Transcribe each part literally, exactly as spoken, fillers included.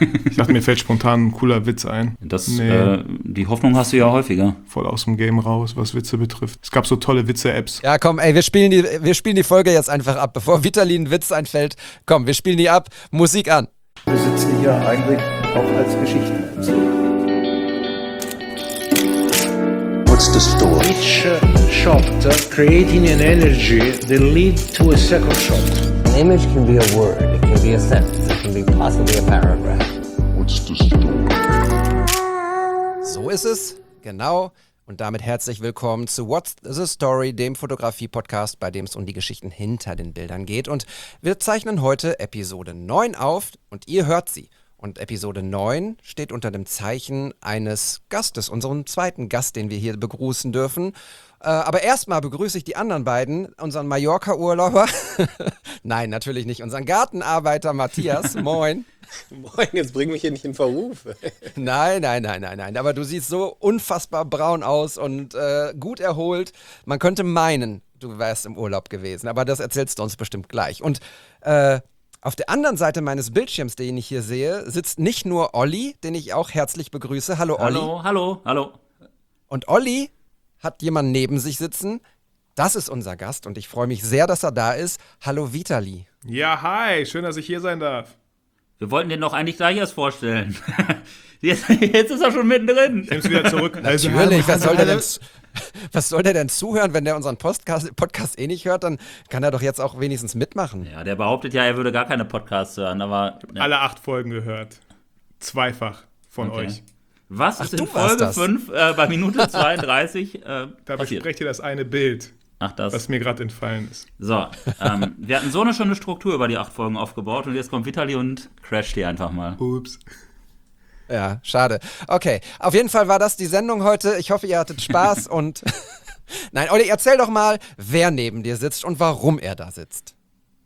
Ich dachte, mir fällt spontan ein cooler Witz ein. Das, Nee. äh, die Hoffnung hast du ja häufiger. Voll aus dem Game raus, was Witze betrifft. Es gab so tolle Witze-Apps. Ja, komm, ey, wir spielen, die, wir spielen die Folge jetzt einfach ab. Bevor Vitali ein Witz einfällt, komm, wir spielen die ab. Musik an. Wir sitzen hier eigentlich auch als Geschichtenerzähler. What's the story? Each uh, shot uh, creating an energy that leads to a second shot. An image can be a word, it can be a sentence, it can be possibly a paragraph. What's the story? So ist es, genau. Und damit herzlich willkommen zu What's the Story, dem Fotografie-Podcast, bei dem es um die Geschichten hinter den Bildern geht. Und wir zeichnen heute Episode neun auf und ihr hört sie. Und Episode neun steht unter dem Zeichen eines Gastes, unserem zweiten Gast, den wir hier begrüßen dürfen. Äh, aber erstmal begrüße ich die anderen beiden, unseren Mallorca-Urlauber. Nein, natürlich nicht, unseren Gartenarbeiter Matthias. Moin. Moin, jetzt bring mich hier nicht in Verruf. Nein, nein, nein, nein, nein. Aber du siehst so unfassbar braun aus und äh, gut erholt. Man könnte meinen, du wärst im Urlaub gewesen, aber das erzählst du uns bestimmt gleich. Und äh, auf der anderen Seite meines Bildschirms, den ich hier sehe, sitzt nicht nur Olli, den ich auch herzlich begrüße. Hallo Olli. Hallo, hallo, hallo. Und Olli hat jemanden neben sich sitzen. Das ist unser Gast und ich freue mich sehr, dass er da ist. Hallo Vitali. Ja, hi, schön, dass ich hier sein darf. Wir wollten den doch eigentlich gleich erst vorstellen. Jetzt, jetzt ist er schon mittendrin. Ich nehm's wieder zurück. Also, Natürlich, was soll der denn, was soll der denn zuhören, wenn der unseren Podcast, Podcast eh nicht hört, dann kann er doch jetzt auch wenigstens mitmachen. Ja, der behauptet ja, er würde gar keine Podcasts hören, aber... Ja. Alle acht Folgen gehört. Zweifach von Okay. euch. Was Ach, ist in du warst Folge das. fünf äh, bei Minute zweiunddreißig äh, Da passiert? besprecht ihr das eine Bild, Ach, das. was mir gerade entfallen ist. So, ähm, wir hatten so eine schöne Struktur über die acht Folgen aufgebaut und jetzt kommt Vitali und crasht die einfach mal. Ups. Ja, schade. Okay, auf jeden Fall war das die Sendung heute. Ich hoffe, ihr hattet Spaß und... Nein, Olli, erzähl doch mal, wer neben dir sitzt und warum er da sitzt.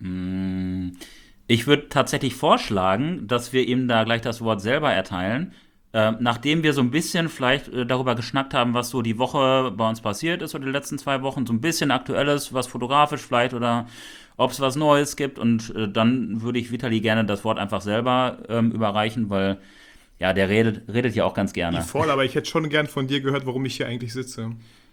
Mm, Ich würde tatsächlich vorschlagen, dass wir ihm da gleich das Wort selber erteilen. Äh, nachdem wir so ein bisschen vielleicht äh, darüber geschnackt haben, was so die Woche bei uns passiert ist oder die letzten zwei Wochen, so ein bisschen Aktuelles, was fotografisch vielleicht oder ob es was Neues gibt. Und äh, dann würde ich Vitali gerne das Wort einfach selber ähm, überreichen, weil ja, der redet, redet ja auch ganz gerne. Voll, aber ich hätte schon gern von dir gehört, warum ich hier eigentlich sitze.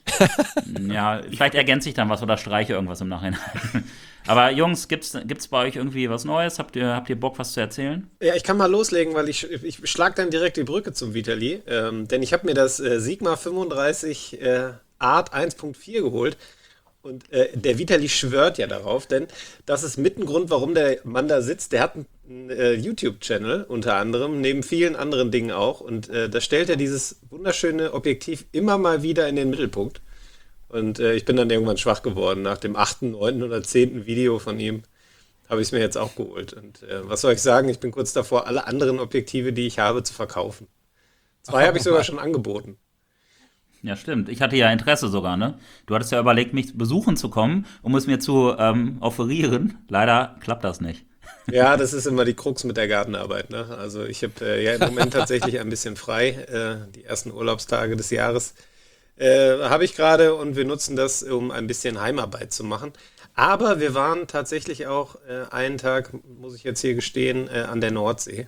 Ja, vielleicht ergänze ich dann was oder streiche irgendwas im Nachhinein. Aber Jungs, gibt's, gibt's bei euch irgendwie was Neues? Habt ihr, habt ihr Bock, was zu erzählen? Ja, ich kann mal loslegen, weil ich, ich schlag dann direkt die Brücke zum Vitali. Ähm, denn ich habe mir das äh, Sigma fünfunddreißig äh, Art eins Punkt vier geholt. Und äh, der Vitali schwört ja darauf, denn das ist mit ein Grund, warum der Mann da sitzt. Der hat einen äh, YouTube-Channel unter anderem, neben vielen anderen Dingen auch. Und äh, da stellt er dieses wunderschöne Objektiv immer mal wieder in den Mittelpunkt. Und äh, ich bin dann irgendwann schwach geworden. Nach dem achten, neunten oder zehnten Video von ihm habe ich es mir jetzt auch geholt. Und äh, was soll ich sagen, ich bin kurz davor, alle anderen Objektive, die ich habe, zu verkaufen. Zwei habe ich sogar schon angeboten. Ja, stimmt. Ich hatte ja Interesse sogar, ne? Du hattest ja überlegt, mich besuchen zu kommen, um es mir zu ähm, offerieren. Leider klappt das nicht. Ja, das ist immer die Krux mit der Gartenarbeit, ne? Also ich habe äh, ja im Moment tatsächlich ein bisschen frei. Äh, die ersten Urlaubstage des Jahres äh, habe ich gerade und wir nutzen das, um ein bisschen Heimarbeit zu machen. Aber wir waren tatsächlich auch äh, einen Tag, muss ich jetzt hier gestehen, äh, an der Nordsee.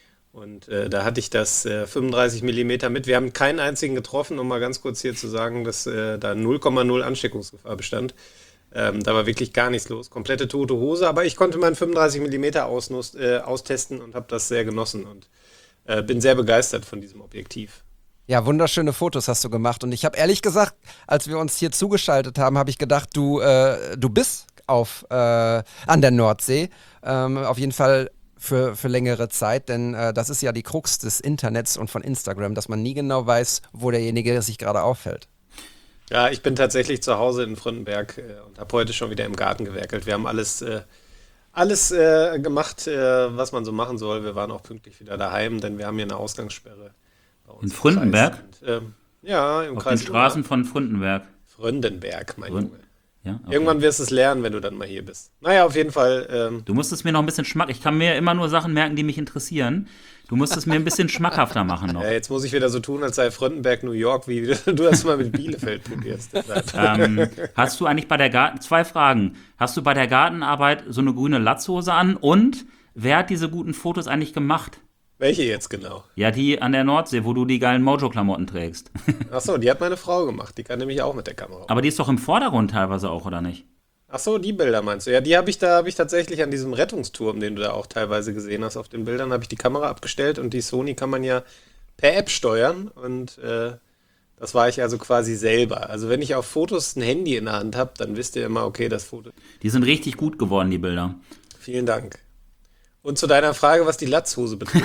Und äh, da hatte ich das äh, fünfunddreißig Millimeter mit. Wir haben keinen einzigen getroffen, um mal ganz kurz hier zu sagen, dass äh, da null Komma null Ansteckungsgefahr bestand. Ähm, da war wirklich gar nichts los. Komplette tote Hose. Aber ich konnte meinen fünfunddreißig Millimeter ausnus- äh, austesten und habe das sehr genossen. Und äh, bin sehr begeistert von diesem Objektiv. Ja, wunderschöne Fotos hast du gemacht. Und ich habe ehrlich gesagt, als wir uns hier zugeschaltet haben, habe ich gedacht, du, äh, du bist auf, äh, an der Nordsee. Ähm, auf jeden Fall für, für längere Zeit, denn äh, das ist ja die Krux des Internets und von Instagram, dass man nie genau weiß, wo derjenige sich gerade aufhält. Ja, ich bin tatsächlich zu Hause in Fröndenberg äh, und habe heute schon wieder im Garten gewerkelt. Wir haben alles, äh, alles äh, gemacht, äh, was man so machen soll. Wir waren auch pünktlich wieder daheim, denn wir haben hier eine Ausgangssperre. Bei uns In im Fröndenberg? Kreis. Und, ähm, ja, im Auf Kreis den Straßen von Fröndenberg. Fröndenberg, mein Frön- Junge. Ja, okay. Irgendwann wirst du es lernen, wenn du dann mal hier bist. Naja, auf jeden Fall. Ähm, Du musstest mir noch ein bisschen Schmack. Ich kann mir immer nur Sachen merken, die mich interessieren. Du musst es mir ein bisschen schmackhafter machen noch. Ja, jetzt muss ich wieder so tun, als sei Fröndenberg New York, wie du das mal mit Bielefeld probierst. ähm, hast du eigentlich bei der Garten, zwei Fragen. Hast du bei der Gartenarbeit so eine grüne Latzhose an? Und wer hat diese guten Fotos eigentlich gemacht? Welche jetzt genau? Ja, die an der Nordsee, wo du die geilen Mojo-Klamotten trägst. Achso, die hat meine Frau gemacht. Die kann nämlich auch mit der Kamera. Aber die ist doch im Vordergrund teilweise auch, oder nicht? Achso, die Bilder meinst du? Ja, die habe ich da, habe ich tatsächlich an diesem Rettungsturm, den du da auch teilweise gesehen hast auf den Bildern, habe ich die Kamera abgestellt und die Sony kann man ja per App steuern und äh, das war ich also quasi selber. Also wenn ich auf Fotos ein Handy in der Hand habe, dann wisst ihr immer, okay, das Foto. Die sind richtig gut geworden, die Bilder. Vielen Dank. Und zu deiner Frage, was die Latzhose betrifft.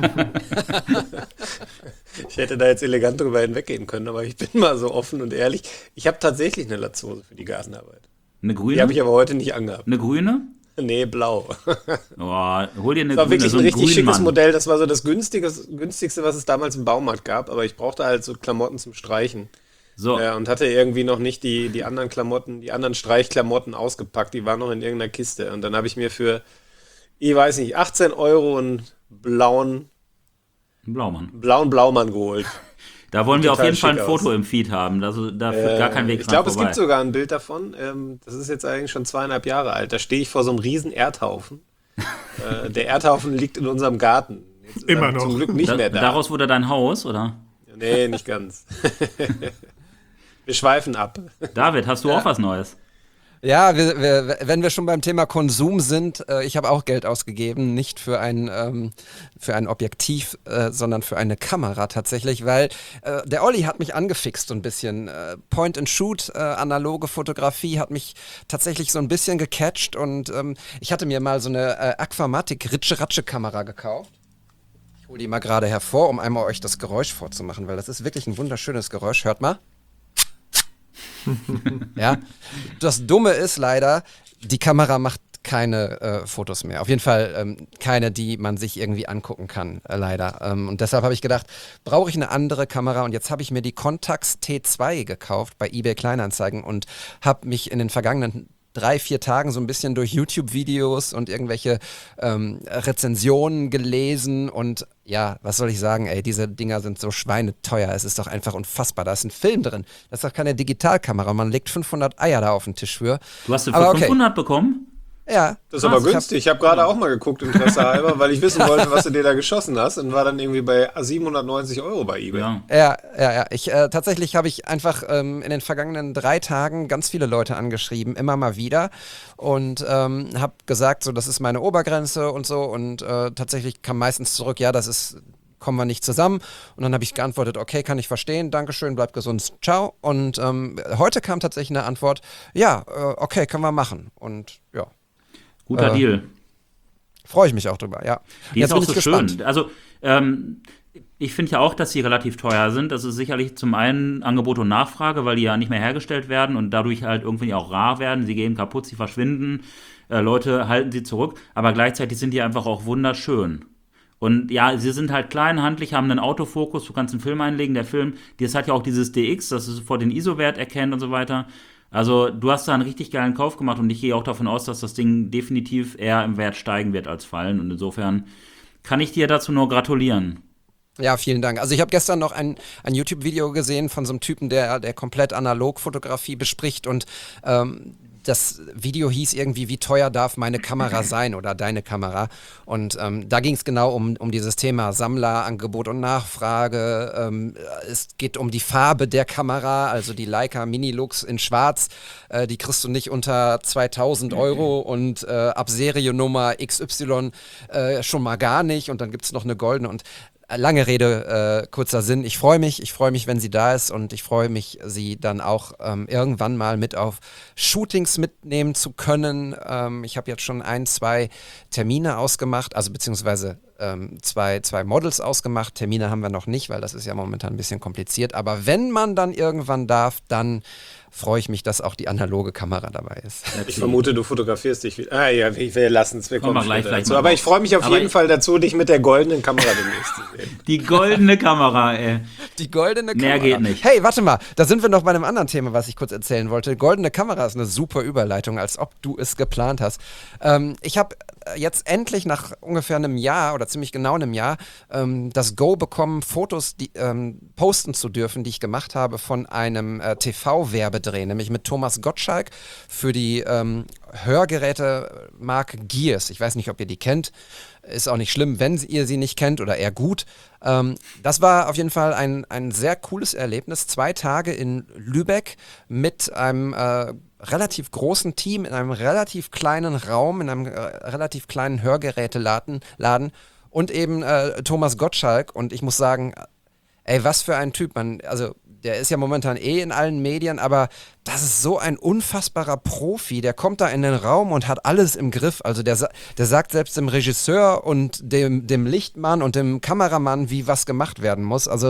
Ich hätte da jetzt elegant drüber hinweggehen können, aber ich bin mal so offen und ehrlich. Ich habe tatsächlich eine Latzhose für die Gartenarbeit. Eine grüne? Die habe ich aber heute nicht angehabt. Eine grüne? Nee, blau. Oh, hol dir eine Das war grüne, wirklich so ein einen richtig grünen schickes Mann. Modell. Das war so das günstige, günstigste, was es damals im Baumarkt gab. Aber ich brauchte halt so Klamotten zum Streichen. So, Äh, und hatte irgendwie noch nicht die, die anderen Klamotten, die anderen Streichklamotten ausgepackt. Die waren noch in irgendeiner Kiste. Und dann habe ich mir für, ich weiß nicht, achtzehn Euro einen blauen, ein Blaumann. blauen Blaumann geholt. Da wollen wir auf Total jeden Fall ein schick Foto aus. im Feed haben. Also, da führt Äh, gar kein Weg ich dran glaube, es vorbei. gibt sogar ein Bild davon. Ähm, das ist jetzt eigentlich schon zweieinhalb Jahre alt. Da stehe ich vor so einem riesen Erdhaufen. äh, der Erdhaufen liegt in unserem Garten. Jetzt ist Immer er noch. Zum Glück nicht Da, mehr da. Daraus wurde dein Haus, oder? Nee, nicht ganz. Wir schweifen ab. David, hast du auch was Neues? Ja, wir, wir, wenn wir schon beim Thema Konsum sind, äh, ich habe auch Geld ausgegeben, nicht für ein, ähm, für ein Objektiv, äh, sondern für eine Kamera tatsächlich, weil äh, der Olli hat mich angefixt so ein bisschen. Äh, Point-and-Shoot, äh, analoge Fotografie hat mich tatsächlich so ein bisschen gecatcht und ähm, ich hatte mir mal so eine äh, Aquamatic Ritsche-Ratsche-Kamera gekauft. Ich hole die mal gerade hervor, um einmal euch das Geräusch vorzumachen, weil das ist wirklich ein wunderschönes Geräusch. Hört mal. Ja, das Dumme ist leider, die Kamera macht keine äh, Fotos mehr. Auf jeden Fall ähm, keine, die man sich irgendwie angucken kann, äh, leider. Ähm, und deshalb habe ich gedacht, brauche ich eine andere Kamera? Und jetzt habe ich mir die Contax T zwei gekauft bei eBay Kleinanzeigen und habe mich in den vergangenen drei, vier Tagen so ein bisschen durch YouTube-Videos und irgendwelche ähm, Rezensionen gelesen und ja, was soll ich sagen, ey, diese Dinger sind so schweineteuer, es ist doch einfach unfassbar, da ist ein Film drin, das ist doch keine Digitalkamera, man legt fünfhundert Eier da auf den Tisch für. Du hast sie für Aber okay. fünfhundert bekommen? Ja. Das ist aber Krass, ich hab- günstig. Ich habe gerade auch mal geguckt, Interesse halber, weil ich wissen wollte, was du dir da geschossen hast und war dann irgendwie bei siebenhundertneunzig Euro bei eBay. Ja. Ja, ja, ja. Ich, äh, tatsächlich habe ich einfach ähm, in den vergangenen drei Tagen ganz viele Leute angeschrieben, immer mal wieder und ähm, habe gesagt, so, das ist meine Obergrenze und so und äh, tatsächlich kam meistens zurück, ja, das ist, kommen wir nicht zusammen und dann habe ich geantwortet, okay, kann ich verstehen, Dankeschön, bleib gesund, ciao und ähm, heute kam tatsächlich eine Antwort, ja, äh, okay, können wir machen und ja, Guter Äh, Deal. freue ich mich auch drüber, ja. Die Jetzt ist auch bin so ich gespannt. schön. Also, ähm, ich finde ja auch, dass sie relativ teuer sind. Das ist sicherlich zum einen Angebot und Nachfrage, weil die ja nicht mehr hergestellt werden und dadurch halt irgendwie auch rar werden. Sie gehen kaputt, sie verschwinden. Äh, Leute halten sie zurück. Aber gleichzeitig sind die einfach auch wunderschön. Und ja, sie sind halt klein, handlich, haben einen Autofokus, du kannst einen Film einlegen. Der Film, das hat ja auch dieses D X, das es sofort den I S O-Wert erkennt und so weiter. Also du hast da einen richtig geilen Kauf gemacht und ich gehe auch davon aus, dass das Ding definitiv eher im Wert steigen wird als fallen. Und insofern kann ich dir dazu nur gratulieren. Ja, vielen Dank. Also ich habe gestern noch ein, ein YouTube-Video gesehen von so einem Typen, der, der komplett Analogfotografie bespricht und ähm, das Video hieß irgendwie, wie teuer darf meine Kamera sein oder deine Kamera. Und ähm, da ging es genau um, um dieses Thema Sammlerangebot und Nachfrage. Ähm, es geht um die Farbe der Kamera, also die Leica Minilux in schwarz. Äh, die kriegst du nicht unter zweitausend Euro und äh, ab Seriennummer X Y äh, schon mal gar nicht. Und dann gibt es noch eine goldene und lange Rede, äh, kurzer Sinn. Ich freue mich, ich freue mich, wenn sie da ist und ich freue mich, sie dann auch ähm, irgendwann mal mit auf Shootings mitnehmen zu können. Ähm, ich habe jetzt schon ein, zwei Termine ausgemacht, also beziehungsweise ähm, zwei, zwei Models ausgemacht. Termine haben wir noch nicht, weil das ist ja momentan ein bisschen kompliziert. Aber wenn man dann irgendwann darf, dann freue ich mich, dass auch die analoge Kamera dabei ist. Ich vermute, du fotografierst dich wieder. Ah ja, wir, wir lassen es, wir Kommen kommen wir gleich später vielleicht dazu. mal Aber drauf. ich freue mich auf Aber jeden ich- Fall dazu, dich mit der goldenen Kamera demnächst zu sehen. Die goldene Kamera, ey. Die goldene Kamera. Mehr geht nicht. Hey, warte mal, da sind wir noch bei einem anderen Thema, was ich kurz erzählen wollte. Goldene Kamera ist eine super Überleitung, als ob du es geplant hast. Ähm, ich habe jetzt endlich nach ungefähr einem Jahr oder ziemlich genau einem Jahr ähm, das Go bekommen, Fotos die, ähm, posten zu dürfen, die ich gemacht habe von einem äh, T V-Werbedreh, nämlich mit Thomas Gottschalk für die ähm, Hörgerätemarke Gears. Ich weiß nicht, ob ihr die kennt. ist auch nicht schlimm, wenn ihr sie nicht kennt oder eher gut. Ähm, das war auf jeden Fall ein, ein sehr cooles Erlebnis. Zwei Tage in Lübeck mit einem äh, relativ großen Team, in einem relativ kleinen Raum, in einem äh, relativ kleinen Hörgeräteladen Laden und eben äh, Thomas Gottschalk. Und ich muss sagen, ey, was für ein Typ. Man, also der ist ja momentan eh in allen Medien, aber das ist so ein unfassbarer Profi. Der kommt da in den Raum und hat alles im Griff. Also der, der sagt selbst dem Regisseur und dem, dem Lichtmann und dem Kameramann, wie was gemacht werden muss. Also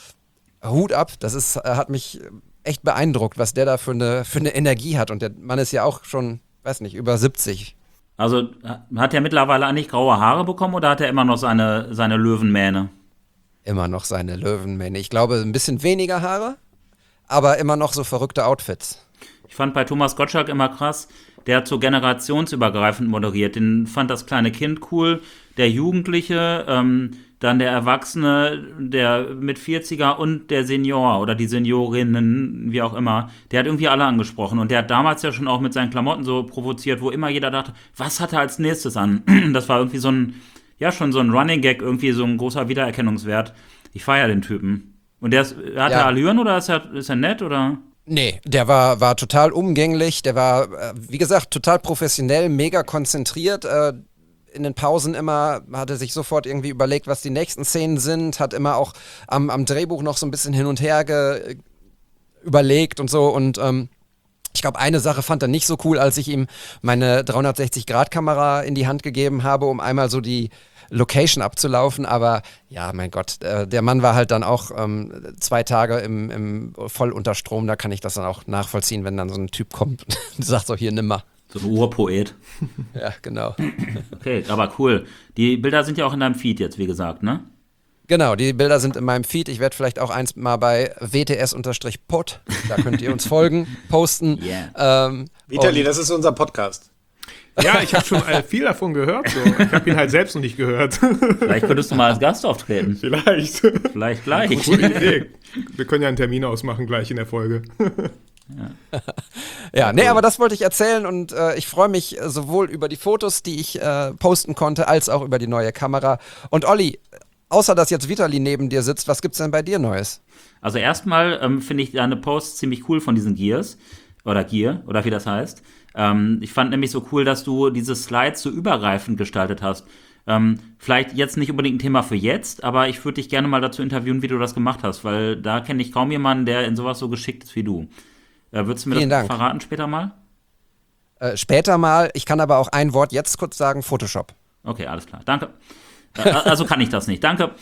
Hut ab, das ist, hat mich echt beeindruckt, was der da für eine, für eine Energie hat. Und der Mann ist ja auch schon, weiß nicht, über siebzig. Also hat er mittlerweile eigentlich graue Haare bekommen oder hat er immer noch seine, seine Löwenmähne? Immer noch seine Löwenmähne. Ich glaube, ein bisschen weniger Haare, aber immer noch so verrückte Outfits. Ich fand bei Thomas Gottschalk immer krass, der hat so generationsübergreifend moderiert. Den fand das kleine Kind cool, der Jugendliche, ähm, dann der Erwachsene, der mit vierziger und der Senior oder die Seniorinnen, wie auch immer, der hat irgendwie alle angesprochen. Und der hat damals ja schon auch mit seinen Klamotten so provoziert, wo immer jeder dachte, was hat er als nächstes an? Das war irgendwie so ein Ja, schon so ein Running Gag, irgendwie so ein großer Wiedererkennungswert. Ich feiere den Typen. Und der ist, hat Ja. er Allüren oder ist er, ist er nett, oder? Nee, der war, war total umgänglich, der war, äh, wie gesagt, total professionell, mega konzentriert. Äh, in den Pausen immer hat er sich sofort irgendwie überlegt, was die nächsten Szenen sind, hat immer auch am, am Drehbuch noch so ein bisschen hin und her ge- überlegt und so. Und ähm, ich glaube, eine Sache fand er nicht so cool, als ich ihm meine dreihundertsechzig Grad Kamera in die Hand gegeben habe, um einmal so die Location abzulaufen, aber ja, mein Gott, äh, der Mann war halt dann auch ähm, zwei Tage im, im voll unter Strom, da kann ich das dann auch nachvollziehen, wenn dann so ein Typ kommt und sagt so, hier, nimm mal. So ein Urpoet. Ja, genau. Okay, aber cool. Die Bilder sind ja auch in deinem Feed jetzt, wie gesagt, ne? Genau, die Bilder sind in meinem Feed. Ich werde vielleicht auch eins mal bei W T S-Pod, da könnt ihr uns folgen, posten. Yeah. Ähm, Vitali, das ist unser Podcast. Ja, ich habe schon äh, viel davon gehört. So. Ich habe ihn halt selbst noch nicht gehört. Vielleicht könntest du mal als Gast auftreten. Vielleicht. Vielleicht gleich. Gute Idee. Wir können ja einen Termin ausmachen gleich in der Folge. Ja, nee, aber das wollte ich erzählen und äh, ich freue mich sowohl über die Fotos, die ich äh, posten konnte, als auch über die neue Kamera. Und Olli, außer dass jetzt Vitali neben dir sitzt, was gibt's denn bei dir Neues? Also erstmal ähm, finde ich deine Posts ziemlich cool von diesen Gears. Oder Gear, oder wie das heißt. Ähm, ich fand nämlich so cool, dass du diese Slides so übergreifend gestaltet hast. Ähm, vielleicht jetzt nicht unbedingt ein Thema für jetzt, aber ich würde dich gerne mal dazu interviewen, wie du das gemacht hast, weil da kenne ich kaum jemanden, der in sowas so geschickt ist wie du. Äh, würdest du mir Vielen das Dank. verraten später mal? Äh, später mal, ich kann aber auch ein Wort jetzt kurz sagen, Photoshop. Okay, alles klar. Danke. Äh, also kann ich das nicht. Danke.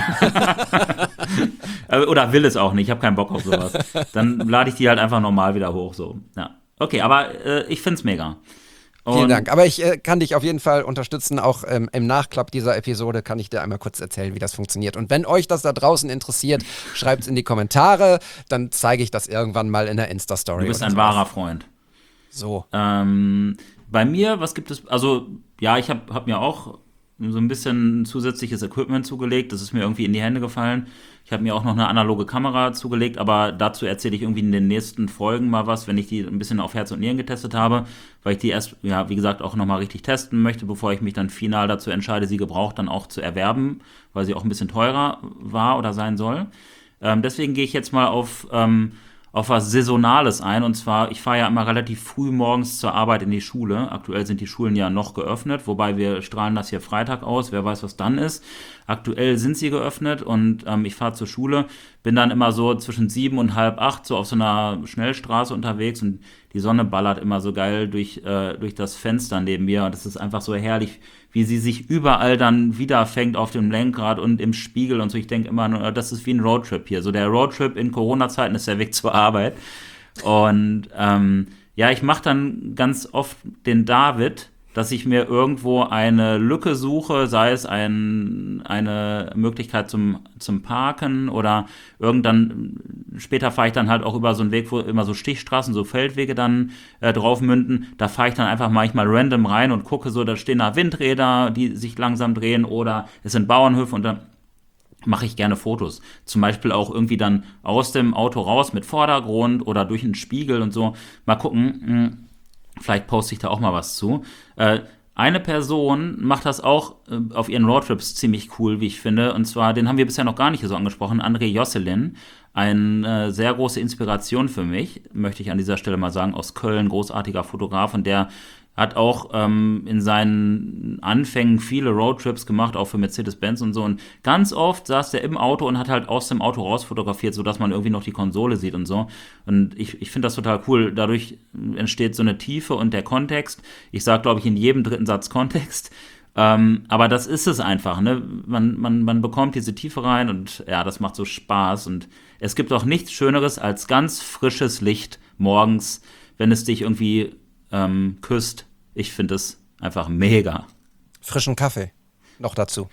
Oder will es auch nicht. Ich habe keinen Bock auf sowas. Dann lade ich die halt einfach normal wieder hoch. So. Ja. Okay, aber äh, ich find's mega. Und Vielen Dank. Aber ich äh, kann dich auf jeden Fall unterstützen. Auch ähm, im Nachklapp dieser Episode kann ich dir einmal kurz erzählen, wie das funktioniert. Und wenn euch das da draußen interessiert, schreibt es in die Kommentare. Dann zeige ich das irgendwann mal in der Insta-Story. Du bist oder ein sowas. wahrer Freund. So. Ähm, bei mir, was gibt es? Also, ja, ich habe hab mir auch so ein bisschen zusätzliches Equipment zugelegt. Das ist mir irgendwie in die Hände gefallen. Ich habe mir auch noch eine analoge Kamera zugelegt, aber dazu erzähle ich irgendwie in den nächsten Folgen mal was, wenn ich die ein bisschen auf Herz und Nieren getestet habe, weil ich die erst, ja, wie gesagt, auch nochmal richtig testen möchte, bevor ich mich dann final dazu entscheide, sie gebraucht dann auch zu erwerben, weil sie auch ein bisschen teurer war oder sein soll. Ähm, deswegen gehe ich jetzt mal auf, ähm, auf was Saisonales ein. Und zwar, ich fahre ja immer relativ früh morgens zur Arbeit in die Schule. Aktuell sind die Schulen ja noch geöffnet, wobei wir strahlen das hier Freitag aus. Wer weiß, was dann ist. Aktuell sind sie geöffnet und ähm, ich fahre zur Schule, bin dann immer so zwischen sieben und halb acht so auf so einer Schnellstraße unterwegs und die Sonne ballert immer so geil durch, äh, durch das Fenster neben mir. Und es ist einfach so herrlich, wie sie sich überall dann wiederfängt auf dem Lenkrad und im Spiegel und so. Ich denke immer, nur, das ist wie ein Roadtrip hier. So der Roadtrip in Corona-Zeiten ist der Weg zur Arbeit. Und ähm, ja, ich mache dann ganz oft den David, dass ich mir irgendwo eine Lücke suche, sei es ein, eine Möglichkeit zum, zum Parken oder irgendwann, später fahre ich dann halt auch über so einen Weg, wo immer so Stichstraßen, so Feldwege dann äh, drauf münden. Da fahre ich dann einfach manchmal random rein und gucke so, da stehen da Windräder, die sich langsam drehen oder es sind Bauernhöfe und dann mache ich gerne Fotos. Zum Beispiel auch irgendwie dann aus dem Auto raus mit Vordergrund oder durch einen Spiegel und so. Mal gucken, mh, vielleicht poste ich da auch mal was zu. Äh, eine Person macht das auch äh, auf ihren Roadtrips ziemlich cool, wie ich finde. Und zwar, den haben wir bisher noch gar nicht so angesprochen, André Josselin. Eine äh, sehr große Inspiration für mich, möchte ich an dieser Stelle mal sagen, aus Köln, großartiger Fotograf. Und der hat auch ähm, in seinen Anfängen viele Roadtrips gemacht, auch für Mercedes-Benz und so. Und ganz oft saß der im Auto und hat halt aus dem Auto raus fotografiert, sodass man irgendwie noch die Konsole sieht und so. Und ich, ich finde das total cool. Dadurch entsteht so eine Tiefe und der Kontext. Ich sage, glaube ich, in jedem dritten Satz Kontext. Ähm, aber das ist es einfach, ne? Man, man, man bekommt diese Tiefe rein und ja, das macht so Spaß. Und es gibt auch nichts Schöneres als ganz frisches Licht morgens, wenn es dich irgendwie ähm, küsst. Ich finde es einfach mega. Frischen Kaffee noch dazu.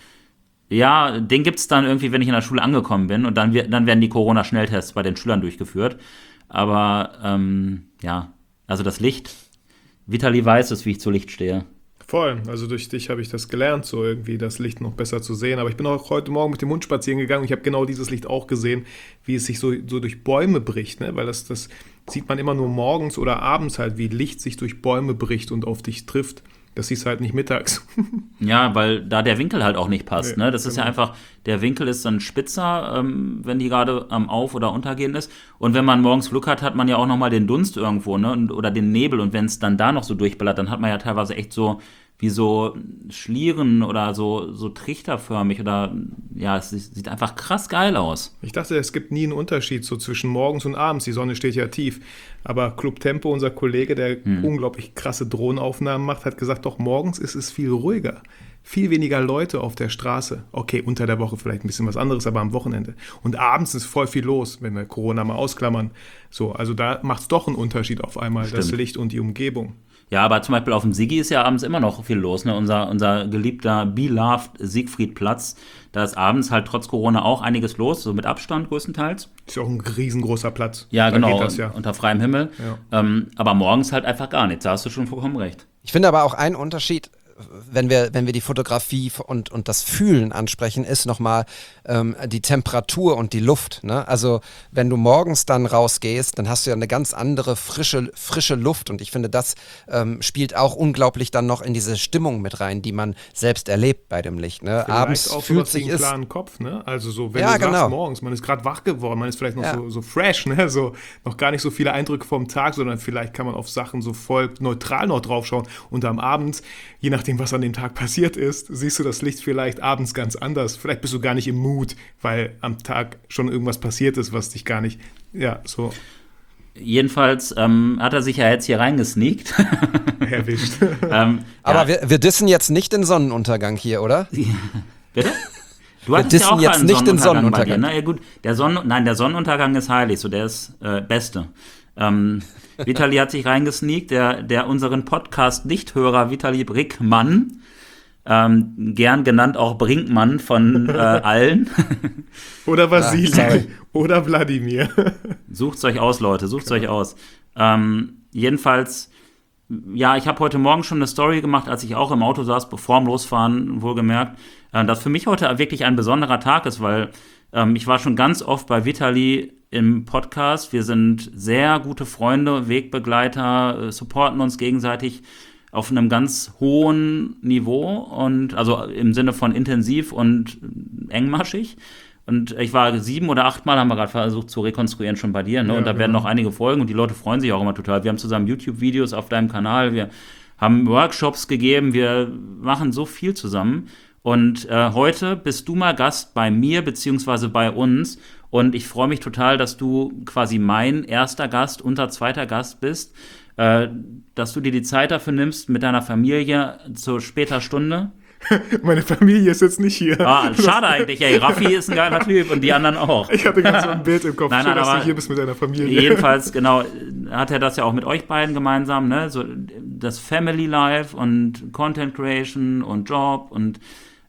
Ja, den gibt es dann irgendwie, wenn ich in der Schule angekommen bin. Und dann, dann werden die Corona-Schnelltests bei den Schülern durchgeführt. Aber ähm, ja, also das Licht. Vitali weiß es, wie ich zu Licht stehe. Voll, also durch dich habe ich das gelernt, so irgendwie das Licht noch besser zu sehen. Aber ich bin auch heute Morgen mit dem Hund spazieren gegangen und ich habe genau dieses Licht auch gesehen, wie es sich so, so durch Bäume bricht, ne? Weil das, das sieht man immer nur morgens oder abends halt, wie Licht sich durch Bäume bricht und auf dich trifft. Das siehst du halt nicht mittags. Ja, weil da der Winkel halt auch nicht passt. Nee, ne? Das genau. ist ja einfach, der Winkel ist dann spitzer, ähm, wenn die gerade am Auf- oder Untergehen ist. Und wenn man morgens Glück hat, hat man ja auch nochmal den Dunst irgendwo, ne? Und, oder den Nebel. Und wenn es dann da noch so durchballert, dann hat man ja teilweise echt so wie so Schlieren oder so, so trichterförmig oder ja, es sieht einfach krass geil aus. Ich dachte, es gibt nie einen Unterschied so zwischen morgens und abends. Die Sonne steht ja tief. Aber Club Tempo, unser Kollege, der hm. unglaublich krasse Drohnenaufnahmen macht, hat gesagt, doch morgens ist es viel ruhiger. Viel weniger Leute auf der Straße. Okay, unter der Woche vielleicht ein bisschen was anderes, aber am Wochenende. Und abends ist voll viel los, wenn wir Corona mal ausklammern. So, also da macht es doch einen Unterschied auf einmal, Stimmt. das Licht und die Umgebung. Ja, aber zum Beispiel auf dem Sigi ist ja abends immer noch viel los. Ne? Unser, unser geliebter Beloved Siegfriedplatz, da ist abends halt trotz Corona auch einiges los, so mit Abstand größtenteils. Ist ja auch ein riesengroßer Platz. Ja, da genau, geht das ja. unter freiem Himmel. Ja. Ähm, aber morgens halt einfach gar nichts, da hast du schon vollkommen recht. Ich finde aber auch ein Unterschied, wenn wir, wenn wir die Fotografie und, und das Fühlen ansprechen, ist nochmal ähm, die Temperatur und die Luft. Ne? Also wenn du morgens dann rausgehst, dann hast du ja eine ganz andere frische, frische Luft und ich finde, das ähm, spielt auch unglaublich dann noch in diese Stimmung mit rein, die man selbst erlebt bei dem Licht. Ne? Abends auch fühlt sowas sich wie einen es... klaren Kopf, ne? Also so, wenn Ja, du sagst, genau. morgens, man ist gerade wach geworden, man ist vielleicht noch Ja. so, so fresh, ne? So noch gar nicht so viele Eindrücke vom Tag, sondern vielleicht kann man auf Sachen so voll neutral noch draufschauen und am Abend, je nachdem, was an dem Tag passiert ist, siehst du das Licht vielleicht abends ganz anders. Vielleicht bist du gar nicht im Mut, weil am Tag schon irgendwas passiert ist, was dich gar nicht, ja, so Jedenfalls ähm, hat er sich ja jetzt hier reingesneakt. erwischt. ähm, Aber ja, wir, wir dissen jetzt nicht den Sonnenuntergang hier, oder? bitte? Du Wir hattest ja dissen auch jetzt einen nicht den Sonnenuntergang bei dir, Sonnenuntergang. ne? Ja, gut, der Sonnen, nein, der Sonnenuntergang ist heilig, so der ist äh, beste. Ähm, Vitali hat sich reingesneakt, der, der unseren Podcast-Nichthörer Vitali Brickmann, ähm, gern genannt auch Brinkmann von äh, allen. Oder Vasili. Ah, sorry. Oder Wladimir. Sucht's euch aus, Leute, sucht's euch aus. Ähm, jedenfalls, ja, ich habe heute Morgen schon eine Story gemacht, als ich auch im Auto saß, bevor dem Losfahren, wohlgemerkt, äh, dass für mich heute wirklich ein besonderer Tag ist, weil ähm, ich war schon ganz oft bei Vitali im Podcast. Wir sind sehr gute Freunde, Wegbegleiter, äh, supporten uns gegenseitig auf einem ganz hohen Niveau und also im Sinne von intensiv und engmaschig. Und ich war sieben oder achtmal, haben wir gerade versucht zu rekonstruieren, schon bei dir, ne? Ja, Und da werden genau. noch einige Folgen und die Leute freuen sich auch immer total. Wir haben zusammen YouTube-Videos auf deinem Kanal, wir haben Workshops gegeben, wir machen so viel zusammen. Und äh, heute bist du mal Gast bei mir beziehungsweise bei uns. Und ich freue mich total, dass du quasi mein erster Gast, unser zweiter Gast bist. Äh, dass du dir die Zeit dafür nimmst mit deiner Familie zu später Stunde. Meine Familie ist jetzt nicht hier. Ah, schade eigentlich, ey. Raffi ist ein geiler Typ und die anderen auch. Ich hatte gerade so ein Bild im Kopf, Nein, schön, nein, dass aber du hier bist mit deiner Familie. Jedenfalls, genau, hat er das ja auch mit euch beiden gemeinsam, ne? So das Family Life und Content Creation und Job und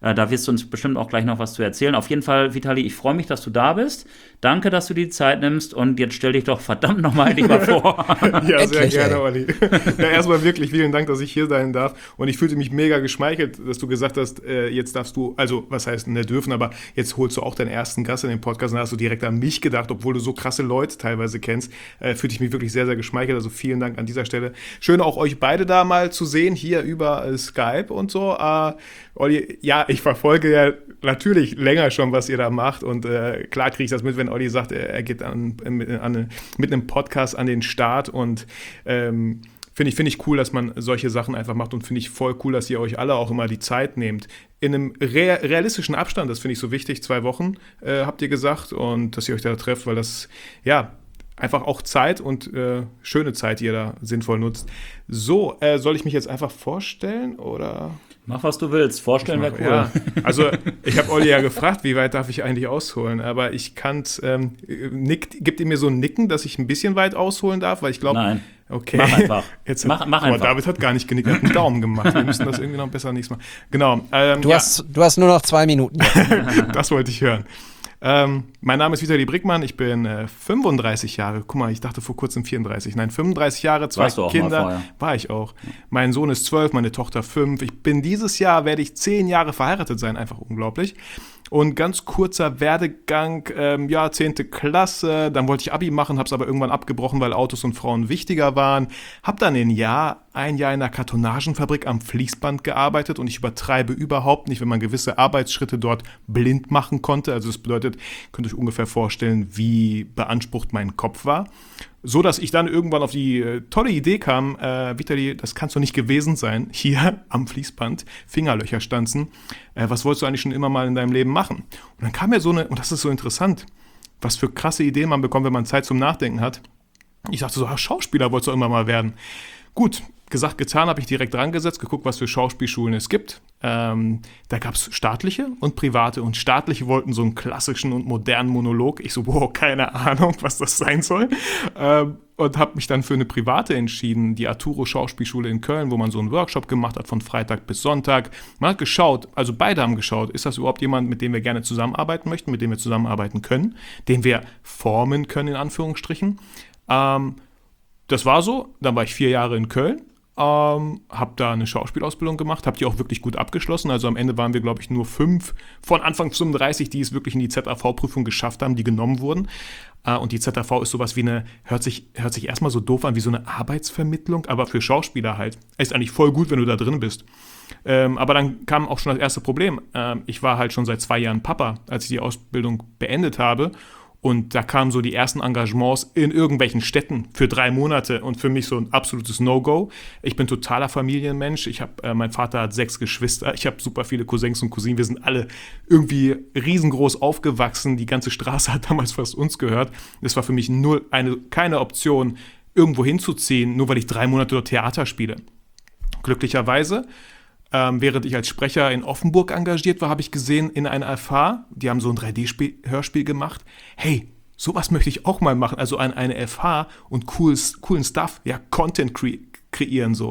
Äh, da wirst du uns bestimmt auch gleich noch was zu erzählen. Auf jeden Fall, Vitali, ich freue mich, dass du da bist. Danke, dass du die Zeit nimmst und jetzt stell dich doch verdammt nochmal endlich mal vor. Ja, sehr Endlich, gerne, ey. Olli. Ja, erstmal wirklich vielen Dank, dass ich hier sein darf. Und ich fühlte mich mega geschmeichelt, dass du gesagt hast, äh, jetzt darfst du, also was heißt nicht dürfen, aber jetzt holst du auch deinen ersten Gast in den Podcast und da hast du direkt an mich gedacht, obwohl du so krasse Leute teilweise kennst. Äh, fühlte ich mich wirklich sehr, sehr geschmeichelt. Also vielen Dank an dieser Stelle. Schön auch euch beide da mal zu sehen, hier über äh, Skype und so. Äh, Olli, ja, ich verfolge ja natürlich länger schon, was ihr da macht und äh, klar kriege ich das mit, wenn Olli sagt, er, er geht an, an, mit einem Podcast an den Start und ähm, finde ich, find ich cool, dass man solche Sachen einfach macht und finde ich voll cool, dass ihr euch alle auch immer die Zeit nehmt. In einem rea- realistischen Abstand, das finde ich so wichtig, zwei Wochen äh, habt ihr gesagt und dass ihr euch da trefft, weil das, ja, einfach auch Zeit und äh, schöne Zeit, die ihr da sinnvoll nutzt. So, äh, soll ich mich jetzt einfach vorstellen oder... Mach, was du willst. Vorstellen wäre cool. Ja. Also, ich habe Olli ja gefragt, wie weit darf ich eigentlich ausholen, aber ich kann ähm, nickt, gibt ihr mir so ein Nicken, dass ich ein bisschen weit ausholen darf, weil ich glaube, Nein. Okay. Mach einfach. Jetzt mach, hat, mach aber einfach. David hat gar nicht genickt, er hat einen Daumen gemacht. Wir müssen das irgendwie noch besser nächstes Mal. Genau. Ähm, Du, ja, hast, du hast nur noch zwei Minuten. das wollte ich hören. Ähm, mein Name ist Vitali Brickmann, ich bin äh, fünfunddreißig Jahre, guck mal, ich dachte vor kurzem vierunddreißig, nein, fünfunddreißig Jahre, zwei Warst du auch mal Kinder, vorher. war ich auch. Mein Sohn ist zwölf, meine Tochter fünf, ich bin dieses Jahr, werde ich zehn Jahre verheiratet sein, einfach unglaublich. Und ganz kurzer Werdegang, ähm, ja, zehnte Klasse, dann wollte ich Abi machen, habe es aber irgendwann abgebrochen, weil Autos und Frauen wichtiger waren. Habe dann ein Jahr, ein Jahr in einer Kartonagenfabrik am Fließband gearbeitet und ich übertreibe überhaupt nicht, wenn man gewisse Arbeitsschritte dort blind machen konnte. Also das bedeutet, könnt ihr euch ungefähr vorstellen, wie beansprucht mein Kopf war. So, dass ich dann irgendwann auf die äh, tolle Idee kam, äh, Vitali, das kannst doch nicht gewesen sein, hier am Fließband, Fingerlöcher stanzen, äh, was wolltest du eigentlich schon immer mal in deinem Leben machen? Und dann kam mir so eine, und das ist so interessant, was für krasse Ideen man bekommt, wenn man Zeit zum Nachdenken hat. Ich dachte so, ah, Schauspieler wolltest du immer mal werden. Gut, gesagt, getan, habe ich direkt dran gesetzt, geguckt, was für Schauspielschulen es gibt. Ähm, da gab es staatliche und private. Und staatliche wollten so einen klassischen und modernen Monolog. Ich so, wow, keine Ahnung, was das sein soll. Ähm, und habe mich dann für eine private entschieden, die Arturo Schauspielschule in Köln, wo man so einen Workshop gemacht hat von Freitag bis Sonntag. Man hat geschaut, also beide haben geschaut, ist das überhaupt jemand, mit dem wir gerne zusammenarbeiten möchten, mit dem wir zusammenarbeiten können, den wir formen können, in Anführungsstrichen. Ähm, das war so. Dann war ich vier Jahre in Köln. Ähm, habe da eine Schauspielausbildung gemacht, habe die auch wirklich gut abgeschlossen. Also am Ende waren wir, glaube ich, nur fünf von Anfang fünfunddreißig, die es wirklich in die Z A V-Prüfung geschafft haben, die genommen wurden. Äh, und die Z A V ist sowas wie eine, hört sich, hört sich erstmal so doof an, wie so eine Arbeitsvermittlung, aber für Schauspieler halt. Ist eigentlich voll gut, wenn du da drin bist. Ähm, aber dann kam auch schon das erste Problem. Ähm, ich war halt schon seit zwei Jahren Papa, als ich die Ausbildung beendet habe. Und da kamen so die ersten Engagements in irgendwelchen Städten für drei Monate und für mich so ein absolutes No-Go. Ich bin totaler Familienmensch. Ich hab, äh, mein Vater hat sechs Geschwister. Ich habe super viele Cousins und Cousinen. Wir sind alle irgendwie riesengroß aufgewachsen. Die ganze Straße hat damals fast uns gehört. Es war für mich null, eine, keine Option, irgendwo hinzuziehen, nur weil ich drei Monate dort Theater spiele. Glücklicherweise, Ähm, während ich als Sprecher in Offenburg engagiert war, habe ich gesehen in einer F H, die haben so ein drei D-Hörspiel gemacht. Hey, sowas möchte ich auch mal machen. Also an eine F H und cool, coolen Stuff, ja, Content kre- kreieren so.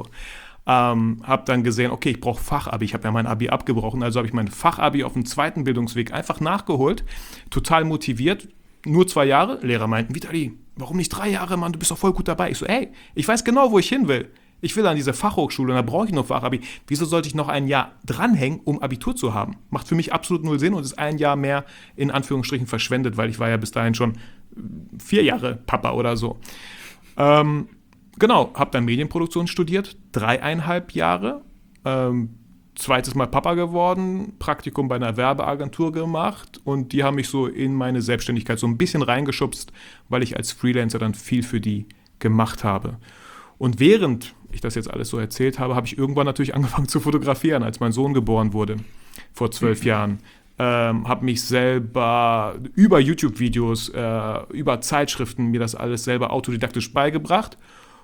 Ähm, habe dann gesehen, okay, ich brauche Fachabi. Ich habe ja mein Abi abgebrochen, also habe ich mein Fachabi auf dem zweiten Bildungsweg einfach nachgeholt. Total motiviert. Nur zwei Jahre. Lehrer meinten, Vitali, warum nicht drei Jahre, Mann? Du bist doch voll gut dabei. Ich so, ey, ich weiß genau, wo ich hin will. Ich will an diese Fachhochschule und da brauche ich noch Fachabi. Wieso sollte ich noch ein Jahr dranhängen, um Abitur zu haben? Macht für mich absolut null Sinn und ist ein Jahr mehr in Anführungsstrichen verschwendet, weil ich war ja bis dahin schon vier Jahre Papa oder so. Ähm, genau, habe dann Medienproduktion studiert, dreieinhalb Jahre. Ähm, zweites Mal Papa geworden, Praktikum bei einer Werbeagentur gemacht und die haben mich so in meine Selbstständigkeit so ein bisschen reingeschubst, weil ich als Freelancer dann viel für die gemacht habe. Und während ich das jetzt alles so erzählt habe, habe ich irgendwann natürlich angefangen zu fotografieren, als mein Sohn geboren wurde, vor zwölf mhm. Jahren. Ähm, habe mich selber über YouTube-Videos, äh, über Zeitschriften mir das alles selber autodidaktisch beigebracht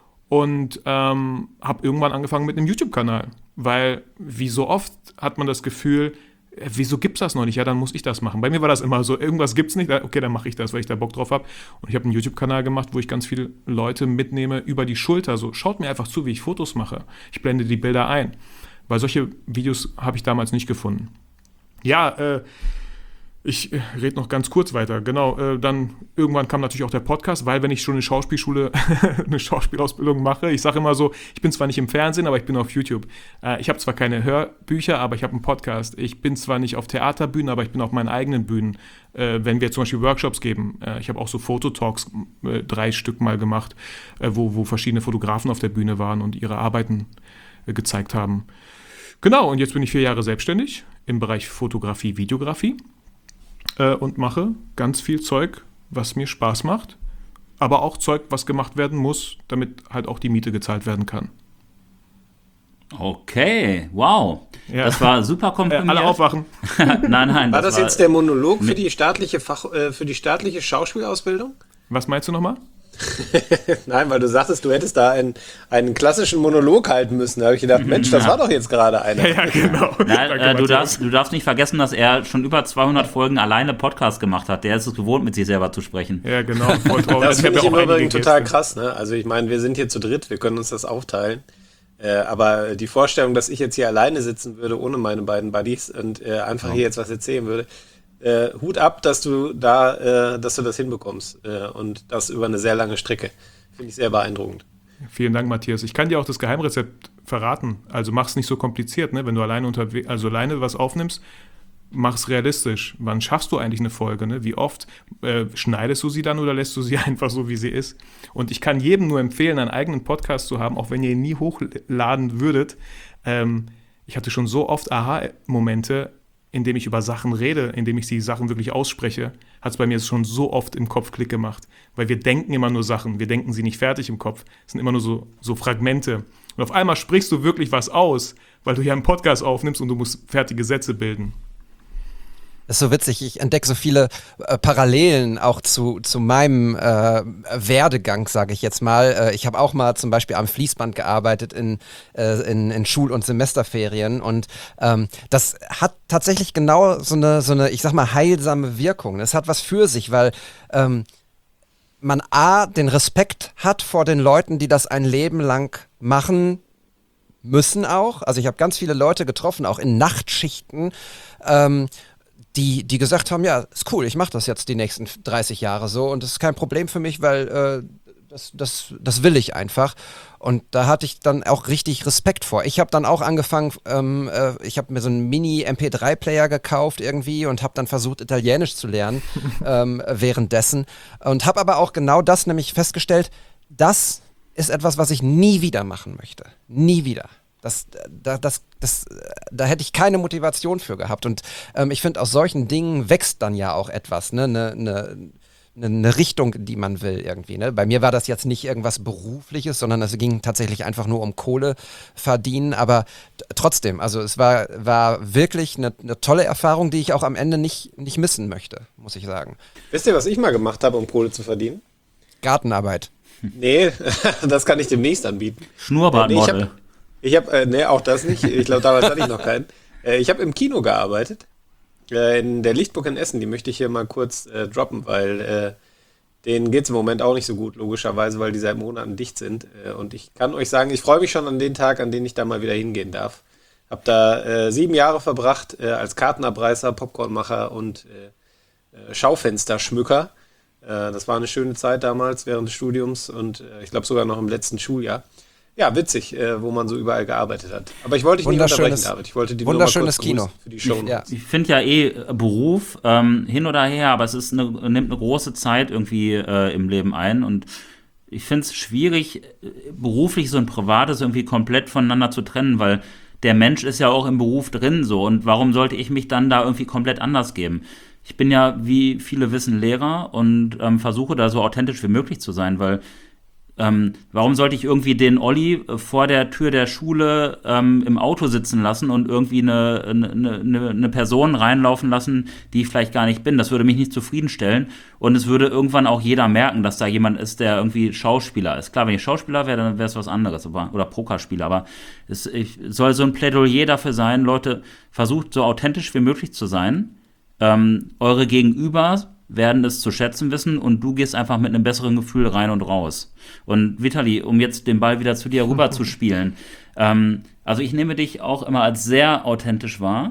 und ähm, habe irgendwann angefangen mit einem YouTube-Kanal. Weil, wie so oft hat man das Gefühl, äh, wieso gibt's das noch nicht? Ja, dann muss ich das machen. Bei mir war das immer so, irgendwas gibt's nicht, okay, dann mache ich das, weil ich da Bock drauf habe. Und ich habe einen YouTube-Kanal gemacht, wo ich ganz viele Leute mitnehme über die Schulter. So, schaut mir einfach zu, wie ich Fotos mache. Ich blende die Bilder ein. Weil solche Videos habe ich damals nicht gefunden. Ja, äh, ich rede noch ganz kurz weiter. Genau, äh, dann irgendwann kam natürlich auch der Podcast, weil wenn ich schon eine Schauspielschule, eine Schauspielausbildung mache, ich sage immer so, ich bin zwar nicht im Fernsehen, aber ich bin auf YouTube. Äh, ich habe zwar keine Hörbücher, aber ich habe einen Podcast. Ich bin zwar nicht auf Theaterbühnen, aber ich bin auf meinen eigenen Bühnen. Äh, wenn wir zum Beispiel Workshops geben, äh, ich habe auch so Fototalks, äh, drei Stück mal gemacht, äh, wo, wo verschiedene Fotografen auf der Bühne waren und ihre Arbeiten äh, gezeigt haben. Genau, und jetzt bin ich vier Jahre selbstständig im Bereich Fotografie, Videografie. Und mache ganz viel Zeug, was mir Spaß macht, aber auch Zeug, was gemacht werden muss, damit halt auch die Miete gezahlt werden kann. Okay, wow. Ja. Das war super komprimiert. Äh, alle aufwachen. nein, nein. War das, das war jetzt der Monolog für die staatliche Fach, äh, für die staatliche Schauspielausbildung? Was meinst du nochmal? Nein, weil du sagtest, du hättest da einen, einen klassischen Monolog halten müssen. Da habe ich gedacht, Mensch, das war doch jetzt gerade einer. Ja, ja, genau. Nein, äh, du, darfst, du darfst nicht vergessen, dass er schon über zweihundert Folgen alleine Podcast gemacht hat. Der ist es gewohnt, mit sich selber zu sprechen. Ja, genau. Voll traurig. Das finde ich im Übrigen total krass. Ne? Also ich meine, wir sind hier zu dritt, wir können uns das aufteilen. Äh, aber die Vorstellung, dass ich jetzt hier alleine sitzen würde, ohne meine beiden Buddies und äh, einfach ja. hier jetzt was erzählen würde, Äh, Hut ab, dass du da, äh, dass du das hinbekommst äh, und das über eine sehr lange Strecke. Finde ich sehr beeindruckend. Vielen Dank, Matthias. Ich kann dir auch das Geheimrezept verraten. Also mach's nicht so kompliziert, ne? Wenn du alleine unterwe- also alleine was aufnimmst, mach's realistisch. Wann schaffst du eigentlich eine Folge? Ne? Wie oft äh, schneidest du sie dann oder lässt du sie einfach so, wie sie ist? Und ich kann jedem nur empfehlen, einen eigenen Podcast zu haben, auch wenn ihr ihn nie hochladen würdet. Ähm, ich hatte schon so oft Aha-Momente, indem ich über Sachen rede, indem ich die Sachen wirklich ausspreche, hat es bei mir schon so oft im Kopf Klick gemacht. Weil wir denken immer nur Sachen, wir denken sie nicht fertig im Kopf. Es sind immer nur so, so Fragmente. Und auf einmal sprichst du wirklich was aus, weil du ja einen Podcast aufnimmst und du musst fertige Sätze bilden. Das ist so witzig, ich entdecke so viele äh, Parallelen auch zu, zu meinem äh, Werdegang, sage ich jetzt mal. Äh, ich habe auch mal zum Beispiel am Fließband gearbeitet in, äh, in, in Schul- und Semesterferien und ähm, das hat tatsächlich genau so eine, so eine, ich sag mal, heilsame Wirkung. Es hat was für sich, weil ähm, man A, den Respekt hat vor den Leuten, die das ein Leben lang machen müssen auch. Also ich habe ganz viele Leute getroffen, auch in Nachtschichten, ähm, Die, die gesagt haben, ja, ist cool, ich mache das jetzt die nächsten dreißig Jahre so und das ist kein Problem für mich, weil äh, das, das, das will ich einfach. Und da hatte ich dann auch richtig Respekt vor. Ich habe dann auch angefangen, ähm, äh, ich habe mir so einen Mini-M P drei Player gekauft irgendwie und habe dann versucht, Italienisch zu lernen ähm, währenddessen. Und habe aber auch genau das nämlich festgestellt, das ist etwas, was ich nie wieder machen möchte. Nie wieder. Das, da, das, das, da hätte ich keine Motivation für gehabt. Und ähm, ich finde, aus solchen Dingen wächst dann ja auch etwas, ne? Eine ne, ne, ne Richtung, die man will irgendwie. Ne? Bei mir war das jetzt nicht irgendwas Berufliches, sondern es ging tatsächlich einfach nur um Kohle verdienen. Aber t- trotzdem, also es war, war wirklich eine, eine tolle Erfahrung, die ich auch am Ende nicht, nicht missen möchte, muss ich sagen. Wisst ihr, was ich mal gemacht habe, um Kohle zu verdienen? Gartenarbeit. Nee, das kann ich demnächst anbieten. Schnurrbartmodel. Nee, Ich habe, äh, nee, auch das nicht. Ich glaube, damals hatte ich noch keinen. Äh, ich habe im Kino gearbeitet. Äh, in der Lichtburg in Essen. Die möchte ich hier mal kurz äh, droppen, weil äh, denen geht es im Moment auch nicht so gut, logischerweise, weil die seit Monaten dicht sind. Äh, und ich kann euch sagen, ich freue mich schon an den Tag, an den ich da mal wieder hingehen darf. Habe da äh, sieben Jahre verbracht äh, als Kartenabreißer, Popcornmacher und äh, Schaufensterschmücker. Äh, das war eine schöne Zeit damals während des Studiums und äh, ich glaube sogar noch im letzten Schuljahr. Ja, witzig, äh, wo man so überall gearbeitet hat. Aber ich wollte dich nicht unterbrechen, David. Ich wollte die nur mal kurz Kino für die Show. Ja. Ich finde ja eh Beruf ähm, hin oder her, aber es ist eine, nimmt eine große Zeit irgendwie äh, im Leben ein und ich finde es schwierig, beruflich und Privates irgendwie komplett voneinander zu trennen, weil der Mensch ist ja auch im Beruf drin so und warum sollte ich mich dann da irgendwie komplett anders geben? Ich bin ja, wie viele wissen, Lehrer und ähm, versuche da so authentisch wie möglich zu sein, weil Ähm, warum sollte ich irgendwie den Olli vor der Tür der Schule ähm, im Auto sitzen lassen und irgendwie eine, eine, eine, eine Person reinlaufen lassen, die ich vielleicht gar nicht bin? Das würde mich nicht zufriedenstellen und es würde irgendwann auch jeder merken, dass da jemand ist, der irgendwie Schauspieler ist. Klar, wenn ich Schauspieler wäre, dann wäre es was anderes, aber, oder Pokerspieler, aber es ich, soll so ein Plädoyer dafür sein, Leute, versucht so authentisch wie möglich zu sein. Ähm, eure Gegenüber werden es zu schätzen wissen und du gehst einfach mit einem besseren Gefühl rein und raus. Und Vitali, um jetzt den Ball wieder zu dir rüber zu spielen, ähm, also ich nehme dich auch immer als sehr authentisch wahr.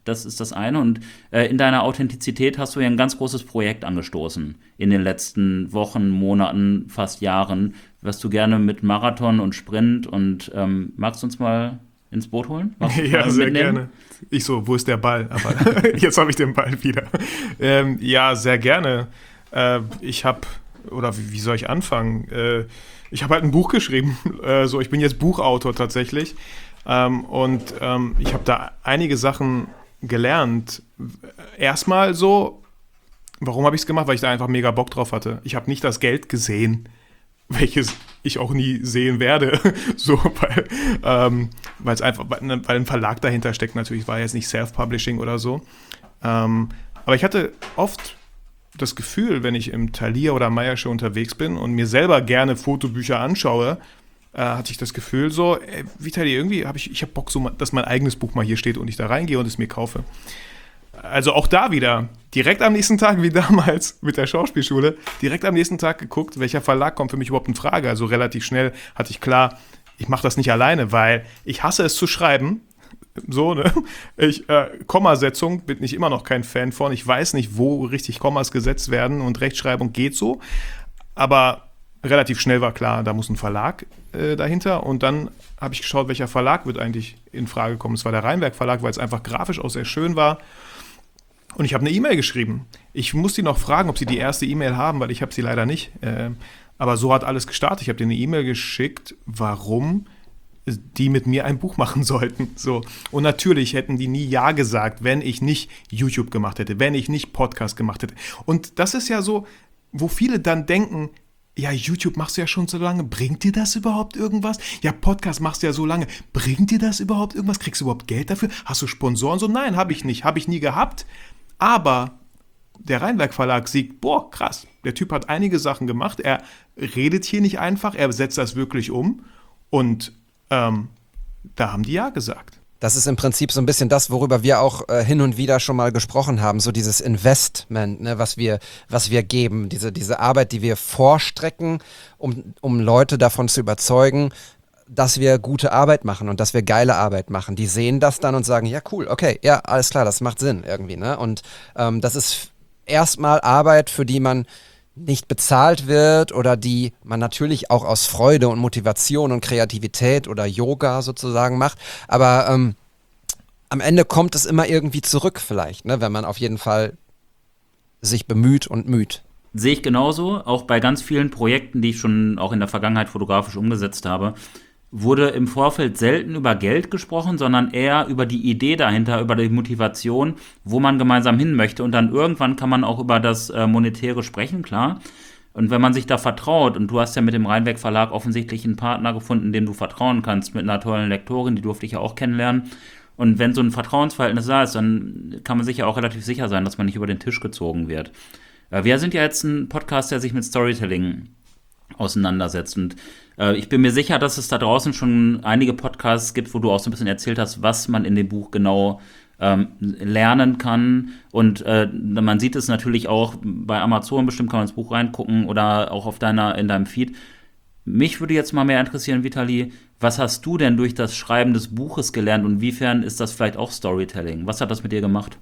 Das ist das eine. Und äh, in deiner Authentizität hast du ja ein ganz großes Projekt angestoßen in den letzten Wochen, Monaten, fast Jahren, was du gerne mit Marathon und Sprint und ähm, magst du uns mal ins Boot holen? Ja, sehr mitnehmen? Gerne. Ich so, wo ist der Ball? Aber jetzt habe ich den Ball wieder. Ähm, ja, sehr gerne. Äh, ich habe, oder wie, wie soll ich anfangen? Äh, ich habe halt ein Buch geschrieben. Äh, so, ich bin jetzt Buchautor tatsächlich. Ähm, und ähm, ich habe da einige Sachen gelernt. Erstmal so, warum habe ich es gemacht? Weil ich da einfach mega Bock drauf hatte. Ich habe nicht das Geld gesehen, welches ich auch nie sehen werde, so, weil ähm, es einfach, weil ein Verlag dahinter steckt natürlich, war jetzt nicht Self-Publishing oder so. Ähm, aber ich hatte oft das Gefühl, wenn ich im Thalia oder Meiersche unterwegs bin und mir selber gerne Fotobücher anschaue, äh, hatte ich das Gefühl so, ey, Vitali, irgendwie habe ich, ich habe Bock, so, dass mein eigenes Buch mal hier steht und ich da reingehe und es mir kaufe. Also auch da wieder, direkt am nächsten Tag, wie damals mit der Schauspielschule, direkt am nächsten Tag geguckt, welcher Verlag kommt für mich überhaupt in Frage. Also relativ schnell hatte ich klar, ich mache das nicht alleine, weil ich hasse es zu schreiben. So, ne? Ich, äh, Kommasetzung bin ich immer noch kein Fan von. Ich weiß nicht, wo richtig Kommas gesetzt werden und Rechtschreibung geht so. Aber relativ schnell war klar, da muss ein Verlag äh, dahinter. Und dann habe ich geschaut, welcher Verlag wird eigentlich in Frage kommen. Es war der Rheinwerk Verlag, weil es einfach grafisch auch sehr schön war. Und ich habe eine E-Mail geschrieben. Ich muss die noch fragen, ob sie die erste E-Mail haben, weil ich habe sie leider nicht. Äh, aber so hat alles gestartet. Ich habe denen eine E-Mail geschickt, warum die mit mir ein Buch machen sollten. So. Und natürlich hätten die nie Ja gesagt, wenn ich nicht YouTube gemacht hätte, wenn ich nicht Podcast gemacht hätte. Und das ist ja so, wo viele dann denken, ja, YouTube machst du ja schon so lange, bringt dir das überhaupt irgendwas? Ja, Podcast machst du ja so lange, bringt dir das überhaupt irgendwas? Kriegst du überhaupt Geld dafür? Hast du Sponsoren? So, nein, habe ich nicht, habe ich nie gehabt. Aber der Rheinwerk Verlag sieht, boah, krass, der Typ hat einige Sachen gemacht, er redet hier nicht einfach, er setzt das wirklich um und ähm, da haben die Ja gesagt. Das ist im Prinzip so ein bisschen das, worüber wir auch äh, hin und wieder schon mal gesprochen haben, so dieses Investment, ne, was wir, was wir geben, diese, diese Arbeit, die wir vorstrecken, um, um Leute davon zu überzeugen, dass wir gute Arbeit machen und dass wir geile Arbeit machen. Die sehen das dann und sagen, ja cool, okay, ja, alles klar, das macht Sinn irgendwie, ne? Und ähm, das ist erstmal Arbeit, für die man nicht bezahlt wird oder die man natürlich auch aus Freude und Motivation und Kreativität oder Yoga sozusagen macht. Aber ähm, am Ende kommt es immer irgendwie zurück vielleicht, ne? Wenn man auf jeden Fall sich bemüht und müht. Sehe ich genauso, auch bei ganz vielen Projekten, die ich schon auch in der Vergangenheit fotografisch umgesetzt habe, wurde im Vorfeld selten über Geld gesprochen, sondern eher über die Idee dahinter, über die Motivation, wo man gemeinsam hin möchte. Und dann irgendwann kann man auch über das äh, Monetäre sprechen, klar. Und wenn man sich da vertraut, und du hast ja mit dem Rheinwerk Verlag offensichtlich einen Partner gefunden, dem du vertrauen kannst, mit einer tollen Lektorin, die durfte ich ja auch kennenlernen. Und wenn so ein Vertrauensverhältnis da ist, dann kann man sich ja auch relativ sicher sein, dass man nicht über den Tisch gezogen wird. Äh, wir sind ja jetzt ein Podcast, der sich mit Storytelling auseinandersetzt. Und äh, ich bin mir sicher, dass es da draußen schon einige Podcasts gibt, wo du auch so ein bisschen erzählt hast, was man in dem Buch genau ähm, lernen kann. Und äh, man sieht es natürlich auch bei Amazon, bestimmt kann man ins Buch reingucken oder auch auf deiner, in deinem Feed. Mich würde jetzt mal mehr interessieren, Vitali, was hast du denn durch das Schreiben des Buches gelernt und inwiefern ist das vielleicht auch Storytelling? Was hat das mit dir gemacht?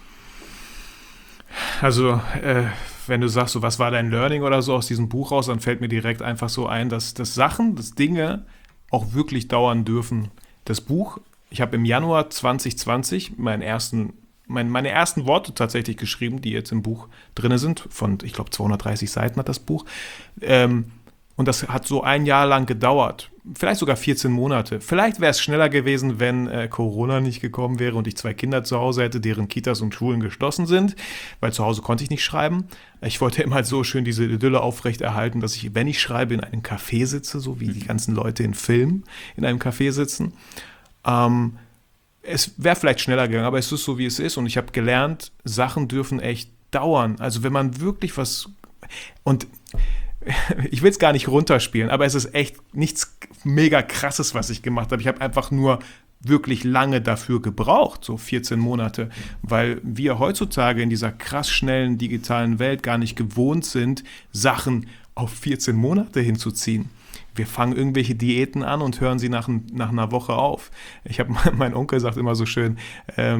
Also, äh, wenn du sagst, so, was war dein Learning oder so aus diesem Buch raus, dann fällt mir direkt einfach so ein, dass, dass Sachen, dass Dinge auch wirklich dauern dürfen. Das Buch, ich habe im Januar zwanzig zwanzig meinen ersten, mein, meine ersten Worte tatsächlich geschrieben, die jetzt im Buch drin sind, von, ich glaube, zweihundertdreißig Seiten hat das Buch. Ähm, und das hat so ein Jahr lang gedauert. Vielleicht sogar vierzehn Monate. Vielleicht wäre es schneller gewesen, wenn äh, Corona nicht gekommen wäre und ich zwei Kinder zu Hause hätte, deren Kitas und Schulen geschlossen sind, weil zu Hause konnte ich nicht schreiben. Ich wollte immer so schön diese Idylle aufrechterhalten, dass ich, wenn ich schreibe, in einem Café sitze, so wie die ganzen Leute in Filmen in einem Café sitzen. Ähm, es wäre vielleicht schneller gegangen, aber es ist so, wie es ist. Und ich habe gelernt, Sachen dürfen echt dauern. Also wenn man wirklich was... Und ich will es gar nicht runterspielen, aber es ist echt nichts mega Krasses, was ich gemacht habe. Ich habe einfach nur wirklich lange dafür gebraucht, so vierzehn Monate, weil wir heutzutage in dieser krass schnellen digitalen Welt gar nicht gewohnt sind, Sachen auf vierzehn Monate hinzuziehen. Wir fangen irgendwelche Diäten an und hören sie nach, nach einer Woche auf. Ich habe, mein Onkel sagt immer so schön, ähm,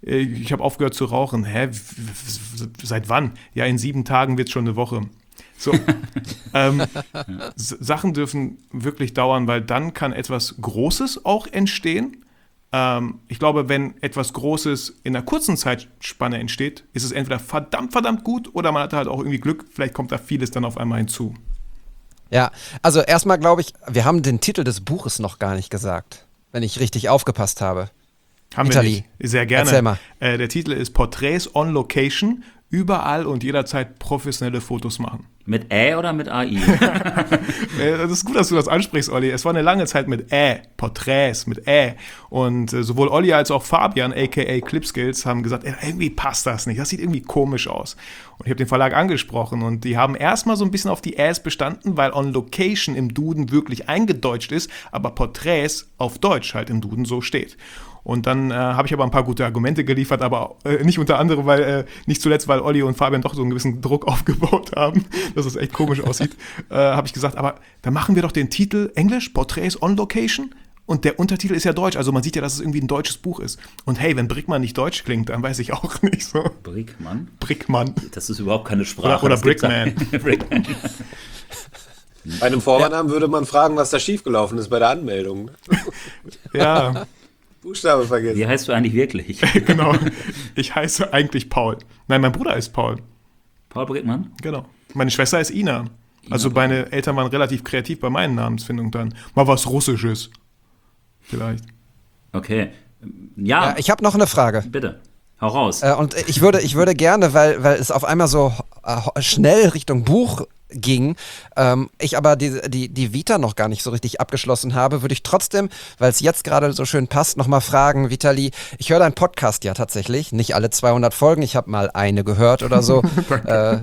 ich habe aufgehört zu rauchen. Hä, w- w- seit wann? Ja, in sieben Tagen wird es schon eine Woche. So, ähm, S- Sachen dürfen wirklich dauern, weil dann kann etwas Großes auch entstehen. Ähm, ich glaube, wenn etwas Großes in einer kurzen Zeitspanne entsteht, ist es entweder verdammt, verdammt gut oder man hat halt auch irgendwie Glück, vielleicht kommt da vieles dann auf einmal hinzu. Ja, also erstmal glaube ich, wir haben den Titel des Buches noch gar nicht gesagt, wenn ich richtig aufgepasst habe. Haben Vitali, wir nicht. Sehr gerne. erzähl mal. Äh, der Titel ist Porträts on Location, überall und jederzeit professionelle Fotos machen. Mit Ä oder mit A I? Äh, Das ist gut, dass du das ansprichst, Olli. Es war eine lange Zeit mit Ä, Porträts mit Ä. Und äh, sowohl Olli als auch Fabian, aka Clipskills, haben gesagt, ey, irgendwie passt das nicht. Das sieht irgendwie komisch aus. Und ich habe den Verlag angesprochen und die haben erstmal so ein bisschen auf die Äs bestanden, weil on Location im Duden wirklich eingedeutscht ist, aber Porträts auf Deutsch halt im Duden so steht. Und dann äh, habe ich aber ein paar gute Argumente geliefert, aber äh, nicht unter anderem, weil, äh, nicht zuletzt, weil Olli und Fabian doch so einen gewissen Druck aufgebaut haben, dass es echt komisch aussieht, äh, habe ich gesagt, aber dann machen wir doch den Titel Englisch, Porträts on Location, und der Untertitel ist ja deutsch, also man sieht ja, dass es irgendwie ein deutsches Buch ist. Und hey, wenn Brickmann nicht deutsch klingt, dann weiß ich auch nicht so. Brickmann? Brickmann. Das ist überhaupt keine Sprache. Oder, oder Das gibt's Brickman. ja- Brickman. Bei einem Vornamen würde man fragen, was da schiefgelaufen ist bei der Anmeldung. Ja, Buchstabe vergessen. Wie heißt du eigentlich wirklich? genau. Ich heiße eigentlich Paul. Nein, mein Bruder ist Paul. Paul Brickmann? Genau. Meine Schwester ist Ina. Also meine Eltern waren relativ kreativ bei meinen Namensfindungen dann. Mal was Russisches. Vielleicht. Okay. Ja, Ja, ich habe noch eine Frage. bitte. Hau raus. Äh, und ich würde, ich würde gerne, weil, weil es auf einmal so äh, schnell Richtung Buch ging, ähm, ich aber die, die, die Vita noch gar nicht so richtig abgeschlossen habe, würde ich trotzdem, weil es jetzt gerade so schön passt, nochmal fragen, Vitali, ich höre deinen Podcast ja tatsächlich, nicht alle zweihundert Folgen, ich habe mal eine gehört oder so. äh,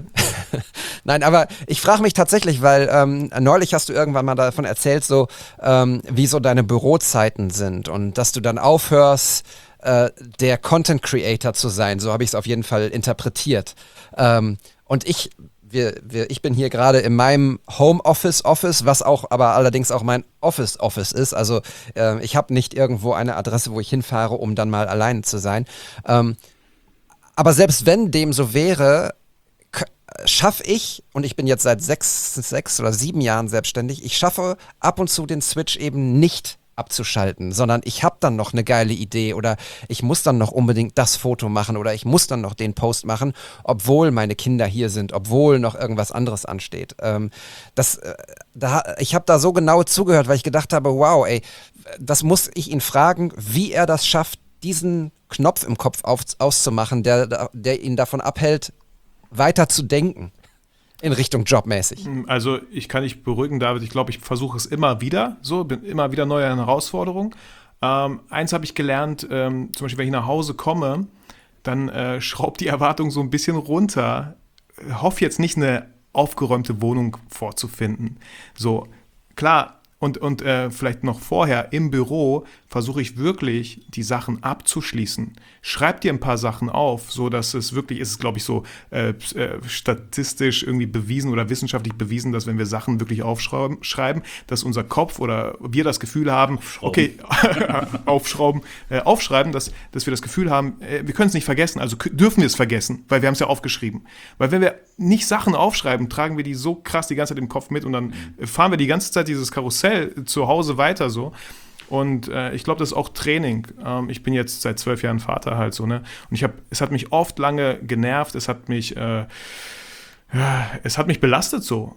Nein, aber ich frage mich tatsächlich, weil ähm, neulich hast du irgendwann mal davon erzählt, so ähm, wie so deine Bürozeiten sind und dass du dann aufhörst, äh, der Content Creator zu sein, so habe ich es auf jeden Fall interpretiert. Ähm, und ich Wir, wir, ich bin hier gerade in meinem Homeoffice Office, was auch aber allerdings auch mein Office Office ist. Also äh, ich habe nicht irgendwo eine Adresse, wo ich hinfahre, um dann mal alleine zu sein. Ähm, aber selbst wenn dem so wäre, schaffe ich, und ich bin jetzt seit sechs, sechs oder sieben Jahren selbstständig, ich schaffe ab und zu den Switch eben nicht abzuschalten, sondern ich habe dann noch eine geile Idee oder ich muss dann noch unbedingt das Foto machen oder ich muss dann noch den Post machen, obwohl meine Kinder hier sind, obwohl noch irgendwas anderes ansteht. Ähm, das, äh, da, ich habe da so genau zugehört, weil ich gedacht habe, wow, ey, das muss ich ihn fragen, wie er das schafft, diesen Knopf im Kopf auf, auszumachen, der, der ihn davon abhält, weiter zu denken. In Richtung jobmäßig. Also ich kann dich beruhigen, David. Ich glaube, ich versuche es immer wieder so, bin immer wieder neue Herausforderungen. Ähm, eins habe ich gelernt, ähm, zum Beispiel, wenn ich nach Hause komme, dann äh, schraubt die Erwartung so ein bisschen runter. Hoff jetzt nicht eine aufgeräumte Wohnung vorzufinden. So, klar, und, und äh, vielleicht noch vorher im Büro versuche ich wirklich, die Sachen abzuschließen. Schreib dir ein paar Sachen auf, so dass es wirklich, ist es glaube ich so äh, äh, statistisch irgendwie bewiesen oder wissenschaftlich bewiesen, dass wenn wir Sachen wirklich aufschreiben, schreiben, dass unser Kopf oder wir das Gefühl haben, okay, aufschrauben, äh, aufschreiben, dass, dass wir das Gefühl haben, äh, wir können es nicht vergessen, also k- dürfen wir es vergessen, weil wir haben es ja aufgeschrieben. Weil wenn wir nicht Sachen aufschreiben, tragen wir die so krass die ganze Zeit im Kopf mit und dann äh, fahren wir die ganze Zeit dieses Karussell zu Hause weiter so. Und äh, ich glaube, das ist auch Training. Ähm, ich bin jetzt seit zwölf Jahren Vater halt so, ne? Und ich habe, es hat mich oft lange genervt, es hat mich, äh, ja, es hat mich belastet so,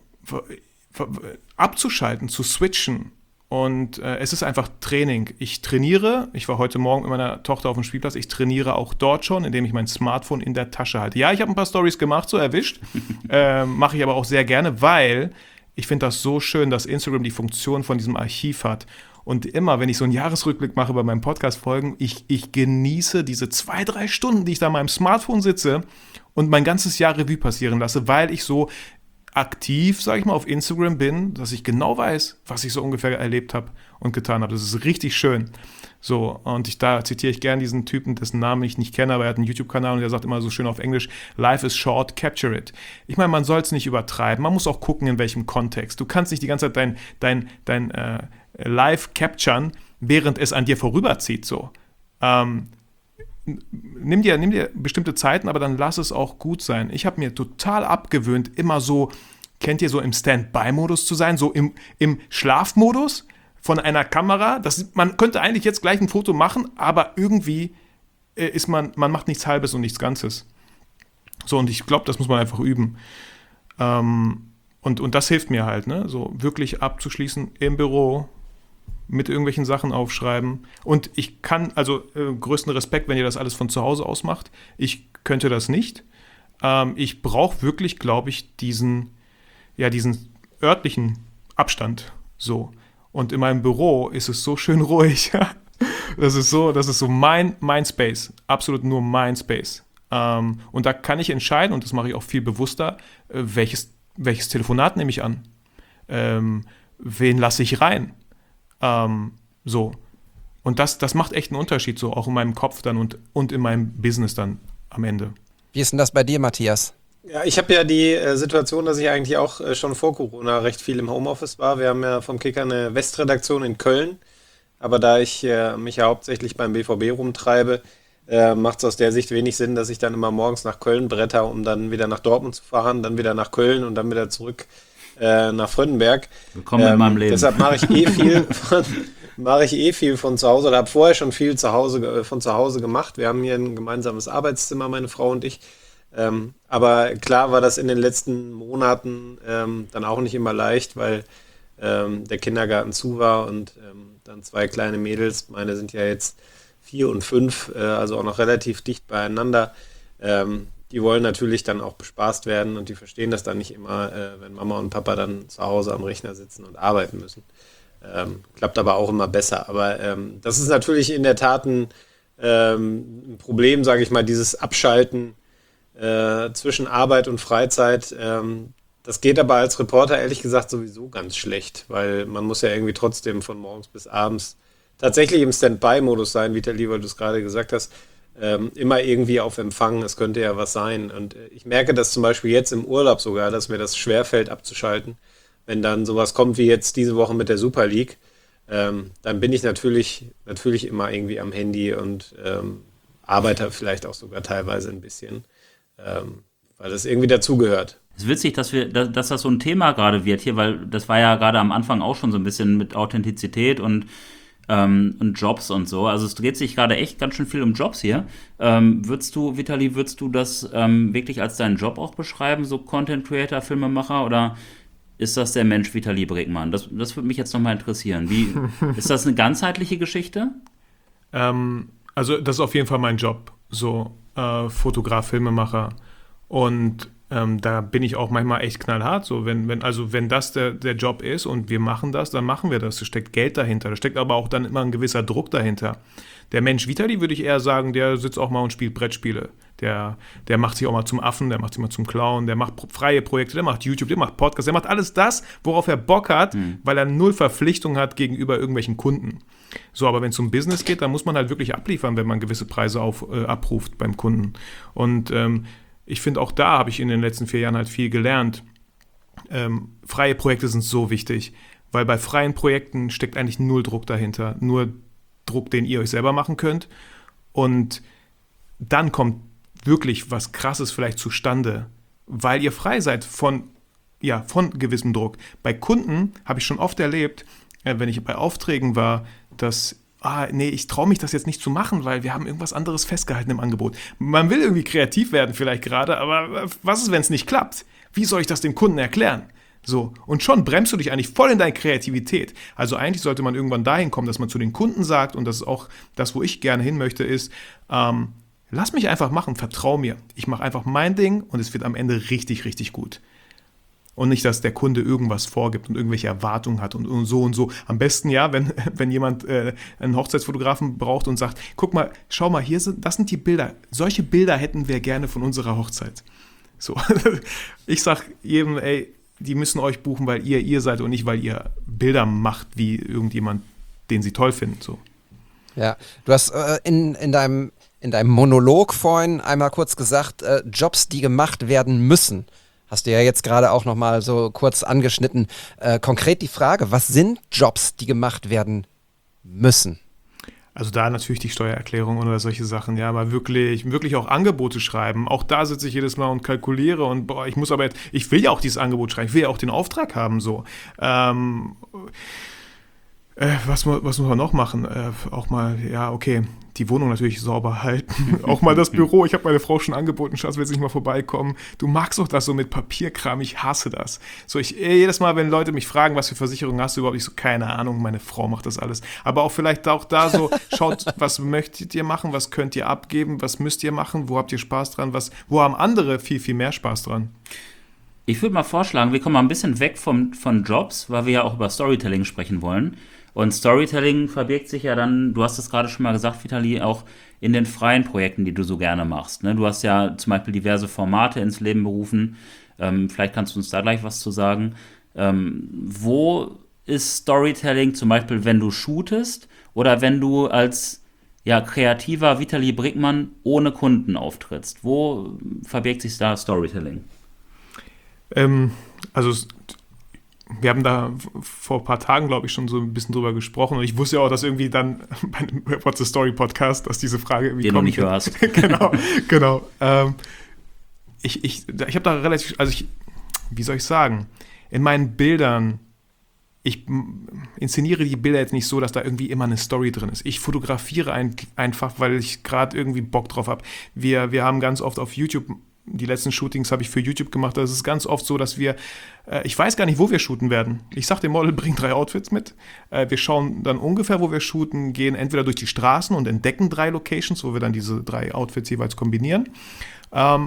abzuschalten, zu switchen. Und äh, es ist einfach Training. Ich trainiere, ich war heute Morgen mit meiner Tochter auf dem Spielplatz, ich trainiere auch dort schon, indem ich mein Smartphone in der Tasche halte. Ja, ich habe ein paar Storys gemacht, so erwischt, äh, mache ich aber auch sehr gerne, weil ich finde das so schön, dass Instagram die Funktion von diesem Archiv hat. Und immer, wenn ich so einen Jahresrückblick mache bei meinen Podcast-Folgen, ich, ich genieße diese zwei, drei Stunden, die ich da an meinem Smartphone sitze und mein ganzes Jahr Revue passieren lasse, weil ich so aktiv, sage ich mal, auf Instagram bin, dass ich genau weiß, was ich so ungefähr erlebt habe und getan habe. Das ist richtig schön. So, und ich, da zitiere ich gerne diesen Typen, dessen Namen ich nicht kenne, aber er hat einen YouTube-Kanal und der sagt immer so schön auf Englisch, Life is short, capture it. Ich meine, man soll es nicht übertreiben, man muss auch gucken, in welchem Kontext. Du kannst nicht die ganze Zeit dein, dein, dein äh, Live capturen, während es an dir vorüberzieht, so. Ähm, nimm dir, nimm dir bestimmte Zeiten, aber dann lass es auch gut sein. Ich habe mir total abgewöhnt, immer so, kennt ihr so im Standby-Modus zu sein, so im, im Schlafmodus von einer Kamera. Das, man könnte eigentlich jetzt gleich ein Foto machen, aber irgendwie äh, ist man, man macht nichts Halbes und nichts Ganzes. So, und ich glaube, das muss man einfach üben. Ähm, und, und das hilft mir halt, ne? So wirklich abzuschließen im Büro, mit irgendwelchen Sachen aufschreiben. Und ich kann, also äh, größten Respekt, wenn ihr das alles von zu Hause aus macht. Ich könnte das nicht. Ähm, ich brauche wirklich, glaube ich, diesen, ja, diesen örtlichen Abstand. So. Und in meinem Büro ist es so schön ruhig. Das ist so, das ist so mein, mein Space. Absolut nur mein Space. Ähm, und da kann ich entscheiden, und das mache ich auch viel bewusster, äh, welches, welches Telefonat nehme ich an? Ähm, wen lasse ich rein? Ähm, so. Und das, das macht echt einen Unterschied, so auch in meinem Kopf dann und, und in meinem Business dann am Ende. Wie ist denn das bei dir, Matthias? Ja, ich habe ja die äh, Situation, dass ich eigentlich auch äh, schon vor Corona recht viel im Homeoffice war. Wir haben ja vom Kicker eine Westredaktion in Köln, aber da ich äh, mich ja hauptsächlich beim B V B rumtreibe, äh, macht es aus der Sicht wenig Sinn, dass ich dann immer morgens nach Köln bretter, um dann wieder nach Dortmund zu fahren, dann wieder nach Köln und dann wieder zurück äh, nach Frönnenberg. Willkommen ähm, in meinem Leben. Deshalb mache ich eh viel von, mache ich eh viel von zu Hause oder habe vorher schon viel zu Hause, von zu Hause gemacht. Wir haben hier ein gemeinsames Arbeitszimmer, meine Frau und ich. Ähm, aber klar war das in den letzten Monaten ähm, dann auch nicht immer leicht, weil ähm, der Kindergarten zu war und ähm, dann zwei kleine Mädels, meine sind ja jetzt vier und fünf, äh, also auch noch relativ dicht beieinander. Ähm, die wollen natürlich dann auch bespaßt werden und die verstehen das dann nicht immer, äh, wenn Mama und Papa dann zu Hause am Rechner sitzen und arbeiten müssen. Ähm, klappt aber auch immer besser. Aber ähm, das ist natürlich in der Tat ein, ähm, ein Problem, sage ich mal, dieses Abschalten äh, zwischen Arbeit und Freizeit. Ähm, das geht aber als Reporter ehrlich gesagt sowieso ganz schlecht, weil man muss ja irgendwie trotzdem von morgens bis abends tatsächlich im Standby-Modus sein, Vitali, weil du es gerade gesagt hast, ähm, immer irgendwie auf Empfang, es könnte ja was sein. Und äh, ich merke das zum Beispiel jetzt im Urlaub sogar, dass mir das schwerfällt abzuschalten. Wenn dann sowas kommt wie jetzt diese Woche mit der Super League, ähm, dann bin ich natürlich, natürlich immer irgendwie am Handy und ähm, arbeite vielleicht auch sogar teilweise ein bisschen, ähm, weil das irgendwie dazugehört. Es ist witzig, dass wir, dass das so ein Thema gerade wird hier, weil das war ja gerade am Anfang auch schon so ein bisschen mit Authentizität und Ähm, und Jobs und so. Also es dreht sich gerade echt ganz schön viel um Jobs hier. Ähm, würdest du, Vitali, würdest du das ähm, wirklich als deinen Job auch beschreiben, so Content Creator, Filmemacher, oder ist das der Mensch Vitali Bregmann? Das, das würde mich jetzt nochmal interessieren. Wie, ist das eine ganzheitliche Geschichte? Ähm, also das ist auf jeden Fall mein Job, so äh, Fotograf, Filmemacher, und Ähm, da bin ich auch manchmal echt knallhart. So, wenn, wenn, also wenn das der, der Job ist und wir machen das, dann machen wir das. Da steckt Geld dahinter. Da steckt aber auch dann immer ein gewisser Druck dahinter. Der Mensch Vitali, würde ich eher sagen, der sitzt auch mal und spielt Brettspiele. Der, der macht sich auch mal zum Affen, der macht sich mal zum Clown, der macht freie Projekte, der macht YouTube, der macht Podcasts, der macht alles das, worauf er Bock hat, mhm. weil er null Verpflichtung hat gegenüber irgendwelchen Kunden. So, aber wenn es um Business geht, dann muss man halt wirklich abliefern, wenn man gewisse Preise auf, äh, abruft beim Kunden. Und ähm, ich finde, auch da habe ich in den letzten vier Jahren halt viel gelernt. Ähm, freie Projekte sind so wichtig, weil bei freien Projekten steckt eigentlich null Druck dahinter. Nur Druck, den ihr euch selber machen könnt. Und dann kommt wirklich was Krasses vielleicht zustande, weil ihr frei seid von, ja, von gewissem Druck. Bei Kunden habe ich schon oft erlebt, äh, wenn ich bei Aufträgen war, dass ah, nee, ich traue mich das jetzt nicht zu machen, weil wir haben irgendwas anderes festgehalten im Angebot. Man will irgendwie kreativ werden vielleicht gerade, aber was ist, wenn es nicht klappt? Wie soll ich das dem Kunden erklären? So, und schon bremst du dich eigentlich voll in deine Kreativität. Also eigentlich sollte man irgendwann dahin kommen, dass man zu den Kunden sagt, und das ist auch das, wo ich gerne hin möchte, ist, ähm, lass mich einfach machen, vertrau mir. Ich mache einfach mein Ding und es wird am Ende richtig, richtig gut. Und nicht, dass der Kunde irgendwas vorgibt und irgendwelche Erwartungen hat und, und so und so. Am besten ja, wenn, wenn jemand äh, einen Hochzeitsfotografen braucht und sagt, guck mal, schau mal, hier sind, das sind die Bilder. Solche Bilder hätten wir gerne von unserer Hochzeit. So, ich sag jedem, ey, die müssen euch buchen, weil ihr ihr seid und nicht, weil ihr Bilder macht, wie irgendjemand, den sie toll finden. So. Ja, du hast äh, in, in, deinem, in deinem Monolog vorhin einmal kurz gesagt, äh, Jobs, die gemacht werden müssen. Hast du ja jetzt gerade auch noch mal so kurz angeschnitten. Äh, konkret die Frage, was sind Jobs, die gemacht werden müssen? Also da natürlich die Steuererklärung oder solche Sachen, ja, aber wirklich, wirklich auch Angebote schreiben. Auch da sitze ich jedes Mal und kalkuliere und boah, ich muss aber jetzt, ich will ja auch dieses Angebot schreiben, ich will ja auch den Auftrag haben, so. Ähm, äh, was, was muss man noch machen? Äh, auch mal, ja, okay, die Wohnung natürlich sauber halten. Auch mal das Büro. Ich habe meine Frau schon angeboten, Schatz, willst du nicht mal vorbeikommen? Du magst doch das so mit Papierkram, ich hasse das. So, ich, jedes Mal, wenn Leute mich fragen, was für Versicherungen hast du überhaupt, ich so, keine Ahnung, meine Frau macht das alles. Aber auch vielleicht auch da so, schaut, was möchtet ihr machen, was könnt ihr abgeben, was müsst ihr machen, wo habt ihr Spaß dran, was, wo haben andere viel, viel mehr Spaß dran? Ich würde mal vorschlagen, wir kommen mal ein bisschen weg vom, von Jobs, weil wir ja auch über Storytelling sprechen wollen. Und Storytelling verbirgt sich ja dann, du hast es gerade schon mal gesagt, Vitali, auch in den freien Projekten, die du so gerne machst. Ne? Du hast ja zum Beispiel diverse Formate ins Leben berufen. Ähm, vielleicht kannst du uns da gleich was zu sagen. Ähm, wo ist Storytelling zum Beispiel, wenn du shootest oder wenn du als ja, kreativer Vitali Brickmann ohne Kunden auftrittst? Wo verbirgt sich da Storytelling? Ähm, also wir haben da vor ein paar Tagen, glaube ich, schon so ein bisschen drüber gesprochen. Und ich wusste ja auch, dass irgendwie dann beim What's the Story Podcast, dass diese Frage irgendwie Den kommt. du nicht hörst. genau, genau. Ähm, ich ich, ich habe da relativ, also ich, wie soll ich sagen, in meinen Bildern, ich inszeniere die Bilder jetzt nicht so, dass da irgendwie immer eine Story drin ist. Ich fotografiere ein, einfach, weil ich gerade irgendwie Bock drauf habe. Wir, wir haben ganz oft auf YouTube, die letzten Shootings habe ich für YouTube gemacht. Das ist ganz oft so, dass wir, äh, ich weiß gar nicht, wo wir shooten werden. Ich sage dem Model, bring drei Outfits mit. Äh, wir schauen dann ungefähr, wo wir shooten, gehen entweder durch die Straßen und entdecken drei Locations, wo wir dann diese drei Outfits jeweils kombinieren. Ähm,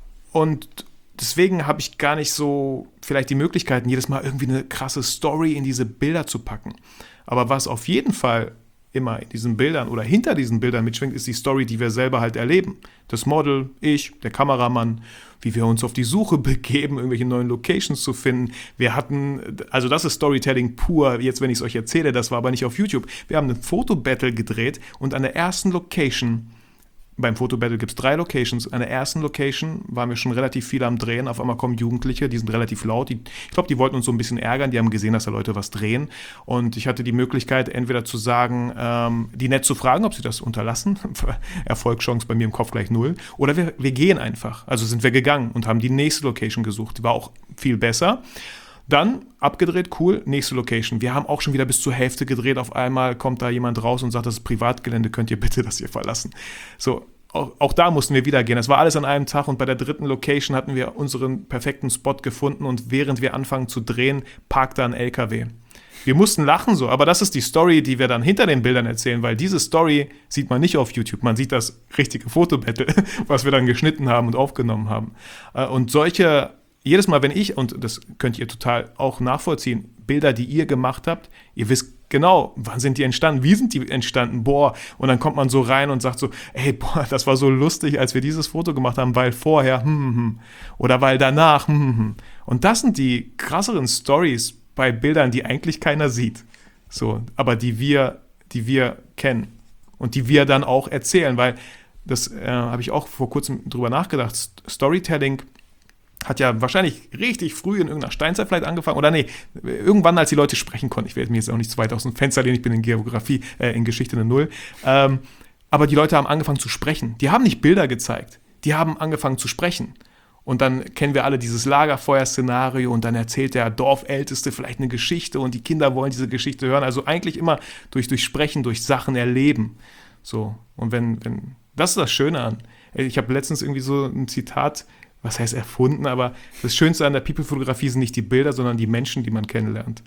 und deswegen habe ich gar nicht so vielleicht die Möglichkeiten, jedes Mal irgendwie eine krasse Story in diese Bilder zu packen. Aber was auf jeden Fall immer in diesen Bildern oder hinter diesen Bildern mitschwingt, ist die Story, die wir selber halt erleben. Das Model, ich, der Kameramann, wie wir uns auf die Suche begeben, irgendwelche neuen Locations zu finden. Wir hatten, also das ist Storytelling pur, jetzt wenn ich es euch erzähle, das war aber nicht auf YouTube. Wir haben ein Fotobattle gedreht und an der ersten Location, beim Fotobattle gibt es drei Locations. An der ersten Location waren wir schon relativ viel am Drehen. Auf einmal kommen Jugendliche, die sind relativ laut. Die, ich glaube, die wollten uns so ein bisschen ärgern. Die haben gesehen, dass da Leute was drehen. Und ich hatte die Möglichkeit, entweder zu sagen, ähm, die nett zu fragen, ob sie das unterlassen. Erfolgschance bei mir im Kopf gleich null. Oder wir, wir gehen einfach. Also sind wir gegangen und haben die nächste Location gesucht. Die war auch viel besser. Dann abgedreht, cool, nächste Location. Wir haben auch schon wieder bis zur Hälfte gedreht. Auf einmal kommt da jemand raus und sagt, das ist Privatgelände, könnt ihr bitte das hier verlassen. So, auch, auch da mussten wir wieder gehen. Das war alles an einem Tag und bei der dritten Location hatten wir unseren perfekten Spot gefunden und während wir anfangen zu drehen, parkt da ein L K W. Wir mussten lachen so, aber das ist die Story, die wir dann hinter den Bildern erzählen, weil diese Story sieht man nicht auf YouTube. Man sieht das richtige Fotobattle, was wir dann geschnitten haben und aufgenommen haben. Und solche Jedes Mal, wenn ich, und das könnt ihr total auch nachvollziehen, Bilder, die ihr gemacht habt, ihr wisst genau, wann sind die entstanden, wie sind die entstanden, boah, und dann kommt man so rein und sagt so, ey, boah, das war so lustig, als wir dieses Foto gemacht haben, weil vorher, hm, hm, hm, oder weil danach, hm, hm, hm. Und das sind die krasseren Stories bei Bildern, die eigentlich keiner sieht, so, aber die wir, die wir kennen und die wir dann auch erzählen, weil das äh, habe ich auch vor kurzem drüber nachgedacht, Storytelling hat ja wahrscheinlich richtig früh in irgendeiner Steinzeit vielleicht angefangen, oder nee, irgendwann, als die Leute sprechen konnten. Ich werde mir jetzt auch nicht zu weit aus dem Fenster lehnen, ich bin in Geografie, äh, in Geschichte eine Null. Ähm, aber die Leute haben angefangen zu sprechen. Die haben nicht Bilder gezeigt, die haben angefangen zu sprechen. Und dann kennen wir alle dieses Lagerfeuer-Szenario und dann erzählt der Dorfälteste vielleicht eine Geschichte und die Kinder wollen diese Geschichte hören. Also eigentlich immer durch, durch Sprechen, durch Sachen erleben. So, und wenn, wenn, das ist das Schöne an. Ich habe letztens irgendwie so ein Zitat, was heißt erfunden, aber das Schönste an der People-Fotografie sind nicht die Bilder, sondern die Menschen, die man kennenlernt.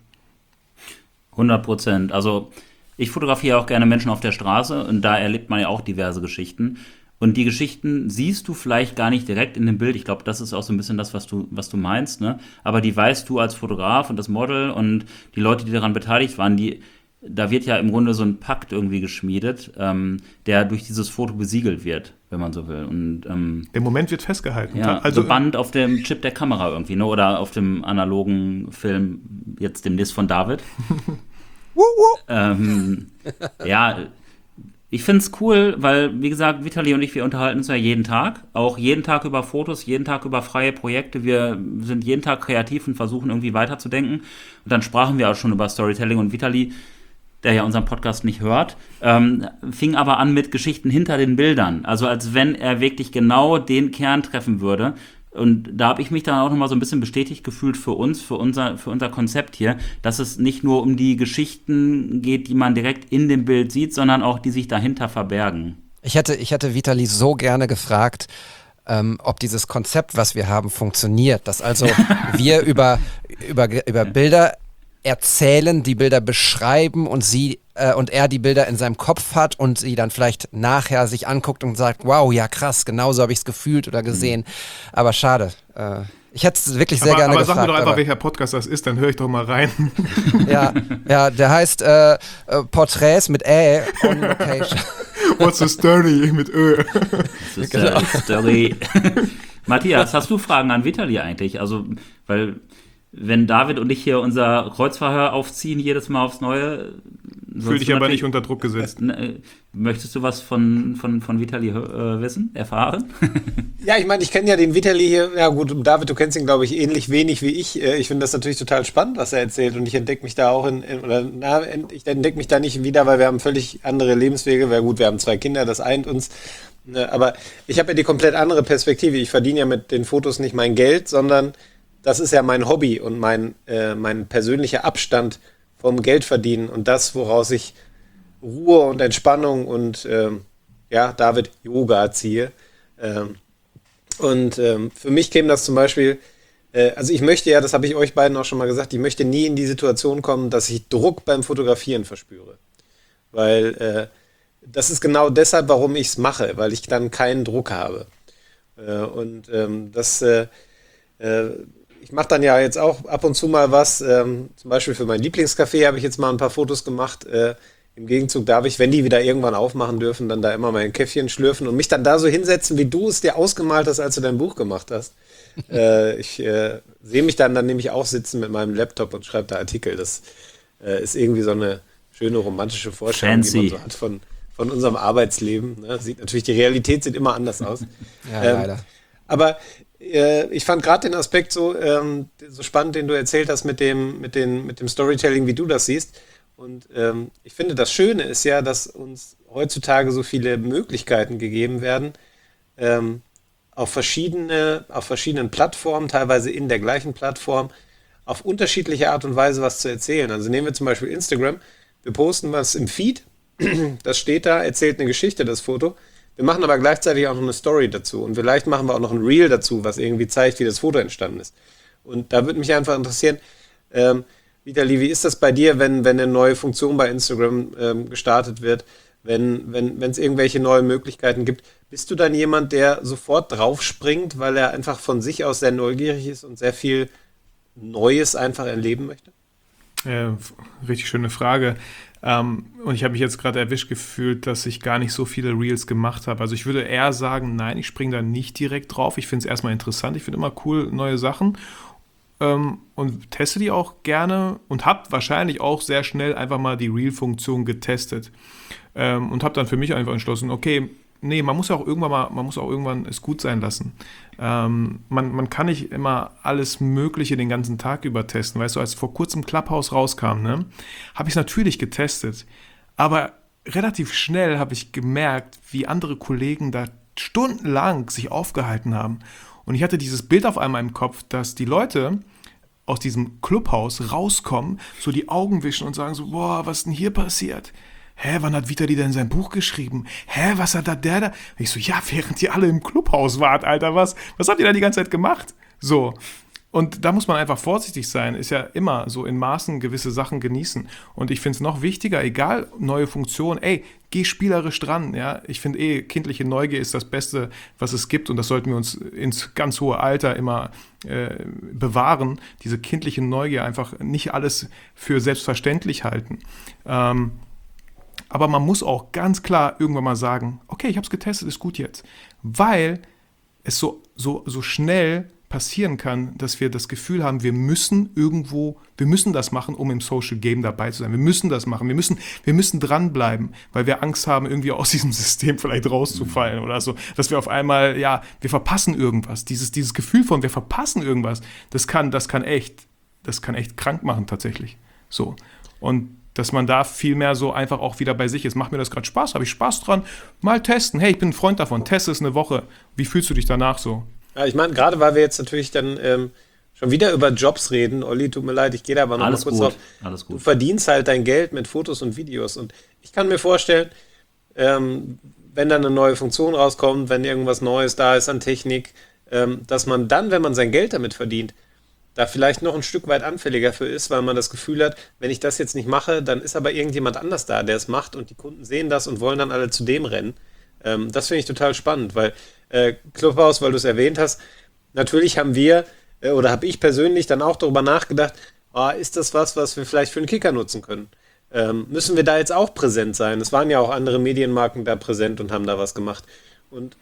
hundert Prozent. Also ich fotografiere auch gerne Menschen auf der Straße und da erlebt man ja auch diverse Geschichten. Und die Geschichten siehst du vielleicht gar nicht direkt in dem Bild. Ich glaube, das ist auch so ein bisschen das, was du, was du meinst, ne? Aber die weißt du als Fotograf und das Model und die Leute, die daran beteiligt waren, die da wird ja im Grunde so ein Pakt irgendwie geschmiedet, ähm, der durch dieses Foto besiegelt wird, wenn man so will. Und, ähm, der Moment wird festgehalten. Ja, also gebannt auf dem Chip der Kamera irgendwie, ne? Oder auf dem analogen Film, jetzt demnächst von David. ähm, ja, ich finde es cool, weil, wie gesagt, Vitali und ich, wir unterhalten uns ja jeden Tag. Auch jeden Tag über Fotos, jeden Tag über freie Projekte. Wir sind jeden Tag kreativ und versuchen irgendwie weiterzudenken. Und dann sprachen wir auch schon über Storytelling. Und Vitali, der ja unseren Podcast nicht hört, ähm, fing aber an mit Geschichten hinter den Bildern. Also als wenn er wirklich genau den Kern treffen würde. Und da habe ich mich dann auch nochmal so ein bisschen bestätigt gefühlt für uns, für unser, für unser Konzept hier, dass es nicht nur um die Geschichten geht, die man direkt in dem Bild sieht, sondern auch die sich dahinter verbergen. Ich hätte, ich hätte Vitali so gerne gefragt, ähm, ob dieses Konzept, was wir haben, funktioniert. Dass also wir über, über, über Bilder erzählen, die Bilder beschreiben und sie äh, und er die Bilder in seinem Kopf hat und sie dann vielleicht nachher sich anguckt und sagt, wow, ja krass, genauso habe ich es gefühlt oder gesehen. Mhm. Aber schade. Äh, ich hätte es wirklich sehr aber, gerne aber gefragt. Aber sag mir doch einfach, aber, welcher Podcast das ist, dann höre ich doch mal rein. Ja, ja, der heißt äh, äh, Porträts mit Ä on Location. What's the story mit Ö? Das ist genau. äh, Story. Matthias, hast du Fragen an Vitali eigentlich? Also, weil wenn David und ich hier unser Kreuzverhör aufziehen, jedes Mal aufs Neue. Fühl dich aber nicht unter Druck gesetzt. Äh, möchtest du was von, von, von Vitali äh, wissen, erfahren? Ja, ich meine, ich kenne ja den Vitali hier, ja gut, David, du kennst ihn, glaube ich, ähnlich wenig wie ich. Ich finde das natürlich total spannend, was er erzählt und ich entdecke mich da auch in, in oder na, ich entdecke mich da nicht wieder, weil wir haben völlig andere Lebenswege, weil gut, wir haben zwei Kinder, das eint uns. Aber ich habe ja die komplett andere Perspektive. Ich verdiene ja mit den Fotos nicht mein Geld, sondern das ist ja mein Hobby und mein, äh, mein persönlicher Abstand vom Geldverdienen und das, woraus ich Ruhe und Entspannung und ähm, ja, David, Yoga ziehe. Ähm, und ähm, für mich käme das zum Beispiel, äh, also ich möchte ja, das habe ich euch beiden auch schon mal gesagt, ich möchte nie in die Situation kommen, dass ich Druck beim Fotografieren verspüre. Weil äh, das ist genau deshalb, warum ich es mache, weil ich dann keinen Druck habe. Äh, und ähm, das äh, äh, Ich mache dann ja jetzt auch ab und zu mal was, ähm, zum Beispiel für mein Lieblingscafé habe ich jetzt mal ein paar Fotos gemacht. Äh, Im Gegenzug darf ich, wenn die wieder irgendwann aufmachen dürfen, dann da immer mein Käffchen schlürfen und mich dann da so hinsetzen, wie du es dir ausgemalt hast, als du dein Buch gemacht hast. äh, ich äh, sehe mich dann, dann nämlich auch sitzen mit meinem Laptop und schreibe da Artikel. Das äh, ist irgendwie so eine schöne romantische Vorstellung, Fancy. die man so hat von, von unserem Arbeitsleben. Ne? Sieht natürlich, die Realität sieht immer anders aus. Ja, ähm, leider. Aber ich fand gerade den Aspekt so, ähm, so spannend, den du erzählt hast mit dem, mit, den, mit dem Storytelling, wie du das siehst. Und ähm, ich finde, das Schöne ist ja, dass uns heutzutage so viele Möglichkeiten gegeben werden, ähm, auf, verschiedene, auf verschiedenen Plattformen, teilweise in der gleichen Plattform, auf unterschiedliche Art und Weise was zu erzählen. Also nehmen wir zum Beispiel Instagram, wir posten was im Feed, das steht da, erzählt eine Geschichte, das Foto. Wir machen aber gleichzeitig auch noch eine Story dazu und vielleicht machen wir auch noch ein Reel dazu, was irgendwie zeigt, wie das Foto entstanden ist. Und da würde mich einfach interessieren, ähm, Vitali, wie ist das bei dir, wenn, wenn eine neue Funktion bei Instagram ähm, gestartet wird, wenn wenn wenn es irgendwelche neuen Möglichkeiten gibt? Bist du dann jemand, der sofort draufspringt, weil er einfach von sich aus sehr neugierig ist und sehr viel Neues einfach erleben möchte? Äh, richtig schöne Frage. Ähm, und ich habe mich jetzt gerade erwischt gefühlt, dass ich gar nicht so viele Reels gemacht habe. Also ich würde eher sagen, nein, ich springe da nicht direkt drauf. Ich finde es erstmal interessant. Ich finde immer cool, neue Sachen. Ähm, und teste die auch gerne und habe wahrscheinlich auch sehr schnell einfach mal die Reel-Funktion getestet. Ähm, und habe dann für mich einfach entschlossen, okay, nee, man muss ja auch irgendwann mal, man muss auch irgendwann es gut sein lassen. Ähm, man, man kann nicht immer alles Mögliche den ganzen Tag über testen. Weißt du, als vor kurzem Clubhouse rauskam, ne, habe ich es natürlich getestet. Aber relativ schnell habe ich gemerkt, wie andere Kollegen da stundenlang sich aufgehalten haben. Und ich hatte dieses Bild auf einmal im Kopf, dass die Leute aus diesem Clubhouse rauskommen, so die Augen wischen und sagen so, boah, was ist denn hier passiert? Hä, wann hat Vitali denn sein Buch geschrieben? Hä, was hat da der da? Und ich so, ja, während ihr alle im Clubhaus wart, Alter, was, was habt ihr da die ganze Zeit gemacht? So, und da muss man einfach vorsichtig sein, ist ja immer so in Maßen gewisse Sachen genießen. Und ich finde es noch wichtiger, egal, neue Funktion, ey, geh spielerisch dran, ja. Ich finde eh, kindliche Neugier ist das Beste, was es gibt und das sollten wir uns ins ganz hohe Alter immer äh, bewahren, diese kindliche Neugier, einfach nicht alles für selbstverständlich halten. Ähm, Aber man muss auch ganz klar irgendwann mal sagen, okay, ich habe es getestet, ist gut jetzt. Weil es so, so, so schnell passieren kann, dass wir das Gefühl haben, wir müssen irgendwo, wir müssen das machen, um im Social Game dabei zu sein. Wir müssen das machen, wir müssen, wir müssen dranbleiben, weil wir Angst haben, irgendwie aus diesem System vielleicht rauszufallen oder so. Dass wir auf einmal, ja, wir verpassen irgendwas. Dieses, dieses Gefühl von, wir verpassen irgendwas, das kann, das kann echt, das kann echt krank machen tatsächlich. So. Und dass man da viel mehr so einfach auch wieder bei sich ist. Macht mir das gerade Spaß? Habe ich Spaß dran? Mal testen. Hey, ich bin ein Freund davon. Teste es eine Woche. Wie fühlst du dich danach so? Ja, ich meine, gerade weil wir jetzt natürlich dann ähm, schon wieder über Jobs reden. Olli, tut mir leid, ich gehe da aber noch Alles mal kurz gut. drauf. Alles gut. Du verdienst halt dein Geld mit Fotos und Videos. Und ich kann mir vorstellen, ähm, wenn dann eine neue Funktion rauskommt, wenn irgendwas Neues da ist an Technik, ähm, dass man dann, wenn man sein Geld damit verdient, da vielleicht noch ein Stück weit anfälliger für ist, weil man das Gefühl hat, wenn ich das jetzt nicht mache, dann ist aber irgendjemand anders da, der es macht und die Kunden sehen das und wollen dann alle zu dem rennen. Ähm, das finde ich total spannend, weil äh, Clubhouse, weil du es erwähnt hast, natürlich haben wir äh, oder habe ich persönlich dann auch darüber nachgedacht, oh, ist das was, was wir vielleicht für einen Kicker nutzen können? Ähm, müssen wir da jetzt auch präsent sein? Es waren ja auch andere Medienmarken da präsent und haben da was gemacht. Und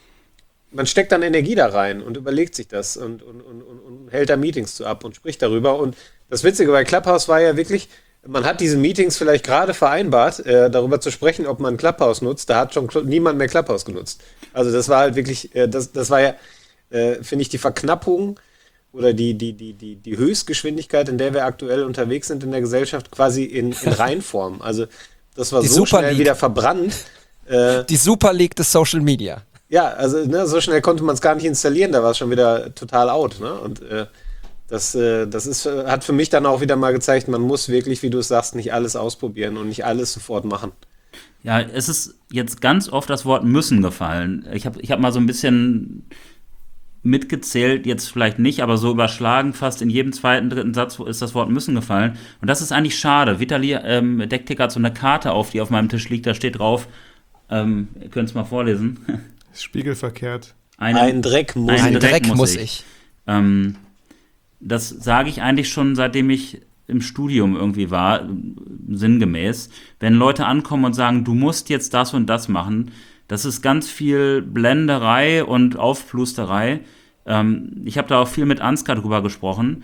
man steckt dann Energie da rein und überlegt sich das und, und, und, und hält da Meetings zu ab und spricht darüber. Und das Witzige bei Clubhouse war ja wirklich, man hat diese Meetings vielleicht gerade vereinbart, äh, darüber zu sprechen, ob man Clubhouse nutzt. Da hat schon Cl- niemand mehr Clubhouse genutzt. Also das war halt wirklich, äh, das, das war ja, äh, finde ich, die Verknappung oder die, die, die, die, die Höchstgeschwindigkeit, in der wir aktuell unterwegs sind in der Gesellschaft, quasi in, in Reinform. Also das war Die so Super schnell League. wieder verbrannt. Äh, Die Super League des Social Media. Ja, also ne, so schnell konnte man es gar nicht installieren, da war es schon wieder total out. Ne? Und äh, das, äh, das ist, äh, hat für mich dann auch wieder mal gezeigt, man muss wirklich, wie du es sagst, nicht alles ausprobieren und nicht alles sofort machen. Ja, es ist jetzt ganz oft das Wort müssen gefallen. Ich habe ich hab mal so ein bisschen mitgezählt, jetzt vielleicht nicht, aber so überschlagen, fast in jedem zweiten, dritten Satz ist das Wort müssen gefallen. Und das ist eigentlich schade. Vitali ähm, Decktick hat so eine Karte auf, die auf meinem Tisch liegt, da steht drauf, ähm, ihr könnt es mal vorlesen. Spiegelverkehrt. Einen, ein Dreck muss ein Ein Dreck, Dreck muss muss ich. ich. Ähm, das sage ich eigentlich schon, seitdem ich im Studium irgendwie war, sinngemäß. Wenn Leute ankommen und sagen, du musst jetzt das und das machen, das ist ganz viel Blenderei und Aufplusterei. Ähm, ich habe da auch viel mit Ansgar drüber gesprochen.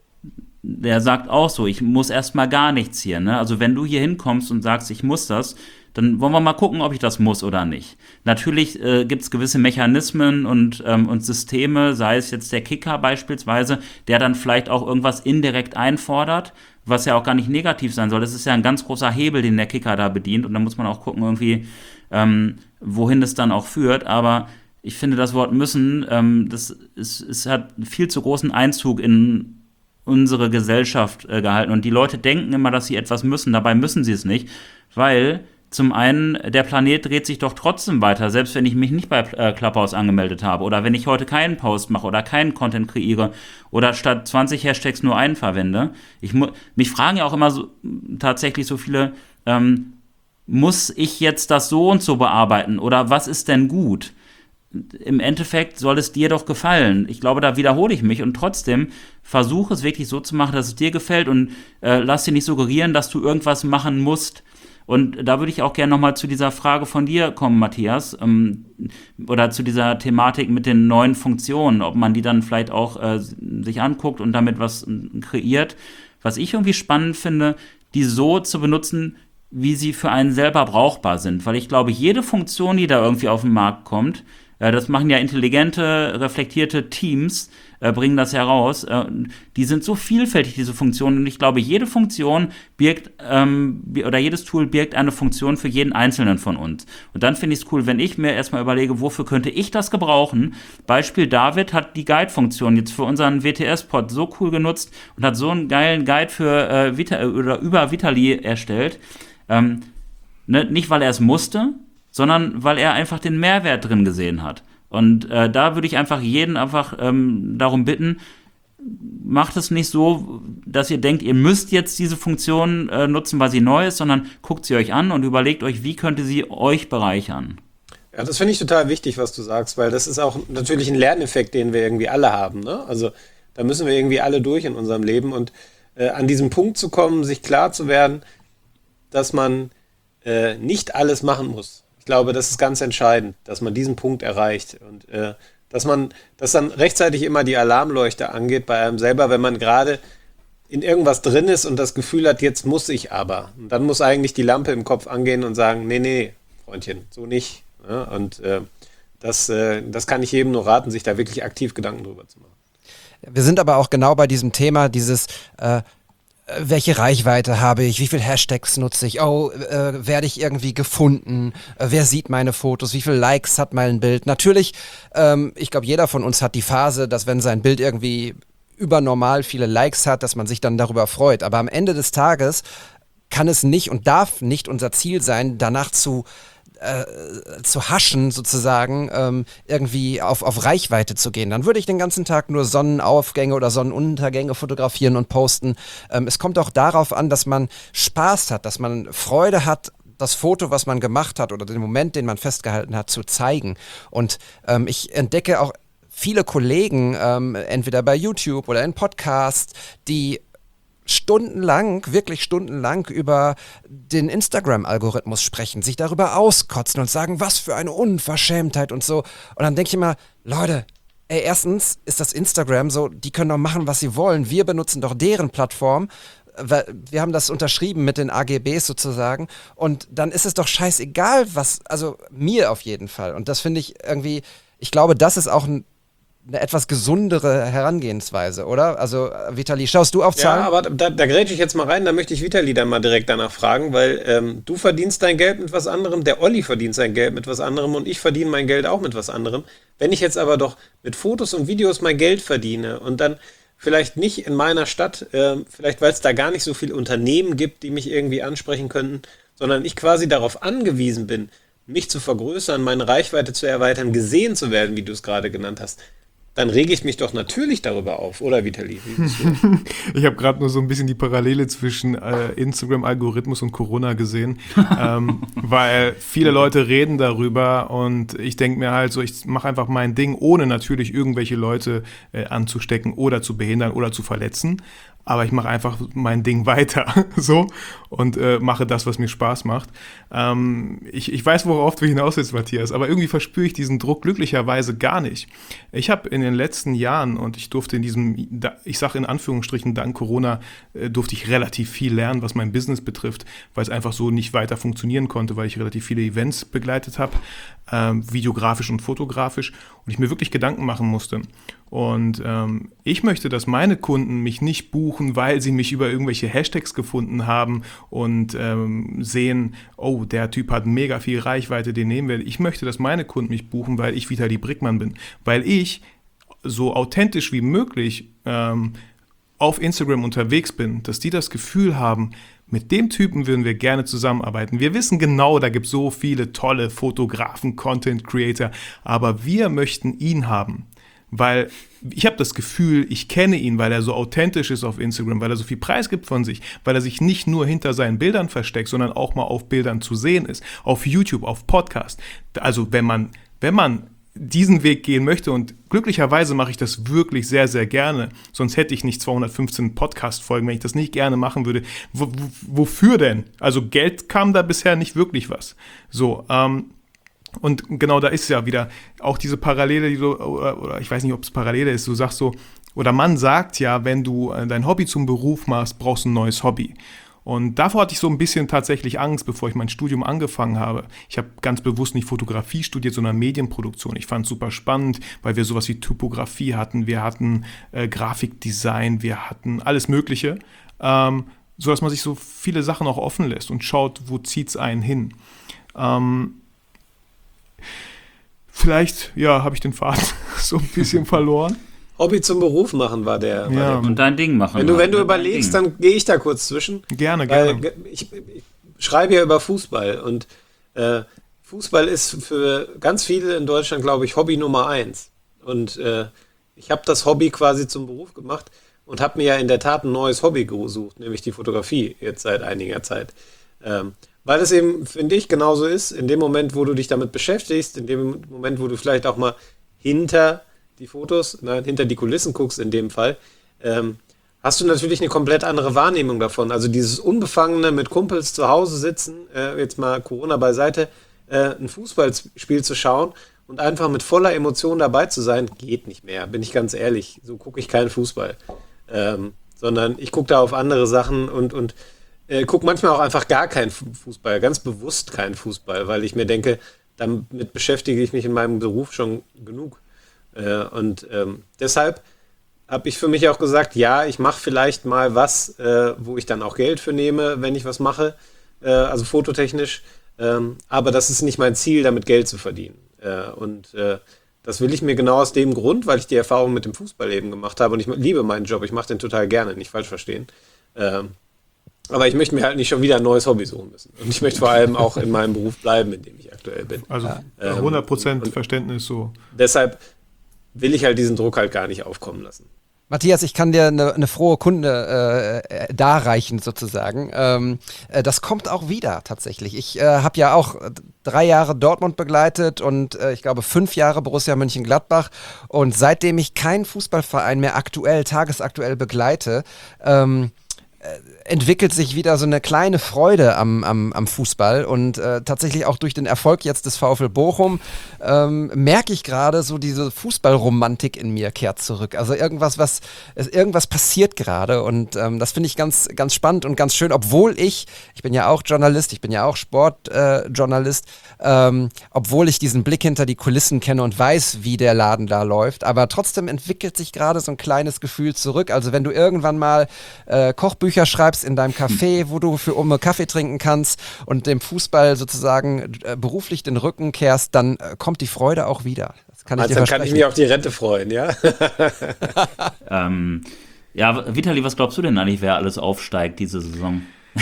Der sagt auch so, ich muss erstmal gar nichts hier. Ne? Also wenn du hier hinkommst und sagst, ich muss das, dann wollen wir mal gucken, ob ich das muss oder nicht. Natürlich äh, gibt es gewisse Mechanismen und, ähm, und Systeme, sei es jetzt der Kicker beispielsweise, der dann vielleicht auch irgendwas indirekt einfordert, was ja auch gar nicht negativ sein soll. Das ist ja ein ganz großer Hebel, den der Kicker da bedient und da muss man auch gucken irgendwie, ähm, wohin das dann auch führt. Aber ich finde das Wort müssen, ähm, das ist, es hat einen viel zu großen Einzug in unsere Gesellschaft äh, gehalten und die Leute denken immer, dass sie etwas müssen, dabei müssen sie es nicht, weil zum einen, der Planet dreht sich doch trotzdem weiter, selbst wenn ich mich nicht bei äh, Clubhouse angemeldet habe oder wenn ich heute keinen Post mache oder keinen Content kreiere oder statt zwanzig Hashtags nur einen verwende. Ich mu- mich fragen ja auch immer so, tatsächlich so viele, ähm, muss ich jetzt das so und so bearbeiten oder was ist denn gut? Im Endeffekt soll es dir doch gefallen. Ich glaube, da wiederhole ich mich und trotzdem versuche es wirklich so zu machen, dass es dir gefällt und äh, lass dir nicht suggerieren, dass du irgendwas machen musst. Und da würde ich auch gerne nochmal zu dieser Frage von dir kommen, Matthias, ähm, oder zu dieser Thematik mit den neuen Funktionen, ob man die dann vielleicht auch äh, sich anguckt und damit was äh, kreiert. Was ich irgendwie spannend finde, die so zu benutzen, wie sie für einen selber brauchbar sind. Weil ich glaube, jede Funktion, die da irgendwie auf den Markt kommt, äh, das machen ja intelligente, reflektierte Teams, äh, bringen das heraus. Äh, die sind so vielfältig, diese Funktionen. Und ich glaube, jede Funktion birgt, ähm, oder jedes Tool birgt eine Funktion für jeden Einzelnen von uns. Und dann finde ich es cool, wenn ich mir erstmal überlege, wofür könnte ich das gebrauchen? Beispiel David hat die Guide-Funktion jetzt für unseren W T S-Pod so cool genutzt und hat so einen geilen Guide für äh, Vita- oder über Vitali erstellt. Ähm, ne, nicht, weil er es musste, sondern weil er einfach den Mehrwert drin gesehen hat. Und äh, da würde ich einfach jeden einfach ähm, darum bitten, macht es nicht so, dass ihr denkt, ihr müsst jetzt diese Funktion äh, nutzen, weil sie neu ist, sondern guckt sie euch an und überlegt euch, wie könnte sie euch bereichern. Ja, das finde ich total wichtig, was du sagst, weil das ist auch natürlich ein Lerneffekt, den wir irgendwie alle haben. Ne? Also da müssen wir irgendwie alle durch in unserem Leben und äh, an diesen Punkt zu kommen, sich klar zu werden, dass man äh, nicht alles machen muss. Ich glaube, das ist ganz entscheidend, dass man diesen Punkt erreicht und äh, dass man, dass dann rechtzeitig immer die Alarmleuchte angeht bei einem selber, wenn man gerade in irgendwas drin ist und das Gefühl hat, jetzt muss ich aber. Und dann muss eigentlich die Lampe im Kopf angehen und sagen, nee, nee, Freundchen, so nicht. Ja, und äh, das, äh, das kann ich jedem nur raten, sich da wirklich aktiv Gedanken drüber zu machen. Wir sind aber auch genau bei diesem Thema, dieses äh, welche Reichweite habe ich, wie viele Hashtags nutze ich, oh, äh, werde ich irgendwie gefunden, äh, wer sieht meine Fotos, wie viele Likes hat mein Bild. Natürlich, ähm, ich glaube, jeder von uns hat die Phase, dass wenn sein Bild irgendwie übernormal viele Likes hat, dass man sich dann darüber freut. Aber am Ende des Tages kann es nicht und darf nicht unser Ziel sein, danach zu Äh, zu haschen sozusagen, ähm, irgendwie auf, auf Reichweite zu gehen. Dann würde ich den ganzen Tag nur Sonnenaufgänge oder Sonnenuntergänge fotografieren und posten. Ähm, es kommt auch darauf an, dass man Spaß hat, dass man Freude hat, das Foto, was man gemacht hat oder den Moment, den man festgehalten hat, zu zeigen. Und ähm, ich entdecke auch viele Kollegen, ähm, entweder bei YouTube oder in Podcasts, die stundenlang, wirklich stundenlang über den Instagram-Algorithmus sprechen, sich darüber auskotzen und sagen, was für eine Unverschämtheit und so. Und dann denke ich immer, Leute, ey, erstens ist das Instagram so, die können doch machen, was sie wollen. Wir benutzen doch deren Plattform. Wir haben das unterschrieben mit den A G Bs sozusagen. Und dann ist es doch scheißegal, was, also mir auf jeden Fall. Und das finde ich irgendwie, ich glaube, das ist auch ein eine etwas gesundere Herangehensweise, oder? Also, Vitali, schaust du auf Zahlen? Ja, aber da, da grätsche ich jetzt mal rein, da möchte ich Vitali dann mal direkt danach fragen, weil ähm, du verdienst dein Geld mit was anderem, der Olli verdient sein Geld mit was anderem und ich verdiene mein Geld auch mit was anderem. Wenn ich jetzt aber doch mit Fotos und Videos mein Geld verdiene und dann vielleicht nicht in meiner Stadt, äh, vielleicht weil es da gar nicht so viele Unternehmen gibt, die mich irgendwie ansprechen könnten, sondern ich quasi darauf angewiesen bin, mich zu vergrößern, meine Reichweite zu erweitern, gesehen zu werden, wie du es gerade genannt hast, dann rege ich mich doch natürlich darüber auf, oder Vitali? Ich habe gerade nur so ein bisschen die Parallele zwischen äh, Instagram-Algorithmus und Corona gesehen, ähm, weil viele Leute reden darüber und ich denke mir halt so, ich mache einfach mein Ding, ohne natürlich irgendwelche Leute äh, anzustecken oder zu behindern oder zu verletzen. Aber ich mache einfach mein Ding weiter so und äh, mache das, was mir Spaß macht. Ähm, ich, ich weiß, worauf du hinaus willst, Matthias, aber irgendwie verspüre ich diesen Druck glücklicherweise gar nicht. Ich habe in den letzten Jahren, und ich durfte in diesem, ich sage in Anführungsstrichen, dank Corona, äh, durfte ich relativ viel lernen, was mein Business betrifft, weil es einfach so nicht weiter funktionieren konnte, weil ich relativ viele Events begleitet habe, ähm, videografisch und fotografisch, und ich mir wirklich Gedanken machen musste. Und ähm, ich möchte, dass meine Kunden mich nicht buchen, weil sie mich über irgendwelche Hashtags gefunden haben und ähm, sehen, oh, der Typ hat mega viel Reichweite, den nehmen wir. Ich möchte, dass meine Kunden mich buchen, weil ich Vitali Brickmann bin. Weil ich so authentisch wie möglich ähm, auf Instagram unterwegs bin, dass die das Gefühl haben, mit dem Typen würden wir gerne zusammenarbeiten. Wir wissen genau, da gibt es so viele tolle Fotografen, Content Creator, aber wir möchten ihn haben. Weil ich habe das Gefühl, ich kenne ihn, weil er so authentisch ist auf Instagram, weil er so viel Preis gibt von sich, weil er sich nicht nur hinter seinen Bildern versteckt, sondern auch mal auf Bildern zu sehen ist, auf YouTube, auf Podcast. Also wenn man, wenn man diesen Weg gehen möchte, und glücklicherweise mache ich das wirklich sehr, sehr gerne, sonst hätte ich nicht zweihundertfünfzehn Podcast-Folgen, wenn ich das nicht gerne machen würde. W- w- wofür denn? Also Geld kam da bisher nicht wirklich was. So, ähm, und genau da ist ja wieder auch diese Parallele, die du, oder, oder ich weiß nicht, ob es Parallele ist, du sagst so, oder man sagt ja, wenn du dein Hobby zum Beruf machst, brauchst du ein neues Hobby. Und davor hatte ich so ein bisschen tatsächlich Angst, bevor ich mein Studium angefangen habe. Ich habe ganz bewusst nicht Fotografie studiert, sondern Medienproduktion. Ich fand es super spannend, weil wir sowas wie Typografie hatten, wir hatten äh, Grafikdesign, wir hatten alles Mögliche, ähm, sodass man sich so viele Sachen auch offen lässt und schaut, wo zieht es einen hin. Ähm, Vielleicht, ja, habe ich den Faden so ein bisschen verloren. Hobby zum Beruf machen war der. War Ja. der Und dein Ding machen. wenn du, wenn du Dein überlegst, Ding. dann gehe ich da kurz zwischen. Gerne, Weil gerne. ich, ich schreibe ja über Fußball und äh, Fußball ist für ganz viele in Deutschland, glaube ich, Hobby Nummer eins. Und äh, ich habe das Hobby quasi zum Beruf gemacht und habe mir ja in der Tat ein neues Hobby gesucht, nämlich die Fotografie jetzt seit einiger Zeit. Ähm, Weil es eben, finde ich, genauso ist, in dem Moment, wo du dich damit beschäftigst, in dem Moment, wo du vielleicht auch mal hinter die Fotos, nein, hinter die Kulissen guckst in dem Fall, ähm, hast du natürlich eine komplett andere Wahrnehmung davon. Also dieses Unbefangene mit Kumpels zu Hause sitzen, äh, jetzt mal Corona beiseite, äh, ein Fußballspiel zu schauen und einfach mit voller Emotion dabei zu sein, geht nicht mehr, bin ich ganz ehrlich. So gucke ich keinen Fußball. Ähm, sondern ich gucke da auf andere Sachen und, und äh, gucke manchmal auch einfach gar keinen Fußball, ganz bewusst keinen Fußball, weil ich mir denke, damit beschäftige ich mich in meinem Beruf schon genug. Äh, und ähm, deshalb habe ich für mich auch gesagt, ja, ich mache vielleicht mal was, äh, wo ich dann auch Geld für nehme, wenn ich was mache, äh, also fototechnisch. Ähm, aber das ist nicht mein Ziel, damit Geld zu verdienen. Äh, und äh, das will ich mir genau aus dem Grund, weil ich die Erfahrung mit dem Fußball eben gemacht habe. Und ich liebe meinen Job, ich mache den total gerne, nicht falsch verstehen. Ähm, aber ich möchte mir halt nicht schon wieder ein neues Hobby suchen müssen. Und ich möchte vor allem auch in meinem Beruf bleiben, in dem ich aktuell bin. Also ähm, hundert Prozent und, Verständnis so. Deshalb will ich halt diesen Druck halt gar nicht aufkommen lassen. Matthias, ich kann dir eine, eine frohe Kunde äh, darreichen sozusagen. Ähm, äh, das kommt auch wieder tatsächlich. Ich äh, habe ja auch drei Jahre Dortmund begleitet und äh, ich glaube fünf Jahre Borussia Mönchengladbach. Und seitdem ich keinen Fußballverein mehr aktuell, tagesaktuell begleite, ähm, entwickelt sich wieder so eine kleine Freude am, am, am Fußball und äh, tatsächlich auch durch den Erfolg jetzt des VfL Bochum ähm, merke ich gerade so diese Fußballromantik in mir kehrt zurück. Also irgendwas, was irgendwas passiert gerade und ähm, das finde ich ganz, ganz spannend und ganz schön, obwohl ich, ich bin ja auch Journalist, ich bin ja auch Sportjournalist, äh, ähm, obwohl ich diesen Blick hinter die Kulissen kenne und weiß, wie der Laden da läuft, aber trotzdem entwickelt sich gerade so ein kleines Gefühl zurück. Also wenn du irgendwann mal äh, Kochbücher schreibst in deinem Café, wo du für Umme Kaffee trinken kannst und dem Fußball sozusagen äh, beruflich den Rücken kehrst, dann äh, kommt die Freude auch wieder. Das kann ich also dir dann versprechen. kann ich mich auf die Rente freuen, ja? ähm, ja, Vitali, was glaubst du denn eigentlich, wer alles aufsteigt diese Saison?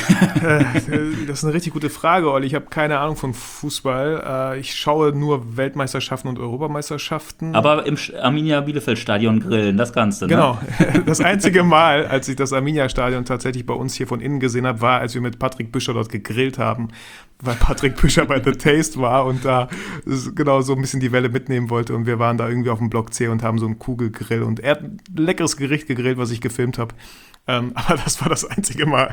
Das ist eine richtig gute Frage, Olli. Ich habe keine Ahnung von Fußball. Ich schaue nur Weltmeisterschaften und Europameisterschaften. Aber im Arminia Bielefeld-Stadion grillen, das kannst du, ne? Genau. Das einzige Mal, als ich das Arminia-Stadion tatsächlich bei uns hier von innen gesehen habe, war, als wir mit Patrick Büscher dort gegrillt haben, weil Patrick Büscher bei The Taste war und da genau so ein bisschen die Welle mitnehmen wollte. Und wir waren da irgendwie auf dem Block C und haben so einen Kugelgrill. Und er hat ein leckeres Gericht gegrillt, was ich gefilmt habe. Ähm, aber das war das einzige Mal.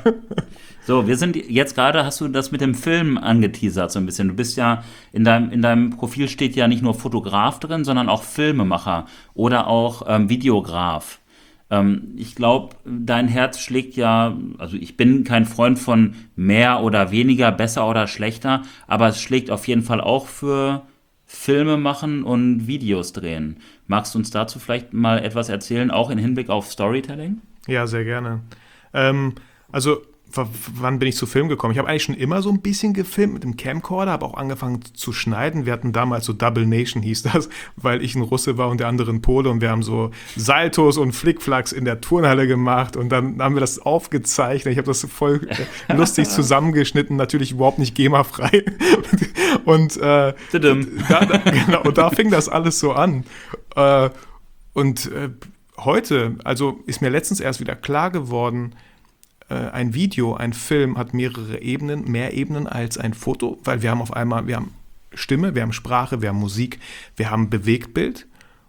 So, wir sind jetzt gerade, hast du das mit dem Film angeteasert so ein bisschen. Du bist ja, in deinem, in deinem Profil steht ja nicht nur Fotograf drin, sondern auch Filmemacher oder auch ähm, Videograf. Ähm, ich glaube, dein Herz schlägt ja, also ich bin kein Freund von mehr oder weniger, besser oder schlechter, aber es schlägt auf jeden Fall auch für Filme machen und Videos drehen. Magst du uns dazu vielleicht mal etwas erzählen, auch in Hinblick auf Storytelling? Ja, sehr gerne. Ähm, also, w- wann bin ich zu Film gekommen? Ich habe eigentlich schon immer so ein bisschen gefilmt mit dem Camcorder, habe auch angefangen zu schneiden. Wir hatten damals so Double Nation, hieß das, weil ich ein Russe war und der andere ein Pole und wir haben so Saltos und Flickflacks in der Turnhalle gemacht und dann haben wir das aufgezeichnet. Ich habe das voll lustig zusammengeschnitten, natürlich überhaupt nicht GEMA-frei. Und, äh, da, da, genau, und da fing das alles so an. Äh, und äh, Heute, also ist mir letztens erst wieder klar geworden, äh, ein Video, ein Film hat mehrere Ebenen, mehr Ebenen als ein Foto, weil wir haben auf einmal, wir haben Stimme, wir haben Sprache, wir haben Musik, wir haben Bewegtbild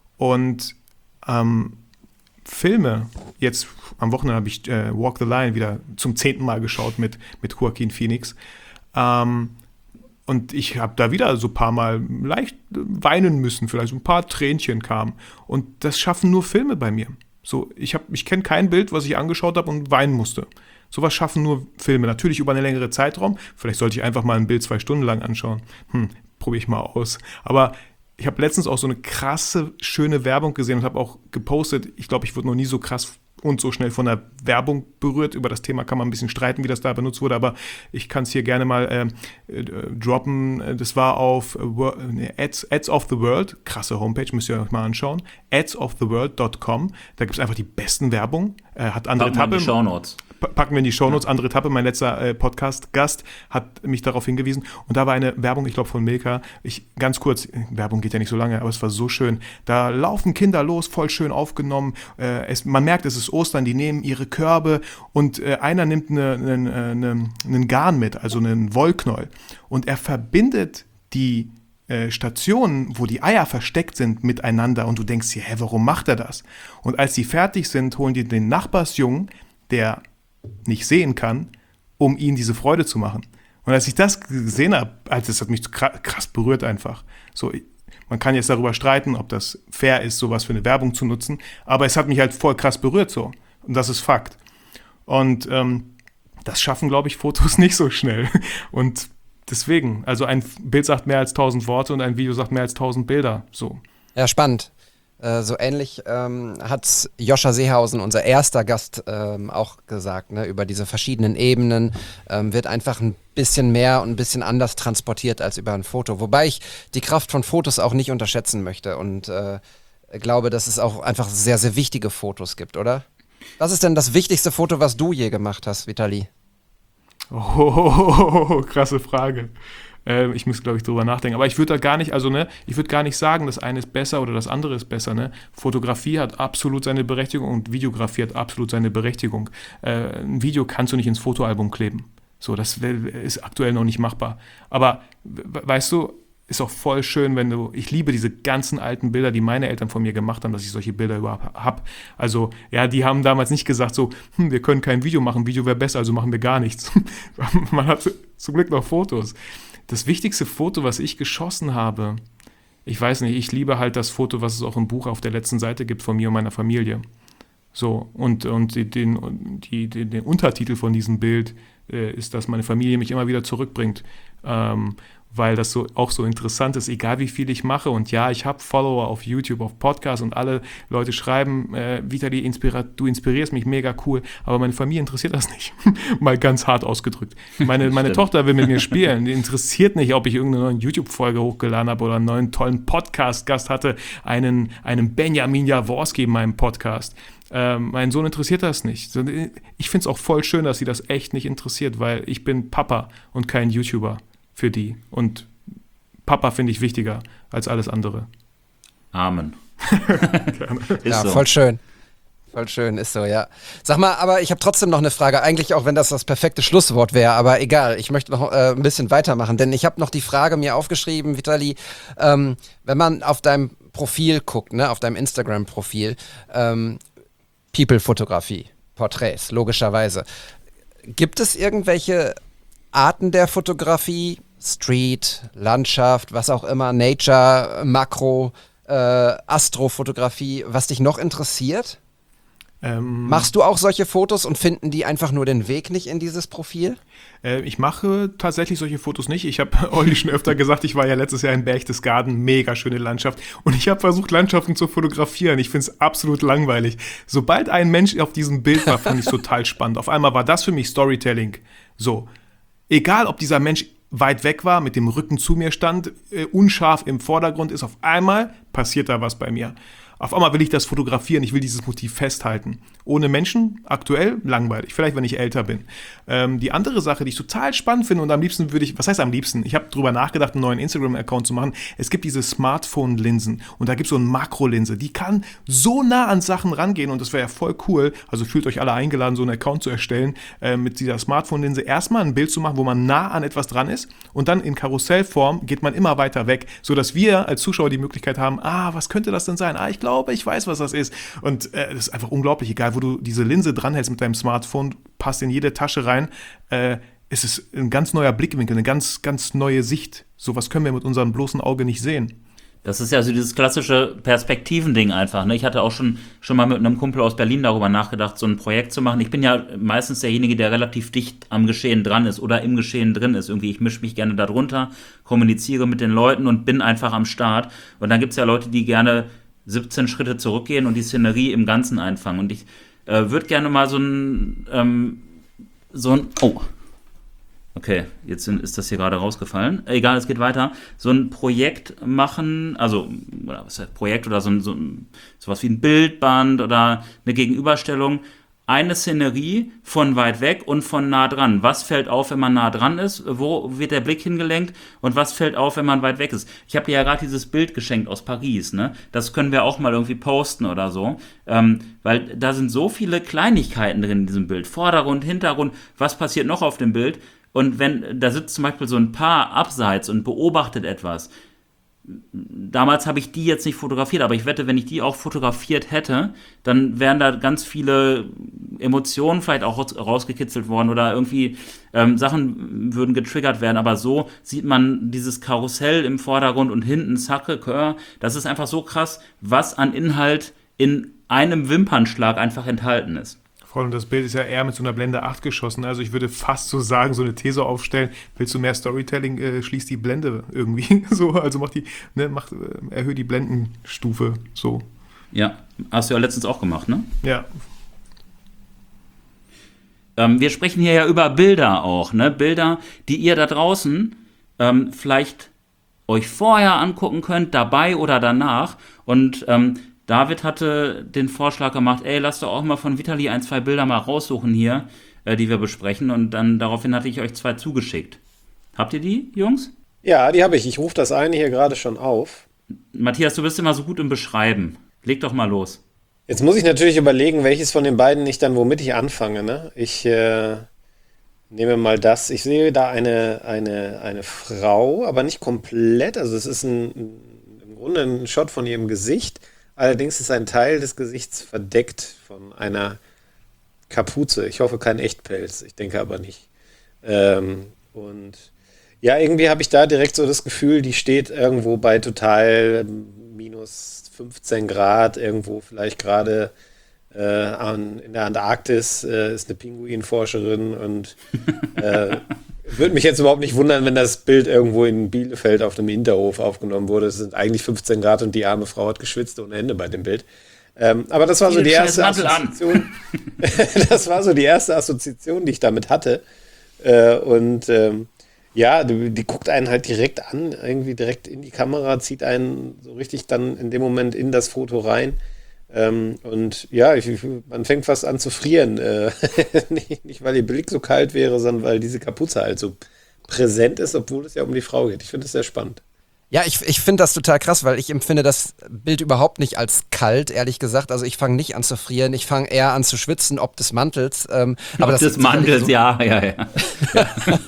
und ähm, Filme, jetzt am Wochenende habe ich äh, Walk the Line wieder zum zehnten Mal geschaut mit, mit Joaquin Phoenix. Ähm, Und ich habe da wieder so ein paar Mal leicht weinen müssen, vielleicht so ein paar Tränchen kamen. Und das schaffen nur Filme bei mir. So, ich hab, ich kenne kein Bild, was ich angeschaut habe und weinen musste. Sowas schaffen nur Filme. Natürlich über einen längeren Zeitraum. Vielleicht sollte ich einfach mal ein Bild zwei Stunden lang anschauen. Hm, probiere ich mal aus. Aber ich habe letztens auch so eine krasse, schöne Werbung gesehen und habe auch gepostet. Ich glaube, ich wurde noch nie so krass und so schnell von der Werbung berührt. Über das Thema kann man ein bisschen streiten, wie das da benutzt wurde, aber ich kann es hier gerne mal äh, äh, droppen. Das war auf äh, Ads, Ads of the World, krasse Homepage, müsst ihr euch mal anschauen, ads of the world dot com. Da gibt es einfach die besten Werbung. Äh, hat andere Packen wir in die Shownotes. Packen wir in die Shownotes. Ja. Andere Etappe, mein letzter äh, Podcast-Gast hat mich darauf hingewiesen. Und da war eine Werbung, ich glaube von Milka. Ich, ganz kurz, Werbung geht ja nicht so lange, aber es war so schön. Da laufen Kinder los, voll schön aufgenommen. Äh, es, man merkt, es ist Ostern, die nehmen ihre Körbe und äh, einer nimmt eine, eine, eine, einen Garn mit, also einen Wollknäuel. Und er verbindet die äh, Stationen, wo die Eier versteckt sind, miteinander. Und du denkst dir, hä, warum macht er das? Und als die fertig sind, holen die den Nachbarsjungen, der nicht sehen kann, um ihnen diese Freude zu machen. Und als ich das gesehen habe, also das hat mich krass berührt einfach. So, man kann jetzt darüber streiten, ob das fair ist, sowas für eine Werbung zu nutzen, aber es hat mich halt voll krass berührt so. Und das ist Fakt. Und ähm, das schaffen, glaube ich, Fotos nicht so schnell. Und deswegen, also ein Bild sagt mehr als tausend Worte und ein Video sagt mehr als tausend Bilder. So. Ja, spannend. Äh, so ähnlich ähm, hat Joscha Seehausen, unser erster Gast, ähm, auch gesagt, ne, über diese verschiedenen Ebenen ähm, wird einfach ein bisschen mehr und ein bisschen anders transportiert als über ein Foto. Wobei ich die Kraft von Fotos auch nicht unterschätzen möchte und äh, glaube, dass es auch einfach sehr, sehr wichtige Fotos gibt, oder? Was ist denn das wichtigste Foto, was du je gemacht hast, Vitali? Oh, krasse Frage. Ähm, ich muss, glaube ich, drüber nachdenken. Aber ich würde da gar nicht, also ne, ich würde gar nicht sagen, das eine ist besser oder das andere ist besser. Ne? Fotografie hat absolut seine Berechtigung und Videografie hat absolut seine Berechtigung. Äh, ein Video kannst du nicht ins Fotoalbum kleben. So, das ist aktuell noch nicht machbar. Aber weißt du, ist auch voll schön, wenn du, ich liebe diese ganzen alten Bilder, die meine Eltern von mir gemacht haben, dass ich solche Bilder überhaupt habe. Also, ja, die haben damals nicht gesagt so, hm, wir können kein Video machen, Video wäre besser, also machen wir gar nichts. Man hat zum Glück noch Fotos. Das wichtigste Foto, was ich geschossen habe, ich weiß nicht, ich liebe halt das Foto, was es auch im Buch auf der letzten Seite gibt von mir und meiner Familie. So, und, und den, die, den, den Untertitel von diesem Bild äh, ist, dass meine Familie mich immer wieder zurückbringt. Ähm, weil das so auch so interessant ist, egal wie viel ich mache. Und ja, ich habe Follower auf YouTube, auf Podcasts und alle Leute schreiben, äh, Vitali, inspira- du inspirierst mich, mega cool, aber meine Familie interessiert das nicht. Mal ganz hart ausgedrückt. Meine, meine Tochter will mit mir spielen, die interessiert nicht, ob ich irgendeine neue YouTube-Folge hochgeladen habe oder einen neuen tollen Podcast-Gast hatte, einen, einen Benjamin Jaworski in meinem Podcast. Ähm, mein Sohn interessiert das nicht. Ich finde es auch voll schön, dass sie das echt nicht interessiert, weil ich bin Papa und kein YouTuber für die. Und Papa finde ich wichtiger als alles andere. Amen. Ja, so. Voll schön. Voll schön, ist so, ja. Sag mal, aber ich habe trotzdem noch eine Frage, eigentlich auch wenn das das perfekte Schlusswort wäre, aber egal, ich möchte noch äh, ein bisschen weitermachen, denn ich habe noch die Frage mir aufgeschrieben, Vitali, ähm, wenn man auf deinem Profil guckt, ne, auf deinem Instagram-Profil, ähm, People-Fotografie, Porträts, logischerweise. Gibt es irgendwelche Arten der Fotografie, Street, Landschaft, was auch immer, Nature, Makro, äh, Astrofotografie, was dich noch interessiert? Ähm, Machst du auch solche Fotos und finden die einfach nur den Weg nicht in dieses Profil? Äh, ich mache tatsächlich solche Fotos nicht. Ich habe Olli schon öfter gesagt, ich war ja letztes Jahr in Berchtesgaden, mega schöne Landschaft. Und ich habe versucht, Landschaften zu fotografieren. Ich finde es absolut langweilig. Sobald ein Mensch auf diesem Bild war, fand ich es total spannend. Auf einmal war das für mich Storytelling. So, egal ob dieser Mensch weit weg war, mit dem Rücken zu mir stand, äh, unscharf im Vordergrund ist, auf einmal passiert da was bei mir. Auf einmal will ich das fotografieren, ich will dieses Motiv festhalten. Ohne Menschen, aktuell, langweilig. Vielleicht, wenn ich älter bin. Ähm, die andere Sache, die ich total spannend finde und am liebsten würde ich, was heißt am liebsten? Ich habe drüber nachgedacht, einen neuen Instagram-Account zu machen. Es gibt diese Smartphone-Linsen und da gibt es so eine Makrolinse, die kann so nah an Sachen rangehen und das wäre ja voll cool. Also fühlt euch alle eingeladen, so einen Account zu erstellen, äh, mit dieser Smartphone-Linse erstmal ein Bild zu machen, wo man nah an etwas dran ist und dann in Karussellform geht man immer weiter weg, sodass wir als Zuschauer die Möglichkeit haben, ah, was könnte das denn sein? Ah, ich glaube, ich weiß, was das ist. Und äh, das ist einfach unglaublich, egal wo du diese Linse dranhältst mit deinem Smartphone, passt in jede Tasche rein, äh, es ist ein ganz neuer Blickwinkel, eine ganz, ganz neue Sicht. Sowas können wir mit unserem bloßen Auge nicht sehen. Das ist ja so dieses klassische Perspektivending einfach. Ne? Ich hatte auch schon, schon mal mit einem Kumpel aus Berlin darüber nachgedacht, so ein Projekt zu machen. Ich bin ja meistens derjenige, der relativ dicht am Geschehen dran ist oder im Geschehen drin ist. Irgendwie, ich mische mich gerne darunter, kommuniziere mit den Leuten und bin einfach am Start. Und dann gibt es ja Leute, die gerne siebzehn Schritte zurückgehen und die Szenerie im Ganzen einfangen. Und ich äh, würde gerne mal so ein, ähm, so ein, oh, okay, jetzt sind, ist das hier gerade rausgefallen. Egal, es geht weiter. So ein Projekt machen, also, oder was heißt Projekt oder so ein, so ein, sowas wie ein Bildband oder eine Gegenüberstellung. Eine Szenerie von weit weg und von nah dran. Was fällt auf, wenn man nah dran ist? Wo wird der Blick hingelenkt? Und was fällt auf, wenn man weit weg ist? Ich habe dir ja gerade dieses Bild geschenkt aus Paris. Ne? Das können wir auch mal irgendwie posten oder so. Ähm, weil da sind so viele Kleinigkeiten drin in diesem Bild. Vordergrund, Hintergrund. Was passiert noch auf dem Bild? Und wenn da sitzt zum Beispiel so ein Paar abseits und beobachtet etwas. Damals habe ich die jetzt nicht fotografiert, aber ich wette, wenn ich die auch fotografiert hätte, dann wären da ganz viele Emotionen vielleicht auch rausgekitzelt worden oder irgendwie ähm, Sachen würden getriggert werden. Aber so sieht man dieses Karussell im Vordergrund und hinten Sacré-Cœur. Das ist einfach so krass, was an Inhalt in einem Wimpernschlag einfach enthalten ist. Voll, und das Bild ist ja eher mit so einer Blende acht geschossen. Also ich würde fast so sagen, so eine These aufstellen, willst du mehr Storytelling, äh, schließ die Blende irgendwie. so, also mach die, ne, mach, äh, erhöhe die Blendenstufe so. Ja, hast du ja letztens auch gemacht, ne? Ja. Ähm, wir sprechen hier ja über Bilder auch, ne? Bilder, die ihr da draußen ähm, vielleicht euch vorher angucken könnt, dabei oder danach. Und ähm, David hatte den Vorschlag gemacht, ey, lasst doch auch mal von Vitali ein, zwei Bilder mal raussuchen hier, äh, die wir besprechen. Und dann daraufhin hatte ich euch zwei zugeschickt. Habt ihr die, Jungs? Ja, die habe ich. Ich rufe das eine hier gerade schon auf. Matthias, du bist immer so gut im Beschreiben. Leg doch mal los. Jetzt muss ich natürlich überlegen, welches von den beiden ich dann, womit ich anfange. Ne? Ich äh, nehme mal das. Ich sehe da eine, eine, eine Frau, aber nicht komplett. Also es ist ein, im Grunde ein Shot von ihrem Gesicht. Allerdings ist ein Teil des Gesichts verdeckt von einer Kapuze. Ich hoffe kein Echtpelz. Ich denke aber nicht. Ähm, und ja, irgendwie habe ich da direkt so das Gefühl, die steht irgendwo bei total minus fünfzehn Grad, irgendwo vielleicht gerade äh, an, in der Antarktis, äh, ist eine Pinguinforscherin und äh, würde mich jetzt überhaupt nicht wundern, wenn das Bild irgendwo in Bielefeld auf dem Hinterhof aufgenommen wurde. Es sind eigentlich fünfzehn Grad und die arme Frau hat geschwitzt ohne Ende bei dem Bild. Ähm, aber das war so die erste Assoziation. Das war so die erste Assoziation, die ich damit hatte. Äh, und ähm, ja, die, die guckt einen halt direkt an, irgendwie direkt in die Kamera, zieht einen so richtig dann in dem Moment in das Foto rein. Ähm, und ja, ich, man fängt fast an zu frieren. Äh, nicht, nicht, weil ihr Blick so kalt wäre, sondern weil diese Kapuze halt so präsent ist, obwohl es ja um die Frau geht. Ich finde es sehr spannend. Ja, ich, ich finde das total krass, weil ich empfinde das Bild überhaupt nicht als kalt, ehrlich gesagt. Also ich fange nicht an zu frieren, ich fange eher an zu schwitzen, ob des Mantels. Ähm, aber ob das des Mantels, so. ja, ja, ja. ja.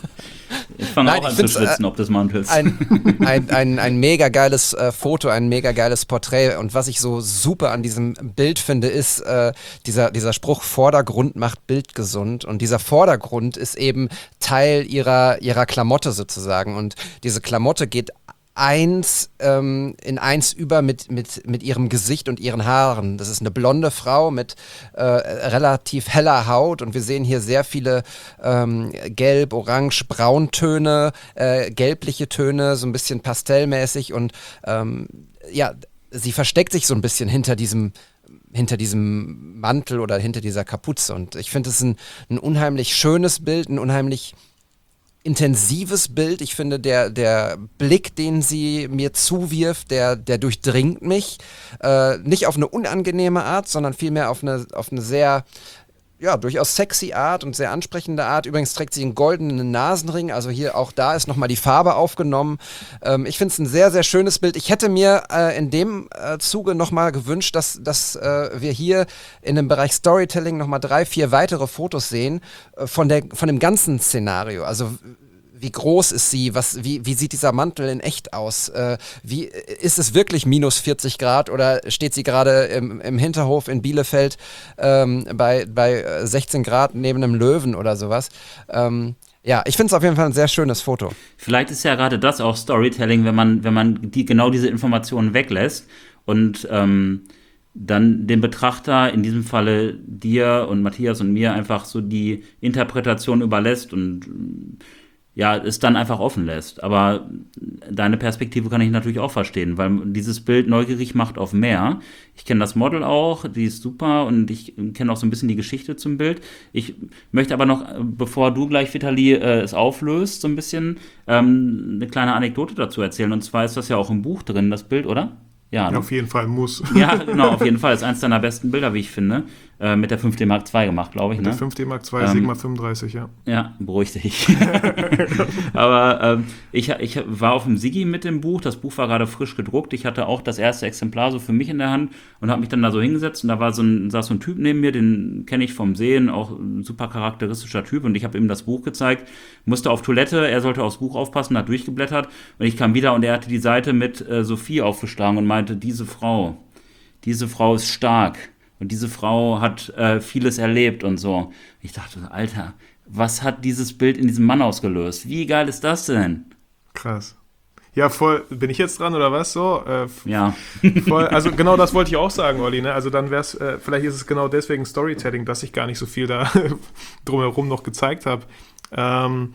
Ich fange auch ich an zu schwitzen, äh, ob des Mantels. Ein, ein, ein, ein mega geiles äh, Foto, ein mega geiles Porträt. Und was ich so super an diesem Bild finde, ist äh, dieser, dieser Spruch, Vordergrund macht Bild gesund. Und dieser Vordergrund ist eben Teil ihrer, ihrer Klamotte sozusagen. Und diese Klamotte geht eins ähm, in eins über mit, mit, mit ihrem Gesicht und ihren Haaren. Das ist eine blonde Frau mit äh, relativ heller Haut und wir sehen hier sehr viele ähm, Gelb, Orange, Brauntöne, äh, gelbliche Töne, so ein bisschen pastellmäßig und ähm, ja, sie versteckt sich so ein bisschen hinter diesem hinter diesem Mantel oder hinter dieser Kapuze und ich finde es ein, ein unheimlich schönes Bild, ein unheimlich intensives Bild. Ich finde, der, der Blick, den sie mir zuwirft, der, der durchdringt mich. Äh, nicht auf eine unangenehme Art, sondern vielmehr auf eine, auf eine sehr, ja, durchaus sexy Art und sehr ansprechende Art. Übrigens trägt sie einen goldenen Nasenring, also hier auch da ist nochmal die Farbe aufgenommen. Ähm, ich finde es ein sehr, sehr schönes Bild. Ich hätte mir äh, in dem äh, Zuge nochmal gewünscht, dass, dass äh, wir hier in dem Bereich Storytelling nochmal drei, vier weitere Fotos sehen äh, von, der, von dem ganzen Szenario. Also wie groß ist sie? Was, wie, wie sieht dieser Mantel in echt aus? Äh, wie, ist es wirklich minus vierzig Grad oder steht sie gerade im, im Hinterhof in Bielefeld ähm, bei, bei sechzehn Grad neben einem Löwen oder sowas? Ähm, ja, ich finde es auf jeden Fall ein sehr schönes Foto. Vielleicht ist ja gerade das auch Storytelling, wenn man, wenn man die, genau diese Informationen weglässt und ähm, dann dem Betrachter, in diesem Falle dir und Matthias und mir, einfach so die Interpretation überlässt und ja, es dann einfach offen lässt. Aber deine Perspektive kann ich natürlich auch verstehen, weil dieses Bild neugierig macht auf mehr. Ich kenne das Model auch, die ist super und ich kenne auch so ein bisschen die Geschichte zum Bild. Ich möchte aber noch, bevor du gleich, Vitali, äh, es auflöst, so ein bisschen ähm, eine kleine Anekdote dazu erzählen. Und zwar ist das ja auch im Buch drin, das Bild, oder? Ja, ja, auf jeden Fall muss. Ja, genau, auf jeden Fall. Das ist eins deiner besten Bilder, wie ich finde. Äh, mit der fünf D Mark zwei gemacht, glaube ich. Mit ne? der fünf D Mark zwei, ähm, Sigma fünfunddreißig, ja. Ja, beruhig dich. Aber ähm, ich, ich war auf dem Sigi mit dem Buch. Das Buch war gerade frisch gedruckt. Ich hatte auch das erste Exemplar so für mich in der Hand und habe mich dann da so hingesetzt. Und da war so ein, saß so ein Typ neben mir, den kenne ich vom Sehen, auch ein super charakteristischer Typ. Und ich habe ihm das Buch gezeigt, musste auf Toilette, er sollte aufs Buch aufpassen, hat durchgeblättert. Und ich kam wieder und er hatte die Seite mit äh, Sophie aufgeschlagen und meinte, diese Frau, diese Frau ist stark. Und diese Frau hat äh, vieles erlebt und so. Ich dachte, Alter, was hat dieses Bild in diesem Mann ausgelöst? Wie geil ist das denn? Krass. Ja, voll. Bin ich jetzt dran oder was so? Äh, ja. Voll, also genau das wollte ich auch sagen, Olli. Ne? Also dann wäre es, äh, vielleicht ist es genau deswegen Storytelling, dass ich gar nicht so viel da drumherum noch gezeigt habe. Ähm,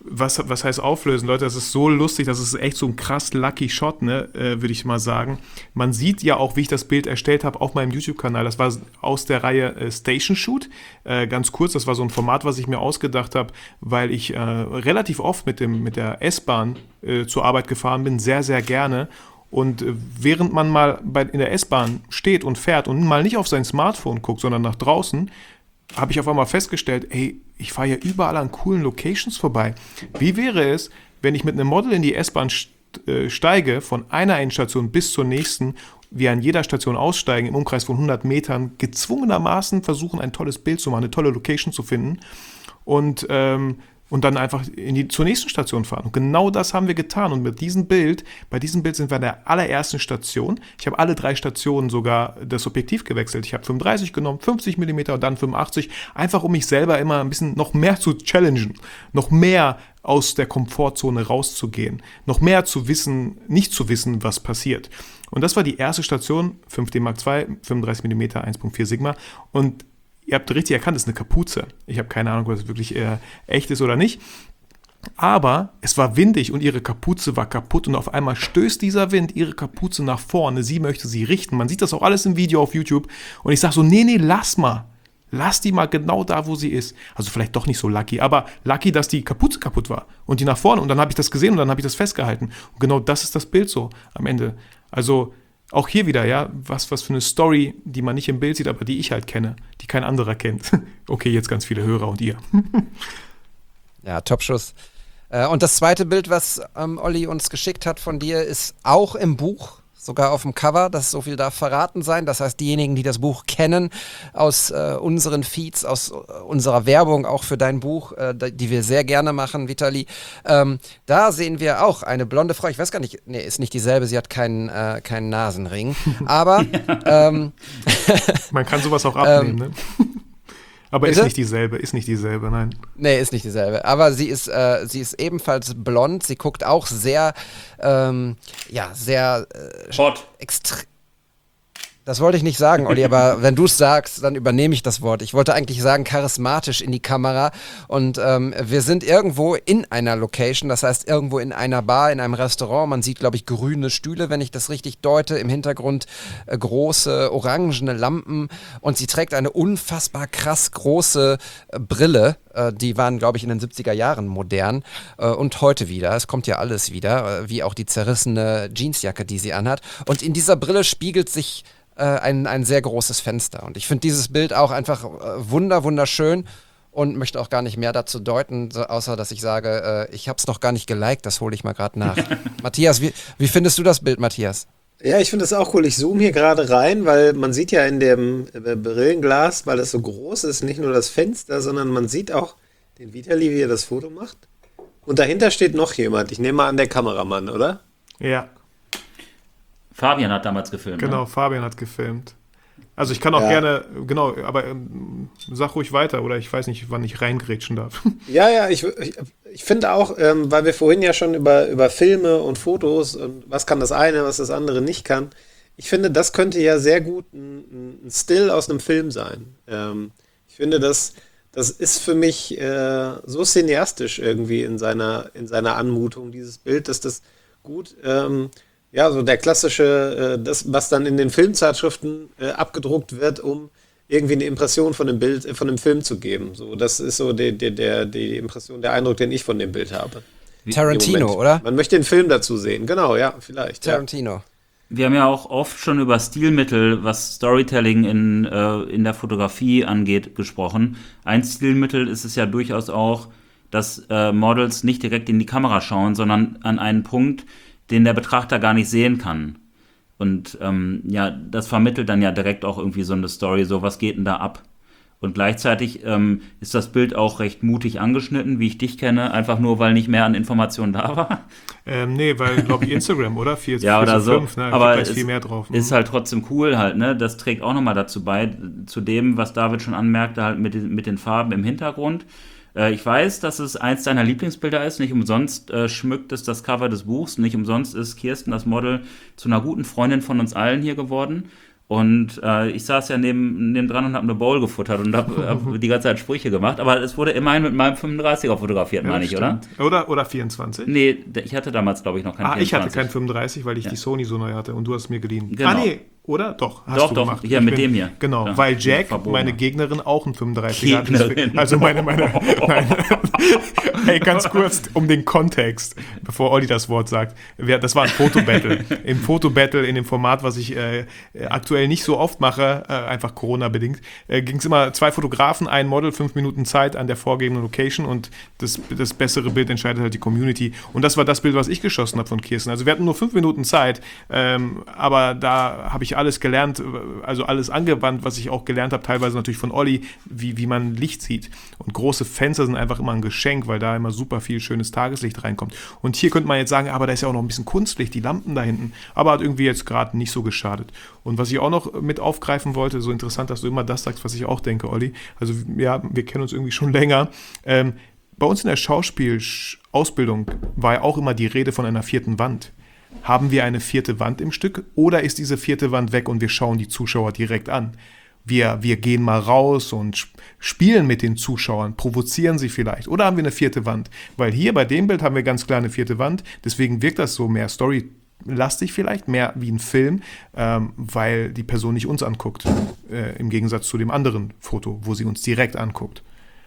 Was, was heißt auflösen, Leute? Das ist so lustig, das ist echt so ein krass lucky Shot, ne, äh, würde ich mal sagen. Man sieht ja auch, wie ich das Bild erstellt habe auf meinem YouTube-Kanal. Das war aus der Reihe äh, Station Shoot. Äh, ganz kurz, das war so ein Format, was ich mir ausgedacht habe, weil ich äh, relativ oft mit, dem, mit der S-Bahn äh, zur Arbeit gefahren bin, sehr, sehr gerne. Und äh, während man mal bei, in der S-Bahn steht und fährt und mal nicht auf sein Smartphone guckt, sondern nach draußen, habe ich auf einmal festgestellt, ey, ich fahre ja überall an coolen Locations vorbei. Wie wäre es, wenn ich mit einem Model in die S-Bahn steige, von einer Endstation bis zur nächsten, wir an jeder Station aussteigen, im Umkreis von hundert Metern, gezwungenermaßen versuchen, ein tolles Bild zu machen, eine tolle Location zu finden und, ähm, und dann einfach in die, zur nächsten Station fahren. Und genau das haben wir getan. Und mit diesem Bild, bei diesem Bild sind wir an der allerersten Station. Ich habe alle drei Stationen sogar das Objektiv gewechselt. Ich habe fünfunddreißig genommen, fünfzig Millimeter und dann fünfundachtzig, einfach um mich selber immer ein bisschen noch mehr zu challengen, noch mehr aus der Komfortzone rauszugehen, noch mehr zu wissen, nicht zu wissen, was passiert. Und das war die erste Station, fünf D Mark zwei, fünfunddreißig Millimeter, eins Komma vier Sigma. Und ihr habt richtig erkannt, es ist eine Kapuze. Ich habe keine Ahnung, ob das wirklich äh, echt ist oder nicht. Aber es war windig und ihre Kapuze war kaputt und auf einmal stößt dieser Wind ihre Kapuze nach vorne. Sie möchte sie richten. Man sieht das auch alles im Video auf YouTube. Und ich sage so, nee, nee, lass mal. Lass die mal genau da, wo sie ist. Also vielleicht doch nicht so lucky, aber lucky, dass die Kapuze kaputt war. Und die nach vorne. Und dann habe ich das gesehen und dann habe ich das festgehalten. Und genau das ist das Bild so am Ende. Also auch hier wieder, ja, was, was für eine Story, die man nicht im Bild sieht, aber die ich halt kenne, die kein anderer kennt. Okay, jetzt ganz viele Hörer und ihr. Ja, Topschuss. Äh, und das zweite Bild, was ähm, Olli uns geschickt hat von dir, ist auch im Buch, sogar auf dem Cover. Das so viel darf verraten sein. Das heißt, diejenigen, die das Buch kennen, aus äh, unseren Feeds, aus äh, unserer Werbung, auch für dein Buch, äh, die wir sehr gerne machen, Vitali, ähm, da sehen wir auch eine blonde Frau. Ich weiß gar nicht, nee, ist nicht dieselbe, sie hat keinen, äh, keinen Nasenring. Aber ähm, man kann sowas auch abnehmen, ähm, ne? Aber bitte? ist nicht dieselbe, ist nicht dieselbe, nein. Nee, ist nicht dieselbe. Aber sie ist, äh, sie ist ebenfalls blond. Sie guckt auch sehr, ähm, ja, sehr äh, Hot. extrem. Das wollte ich nicht sagen, Olli, aber wenn du es sagst, dann übernehme ich das Wort. Ich wollte eigentlich sagen, charismatisch in die Kamera. Und ähm, wir sind irgendwo in einer Location, das heißt irgendwo in einer Bar, in einem Restaurant. Man sieht, glaube ich, grüne Stühle, wenn ich das richtig deute. Im Hintergrund äh, große, orangene Lampen. Und sie trägt eine unfassbar krass große äh, Brille. Äh, die waren, glaube ich, in den siebziger Jahren modern. Äh, und heute wieder. Es kommt ja alles wieder, äh, wie auch die zerrissene Jeansjacke, die sie anhat. Und in dieser Brille spiegelt sich Ein, ein sehr großes Fenster. Und ich finde dieses Bild auch einfach äh, wunder, wunderschön und möchte auch gar nicht mehr dazu deuten, so, außer dass ich sage, äh, ich habe es noch gar nicht geliked, das hole ich mal gerade nach. Matthias, wie, wie findest du das Bild, Matthias? Ja, ich finde das auch cool. Ich zoome hier gerade rein, weil man sieht ja in dem äh, Brillenglas, weil es so groß ist, nicht nur das Fenster, sondern man sieht auch den Vitali, wie er das Foto macht. Und dahinter steht noch jemand. Ich nehme mal an, der Kameramann, oder? Ja. Fabian hat damals gefilmt. Genau, ne? Fabian hat gefilmt. Also ich kann auch Ja. gerne, genau, aber ähm, sag ruhig weiter oder ich weiß nicht, wann ich reingrätschen darf. Ja, ja, ich, ich, ich finde auch, ähm, weil wir vorhin ja schon über, über Filme und Fotos und was kann das eine, was das andere nicht kann. Ich finde, das könnte ja sehr gut ein, ein Still aus einem Film sein. Ähm, ich finde, das, das ist für mich äh, so cineastisch irgendwie in seiner, in seiner Anmutung, dieses Bild, dass das gut... Ähm, Ja, so der klassische, äh, das, was dann in den Filmzeitschriften äh, abgedruckt wird, um irgendwie eine Impression von dem Bild, äh, von dem Film zu geben. So, das ist so die, die, der, die Impression, der Eindruck, den ich von dem Bild habe. Tarantino, oder? Man möchte den Film dazu sehen, genau, ja, vielleicht. Tarantino. Ja. Wir haben ja auch oft schon über Stilmittel, was Storytelling in, äh, in der Fotografie angeht, gesprochen. Ein Stilmittel ist es ja durchaus auch, dass äh, Models nicht direkt in die Kamera schauen, sondern an einen Punkt, den der Betrachter gar nicht sehen kann. Und ähm, ja, das vermittelt dann ja direkt auch irgendwie so eine Story, so was geht denn da ab? Und gleichzeitig ähm, ist das Bild auch recht mutig angeschnitten, wie ich dich kenne, einfach nur, weil nicht mehr an Informationen da war. Ähm, nee, weil, glaube ich, Instagram, oder? vier, ja, vier oder zu so. fünf, ne? Aber da ist es viel mehr drauf. ist halt trotzdem cool halt, ne? Das trägt auch nochmal dazu bei, zu dem, was David schon anmerkte, halt mit den, mit den Farben im Hintergrund. Äh, ich weiß, dass es eins deiner Lieblingsbilder ist. Nicht umsonst äh, schmückt es das Cover des Buchs. Nicht umsonst ist Kirsten, das Model, zu einer guten Freundin von uns allen hier geworden. Und äh, ich saß ja neben, neben dran und habe eine Bowl gefuttert und habe hab die ganze Zeit Sprüche gemacht. Aber es wurde immerhin mit meinem fünfunddreißiger fotografiert, Ja, meine ich, oder? Oder? Oder vierundzwanzig? Nee, ich hatte damals, glaube ich, noch keinen Ah, ich hatte vierundzwanzig. keinen fünfunddreißig, weil ich Ja. die Sony so neu hatte und du hast es mir geliehen. Genau. Ah, nee, oder? Doch, hast Doch, du doch, gemacht. hier Ich mit dem hier. Genau, Ja, weil Jack, verboten. meine Gegnerin, auch einen fünfunddreißiger hat. Gegnerin. Deswegen- Also meine, meine, nein. Hey, ganz kurz, um den Kontext, bevor Olli das Wort sagt. Wir- Das war ein Fotobattle. Im Fotobattle, in dem Format, was ich äh, aktuell nicht so oft mache, äh, einfach Corona-bedingt, äh, ging es immer zwei Fotografen, ein Model, fünf Minuten Zeit an der vorgegebenen Location und das, das bessere Bild entscheidet halt die Community. Und das war das Bild, was ich geschossen habe von Kirsten. Also wir hatten nur fünf Minuten Zeit, ähm, aber da habe ich alles gelernt, also alles angewandt, was ich auch gelernt habe, teilweise natürlich von Olli, wie, wie man Licht sieht. Und große Fenster sind einfach immer ein Geschenk, weil da immer super viel schönes Tageslicht reinkommt. Und hier könnte man jetzt sagen, aber da ist ja auch noch ein bisschen Kunstlicht, die Lampen da hinten, aber hat irgendwie jetzt gerade nicht so geschadet. Und was ich auch noch mit aufgreifen wollte, so interessant, dass du immer das sagst, was ich auch denke, Olli, also ja, wir kennen uns irgendwie schon länger, ähm, bei uns in der Schauspielausbildung war ja auch immer die Rede von einer vierten Wand. Haben wir eine vierte Wand im Stück oder ist diese vierte Wand weg und wir schauen die Zuschauer direkt an? Wir, wir gehen mal raus und sp- spielen mit den Zuschauern, provozieren sie vielleicht. Oder haben wir eine vierte Wand? Weil hier bei dem Bild haben wir ganz klar eine vierte Wand, deswegen wirkt das so mehr storylastig vielleicht, mehr wie ein Film, ähm, weil die Person nicht uns anguckt, äh, im Gegensatz zu dem anderen Foto, wo sie uns direkt anguckt.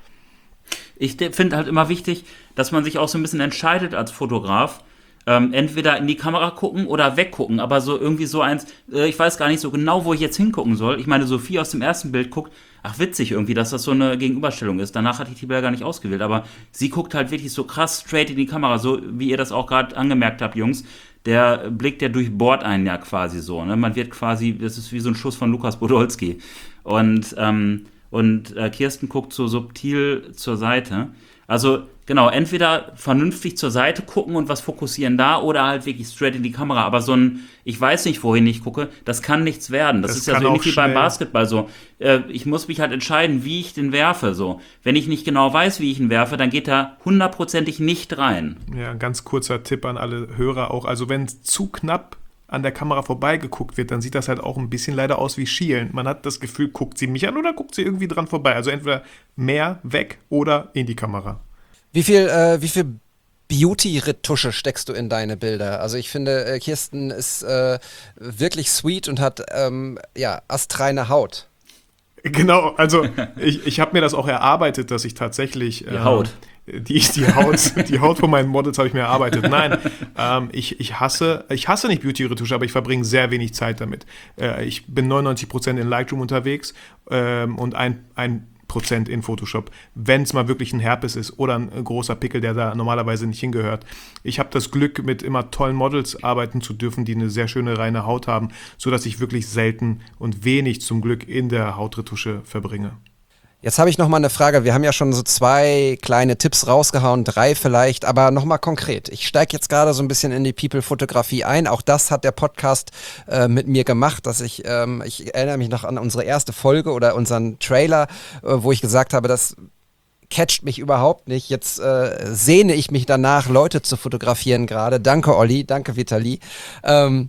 Ich finde halt immer wichtig, dass man sich auch so ein bisschen entscheidet als Fotograf, ähm, entweder in die Kamera gucken oder weggucken, aber so irgendwie so eins, äh, ich weiß gar nicht so genau, wo ich jetzt hingucken soll. Ich meine, Sophie aus dem ersten Bild guckt, ach witzig irgendwie, dass das so eine Gegenüberstellung ist. Danach hatte ich die Bilder gar nicht ausgewählt, aber sie guckt halt wirklich so krass straight in die Kamera, so wie ihr das auch gerade angemerkt habt, Jungs. Der Blick, der durchbohrt einen ja quasi so, ne? Man wird quasi, das ist wie so ein Schuss von Lukas Podolski. Und, ähm, und äh, Kirsten guckt so subtil zur Seite. Also genau, entweder vernünftig zur Seite gucken und was fokussieren da oder halt wirklich straight in die Kamera. Aber so ein, ich weiß nicht, wohin ich gucke, das kann nichts werden. Das, Das ist ja kann so auch ähnlich wie beim schnell- Basketball so. Äh, ich muss mich halt entscheiden, wie ich den werfe. So. Wenn ich nicht genau weiß, wie ich ihn werfe, dann geht er hundertprozentig nicht rein. Ja, ein ganz kurzer Tipp an alle Hörer auch. Also wenn es zu knapp an der Kamera vorbeigeguckt wird, dann sieht das halt auch ein bisschen leider aus wie Schielen. Man hat das Gefühl, guckt sie mich an oder guckt sie irgendwie dran vorbei. Also entweder mehr weg oder in die Kamera. Wie viel, äh, wie viel Beauty-Retusche steckst du in deine Bilder? Also ich finde, äh, Kirsten ist äh, wirklich sweet und hat ähm, ja, astreine Haut. Genau, also ich, ich habe mir das auch erarbeitet, dass ich tatsächlich Die Haut. Die, die Haut, die Haut von meinen Models habe ich mir erarbeitet. Nein, ähm, ich, ich hasse, ich hasse nicht Beauty-Retusche, aber ich verbringe sehr wenig Zeit damit. Äh, ich bin neunundneunzig Prozent in Lightroom unterwegs ähm, und ein, ein Prozent in Photoshop, wenn es mal wirklich ein Herpes ist oder ein großer Pickel, der da normalerweise nicht hingehört. Ich habe das Glück, mit immer tollen Models arbeiten zu dürfen, die eine sehr schöne, reine Haut haben, sodass ich wirklich selten und wenig zum Glück in der Hautretusche verbringe. Jetzt habe ich noch mal eine Frage. Wir haben ja schon so zwei kleine Tipps rausgehauen, drei vielleicht, aber noch mal konkret. Ich steige jetzt gerade so ein bisschen in die People-Fotografie ein. Auch das hat der Podcast äh, mit mir gemacht, dass ich, ähm, ich erinnere mich noch an unsere erste Folge oder unseren Trailer, äh, wo ich gesagt habe, das catcht mich überhaupt nicht. Jetzt äh, sehne ich mich danach, Leute zu fotografieren gerade. Danke, Olli. Danke, Vitali. Ähm,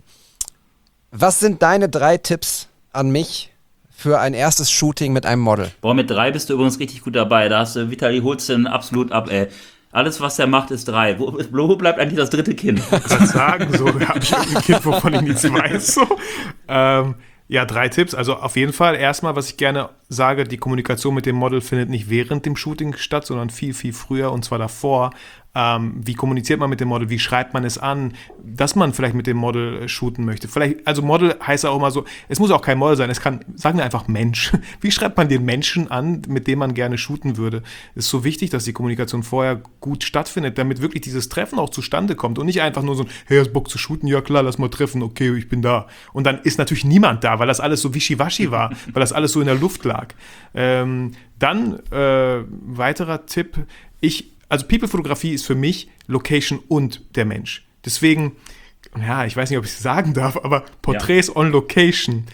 was sind deine drei Tipps an mich für ein erstes Shooting mit einem Model? Boah, mit drei bist du übrigens richtig gut dabei. Da hast du, Vitali holst den absolut ab, ey. Alles, was er macht, ist drei. Wo, wo bleibt eigentlich das dritte Kind? Ich kann sagen, so habe ich ein Kind, wovon ich nichts weiß. So. Ähm, ja, drei Tipps. Also auf jeden Fall erstmal, was ich gerne sage, die Kommunikation mit dem Model findet nicht während dem Shooting statt, sondern viel, viel früher und zwar davor. Ähm, wie kommuniziert man mit dem Model? Wie schreibt man es an, dass man vielleicht mit dem Model shooten möchte? Vielleicht, also Model heißt auch immer so, es muss auch kein Model sein, es kann, sagen wir einfach Mensch. Wie schreibt man den Menschen an, mit dem man gerne shooten würde? Es ist so wichtig, dass die Kommunikation vorher gut stattfindet, damit wirklich dieses Treffen auch zustande kommt und nicht einfach nur so ein, hey, hast Bock zu shooten? Ja klar, lass mal treffen, okay, ich bin da. Und dann ist natürlich niemand da, weil das alles so wischiwaschi war, weil das alles so in der Luft lag. Ähm, dann, äh, weiterer Tipp, ich Also People-Fotografie ist für mich Location und der Mensch. Deswegen, ja, ich weiß nicht, ob ich es sagen darf, aber Porträts ja. on Location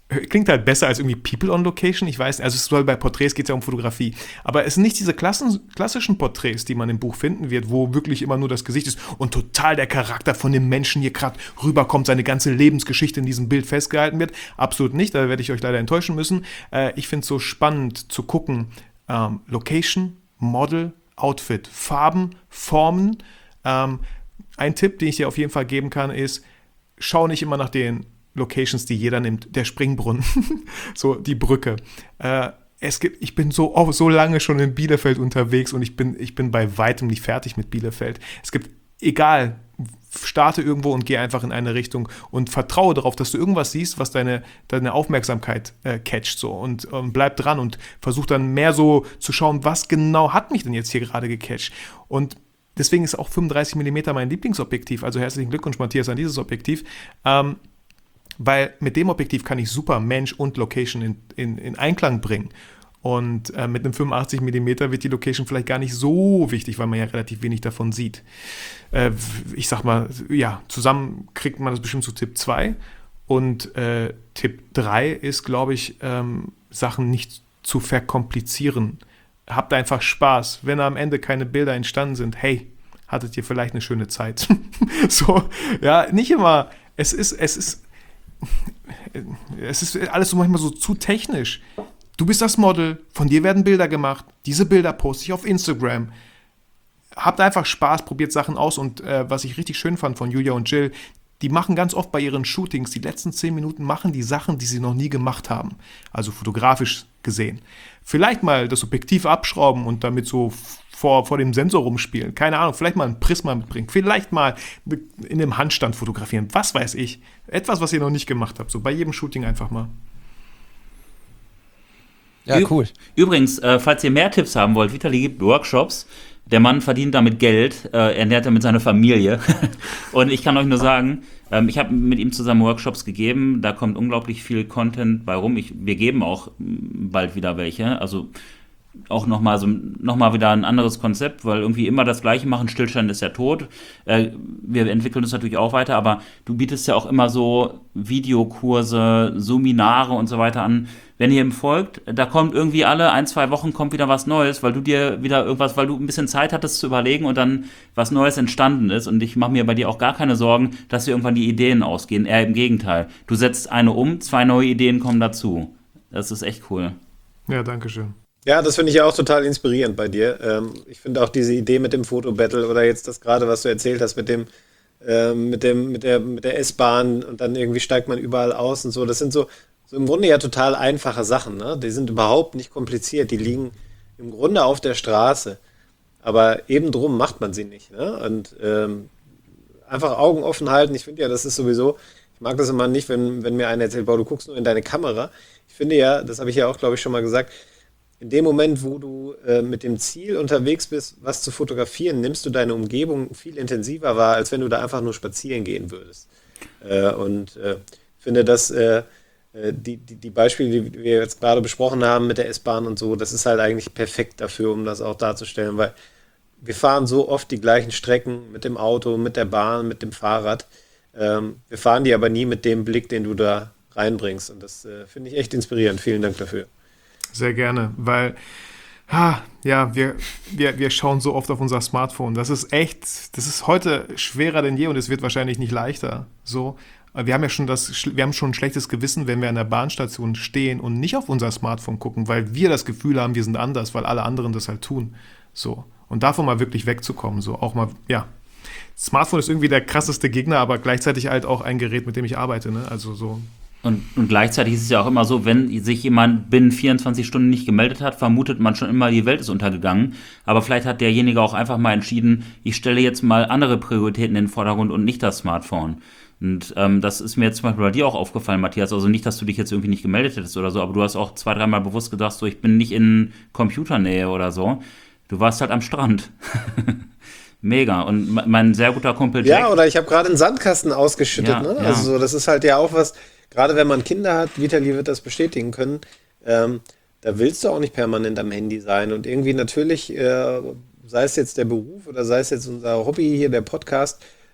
klingt halt besser als irgendwie People on Location, ich weiß nicht, also es soll bei Porträts geht es ja um Fotografie, aber es sind nicht diese Klassen, klassischen Porträts, die man im Buch finden wird, wo wirklich immer nur das Gesicht ist und total der Charakter von dem Menschen hier gerade rüberkommt, seine ganze Lebensgeschichte in diesem Bild festgehalten wird, absolut nicht, da werde ich euch leider enttäuschen müssen. Äh, ich finde es so spannend zu gucken, ähm, Location, Model, Outfit, Farben, Formen. Ähm, ein Tipp, den ich dir auf jeden Fall geben kann, ist, schau nicht immer nach den Locations, die jeder nimmt, der Springbrunnen, so die Brücke. Äh, es gibt, ich bin so, oh, so lange schon in Bielefeld unterwegs und ich bin, ich bin bei weitem nicht fertig mit Bielefeld. Es gibt, egal, starte irgendwo und geh einfach in eine Richtung und vertraue darauf, dass du irgendwas siehst, was deine, deine Aufmerksamkeit äh, catcht so und ähm, bleib dran und versuch dann mehr so zu schauen, was genau hat mich denn jetzt hier gerade gecatcht. Und deswegen ist auch fünfunddreißig Millimeter mein Lieblingsobjektiv, also herzlichen Glückwunsch, Matthias, an dieses Objektiv. Ähm, Weil mit dem Objektiv kann ich super Mensch und Location in, in, in Einklang bringen. Und äh, mit einem fünfundachtzig Millimeter wird die Location vielleicht gar nicht so wichtig, weil man ja relativ wenig davon sieht. Äh, ich sag mal, ja, zusammen kriegt man das bestimmt zu Tipp zwei. Und äh, Tipp drei ist, glaube ich, ähm, Sachen nicht zu verkomplizieren. Habt einfach Spaß. Wenn am Ende keine Bilder entstanden sind, hey, hattet ihr vielleicht eine schöne Zeit. So, ja, nicht immer. Es ist, es ist, Es ist alles so manchmal so zu technisch. Du bist das Model, von dir werden Bilder gemacht, diese Bilder poste ich auf Instagram. Habt einfach Spaß, probiert Sachen aus und äh, was ich richtig schön fand von Julia und Jill, die machen ganz oft bei ihren Shootings, die letzten zehn Minuten machen die Sachen, die sie noch nie gemacht haben. Also fotografisch gesehen. Vielleicht mal das Objektiv abschrauben und damit so vor, vor dem Sensor rumspielen. Keine Ahnung, vielleicht mal ein Prisma mitbringen. Vielleicht mal in dem Handstand fotografieren. Was weiß ich. Etwas, was ihr noch nicht gemacht habt. So bei jedem Shooting einfach mal. Ja, cool. Übrigens, äh, falls ihr mehr Tipps haben wollt, Vitali gibt Workshops. Der Mann verdient damit Geld, äh, ernährt damit seine Familie. Und ich kann euch nur sagen, ähm, ich habe mit ihm zusammen Workshops gegeben. Da kommt unglaublich viel Content bei rum. Ich, wir geben auch bald wieder welche. Also auch nochmal so, noch mal wieder ein anderes Konzept, weil irgendwie immer das Gleiche machen, Stillstand ist ja tot. Äh, wir entwickeln uns natürlich auch weiter, aber du bietest ja auch immer so Videokurse, Seminare und so weiter an. Wenn ihr ihm folgt, da kommt irgendwie alle ein, zwei Wochen kommt wieder was Neues, weil du dir wieder irgendwas, weil du ein bisschen Zeit hattest zu überlegen und dann was Neues entstanden ist. Und ich mache mir bei dir auch gar keine Sorgen, dass dir irgendwann die Ideen ausgehen. Eher im Gegenteil. Du setzt eine um, zwei neue Ideen kommen dazu. Das ist echt cool. Ja, danke schön. Ja, das finde ich ja auch total inspirierend bei dir. Ähm, ich finde auch diese Idee mit dem Fotobattle oder jetzt das gerade, was du erzählt hast mit dem, ähm, mit dem, mit der, mit der S-Bahn und dann irgendwie steigt man überall aus und so. Das sind so, so im Grunde ja total einfache Sachen, ne? Die sind überhaupt nicht kompliziert. Die liegen im Grunde auf der Straße. Aber eben drum macht man sie nicht, ne? Und ähm, einfach Augen offen halten. Ich finde ja, das ist sowieso, ich mag das immer nicht, wenn, wenn mir einer erzählt, boah, du guckst nur in deine Kamera. Ich finde ja, das habe ich ja auch, glaube ich, schon mal gesagt, in dem Moment, wo du äh, mit dem Ziel unterwegs bist, was zu fotografieren, nimmst du deine Umgebung viel intensiver wahr, als wenn du da einfach nur spazieren gehen würdest. Äh, und äh, finde, dass äh, die, die, die Beispiele, die wir jetzt gerade besprochen haben mit der S-Bahn und so, das ist halt eigentlich perfekt dafür, um das auch darzustellen, weil wir fahren so oft die gleichen Strecken mit dem Auto, mit der Bahn, mit dem Fahrrad. Ähm, wir fahren die aber nie mit dem Blick, den du da reinbringst. Und das äh, finde ich echt inspirierend. Vielen Dank dafür. Sehr gerne, weil ah, ja, wir, wir, wir schauen so oft auf unser Smartphone. Das ist echt, das ist heute schwerer denn je und es wird wahrscheinlich nicht leichter. So, wir haben ja schon das, wir haben schon ein schlechtes Gewissen, wenn wir an der Bahnstation stehen und nicht auf unser Smartphone gucken, weil wir das Gefühl haben, wir sind anders, weil alle anderen das halt tun. So, und davon mal wirklich wegzukommen, so auch mal, ja. Smartphone ist irgendwie der krasseste Gegner, aber gleichzeitig halt auch ein Gerät, mit dem ich arbeite, ne? Also so. Und, und gleichzeitig ist es ja auch immer so, wenn sich jemand binnen vierundzwanzig Stunden nicht gemeldet hat, vermutet man schon immer, die Welt ist untergegangen. Aber vielleicht hat derjenige auch einfach mal entschieden, ich stelle jetzt mal andere Prioritäten in den Vordergrund und nicht das Smartphone. Und ähm, das ist mir jetzt zum Beispiel bei dir auch aufgefallen, Matthias. Also nicht, dass du dich jetzt irgendwie nicht gemeldet hättest oder so, aber du hast auch zwei, dreimal bewusst gedacht, so ich bin nicht in Computernähe oder so. Du warst halt am Strand. Mega. Und mein sehr guter Kumpel Jack. Ja, oder ich habe gerade einen Sandkasten ausgeschüttet. Ja, ne? ja. Also so, das ist halt ja auch was, gerade wenn man Kinder hat, Vitali wird das bestätigen können, ähm, da willst du auch nicht permanent am Handy sein. Und irgendwie natürlich, äh, sei es jetzt der Beruf oder sei es jetzt unser Hobby hier, der Podcast,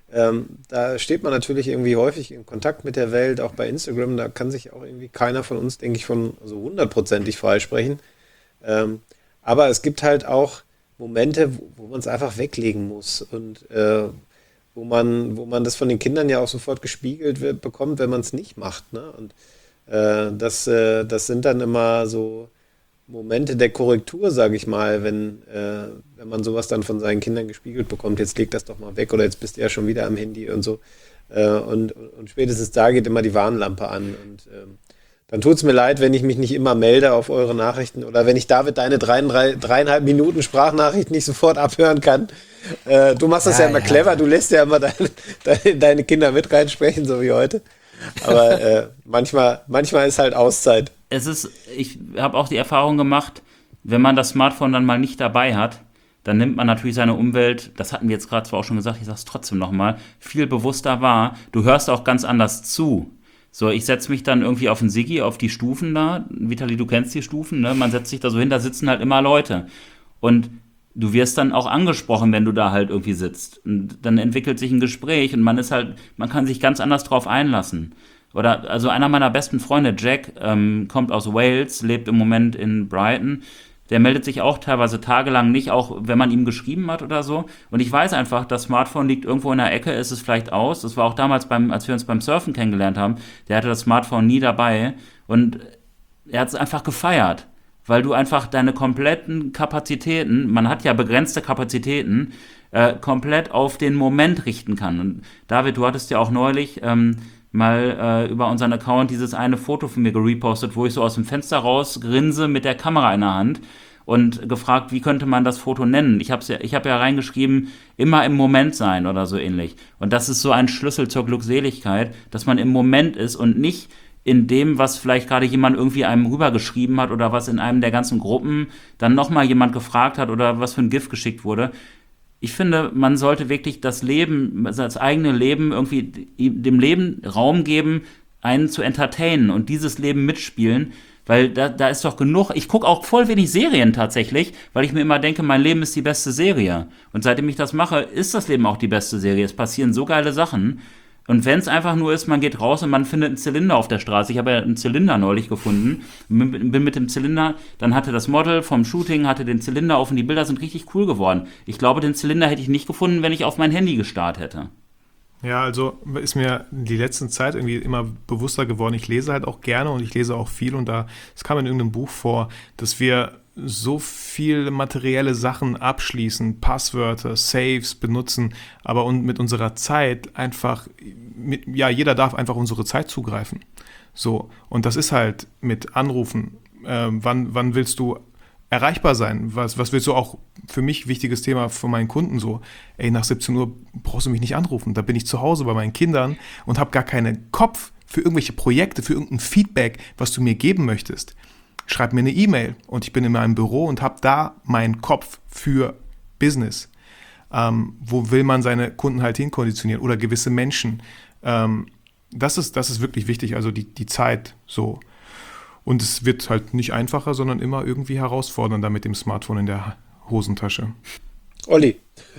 ähm, da steht man natürlich irgendwie häufig in Kontakt mit der Welt, auch bei Instagram, da kann sich auch irgendwie keiner von uns, denke ich, von so hundertprozentig freisprechen. Ähm, aber es gibt halt auch Momente, wo, wo man es einfach weglegen muss und äh, wo man, wo man das von den Kindern ja auch sofort gespiegelt wird, bekommt, wenn man es nicht macht. Ne? Und äh, das, äh, das sind dann immer so Momente der Korrektur, sage ich mal, wenn, äh, wenn man sowas dann von seinen Kindern gespiegelt bekommt, jetzt leg das doch mal weg oder jetzt bist du ja schon wieder am Handy und so. Äh, und, und spätestens da geht immer die Warnlampe an. Und ähm, dann tut es mir leid, wenn ich mich nicht immer melde auf eure Nachrichten oder wenn ich David deine drei, drei, dreieinhalb Minuten Sprachnachricht nicht sofort abhören kann. Äh, du machst das ja, ja immer ja, clever, ja. Du lässt ja immer deine, deine, deine Kinder mit reinsprechen, so wie heute. Aber äh, manchmal, manchmal ist halt Auszeit. Es ist, ich habe auch die Erfahrung gemacht, wenn man das Smartphone dann mal nicht dabei hat, dann nimmt man natürlich seine Umwelt, das hatten wir jetzt gerade zwar auch schon gesagt, ich sage es trotzdem nochmal, viel bewusster wahr. Du hörst auch ganz anders zu. So, ich setze mich dann irgendwie auf den Siggi, auf die Stufen da. Vitali, du kennst die Stufen, ne? Man setzt sich da so hin, da sitzen halt immer Leute. Und du wirst dann auch angesprochen, wenn du da halt irgendwie sitzt. Und dann entwickelt sich ein Gespräch und man ist halt, man kann sich ganz anders drauf einlassen. Oder, also einer meiner besten Freunde, Jack, ähm, kommt aus Wales, lebt im Moment in Brighton. Der meldet sich auch teilweise tagelang nicht, auch wenn man ihm geschrieben hat oder so. Und ich weiß einfach, das Smartphone liegt irgendwo in der Ecke, ist es vielleicht aus. Das war auch damals, beim, als wir uns beim Surfen kennengelernt haben. Der hatte das Smartphone nie dabei. Und er hat es einfach gefeiert, weil du einfach deine kompletten Kapazitäten, man hat ja begrenzte Kapazitäten, äh, komplett auf den Moment richten kann. Und David, du hattest ja auch neulich ähm, mal äh, über unseren Account dieses eine Foto von mir gerepostet, wo ich so aus dem Fenster raus grinse mit der Kamera in der Hand und gefragt, wie könnte man das Foto nennen? Ich habe ja, ich hab ja reingeschrieben, immer im Moment sein oder so ähnlich. Und das ist so ein Schlüssel zur Glückseligkeit, dass man im Moment ist und nicht in dem, was vielleicht gerade jemand irgendwie einem rübergeschrieben hat oder was in einem der ganzen Gruppen dann nochmal jemand gefragt hat oder was für ein GIF geschickt wurde. Ich finde, man sollte wirklich das Leben, das eigene Leben irgendwie dem Leben Raum geben, einen zu entertainen und dieses Leben mitspielen, weil da, da ist doch genug. Ich gucke auch voll wenig Serien tatsächlich, weil ich mir immer denke, mein Leben ist die beste Serie. Und seitdem ich das mache, ist das Leben auch die beste Serie. Es passieren so geile Sachen. Und wenn es einfach nur ist, man geht raus und man findet einen Zylinder auf der Straße. Ich habe ja einen Zylinder neulich gefunden, bin mit dem Zylinder, dann hatte das Model vom Shooting, hatte den Zylinder auf und die Bilder sind richtig cool geworden. Ich glaube, den Zylinder hätte ich nicht gefunden, wenn ich auf mein Handy gestarrt hätte. Ja, also ist mir die letzten Zeit irgendwie immer bewusster geworden. Ich lese halt auch gerne und ich lese auch viel und da, es kam in irgendeinem Buch vor, dass wir so viel materielle Sachen abschließen, Passwörter, Saves benutzen, aber und mit unserer Zeit einfach, mit, ja, jeder darf einfach unsere Zeit zugreifen. So, und das ist halt mit Anrufen. Ähm, wann, wann willst du erreichbar sein? Was, was willst du auch, für mich wichtiges Thema von meinen Kunden so, ey, nach siebzehn Uhr brauchst du mich nicht anrufen, da bin ich zu Hause bei meinen Kindern und habe gar keinen Kopf für irgendwelche Projekte, für irgendein Feedback, was du mir geben möchtest. Schreib mir eine E-Mail und ich bin in meinem Büro und habe da meinen Kopf für Business. Ähm, wo will man seine Kunden halt hinkonditionieren oder gewisse Menschen? Ähm, das ist, das ist wirklich wichtig, also die, die Zeit so. Und es wird halt nicht einfacher, sondern immer irgendwie herausfordernder mit dem Smartphone in der Hosentasche. Olli.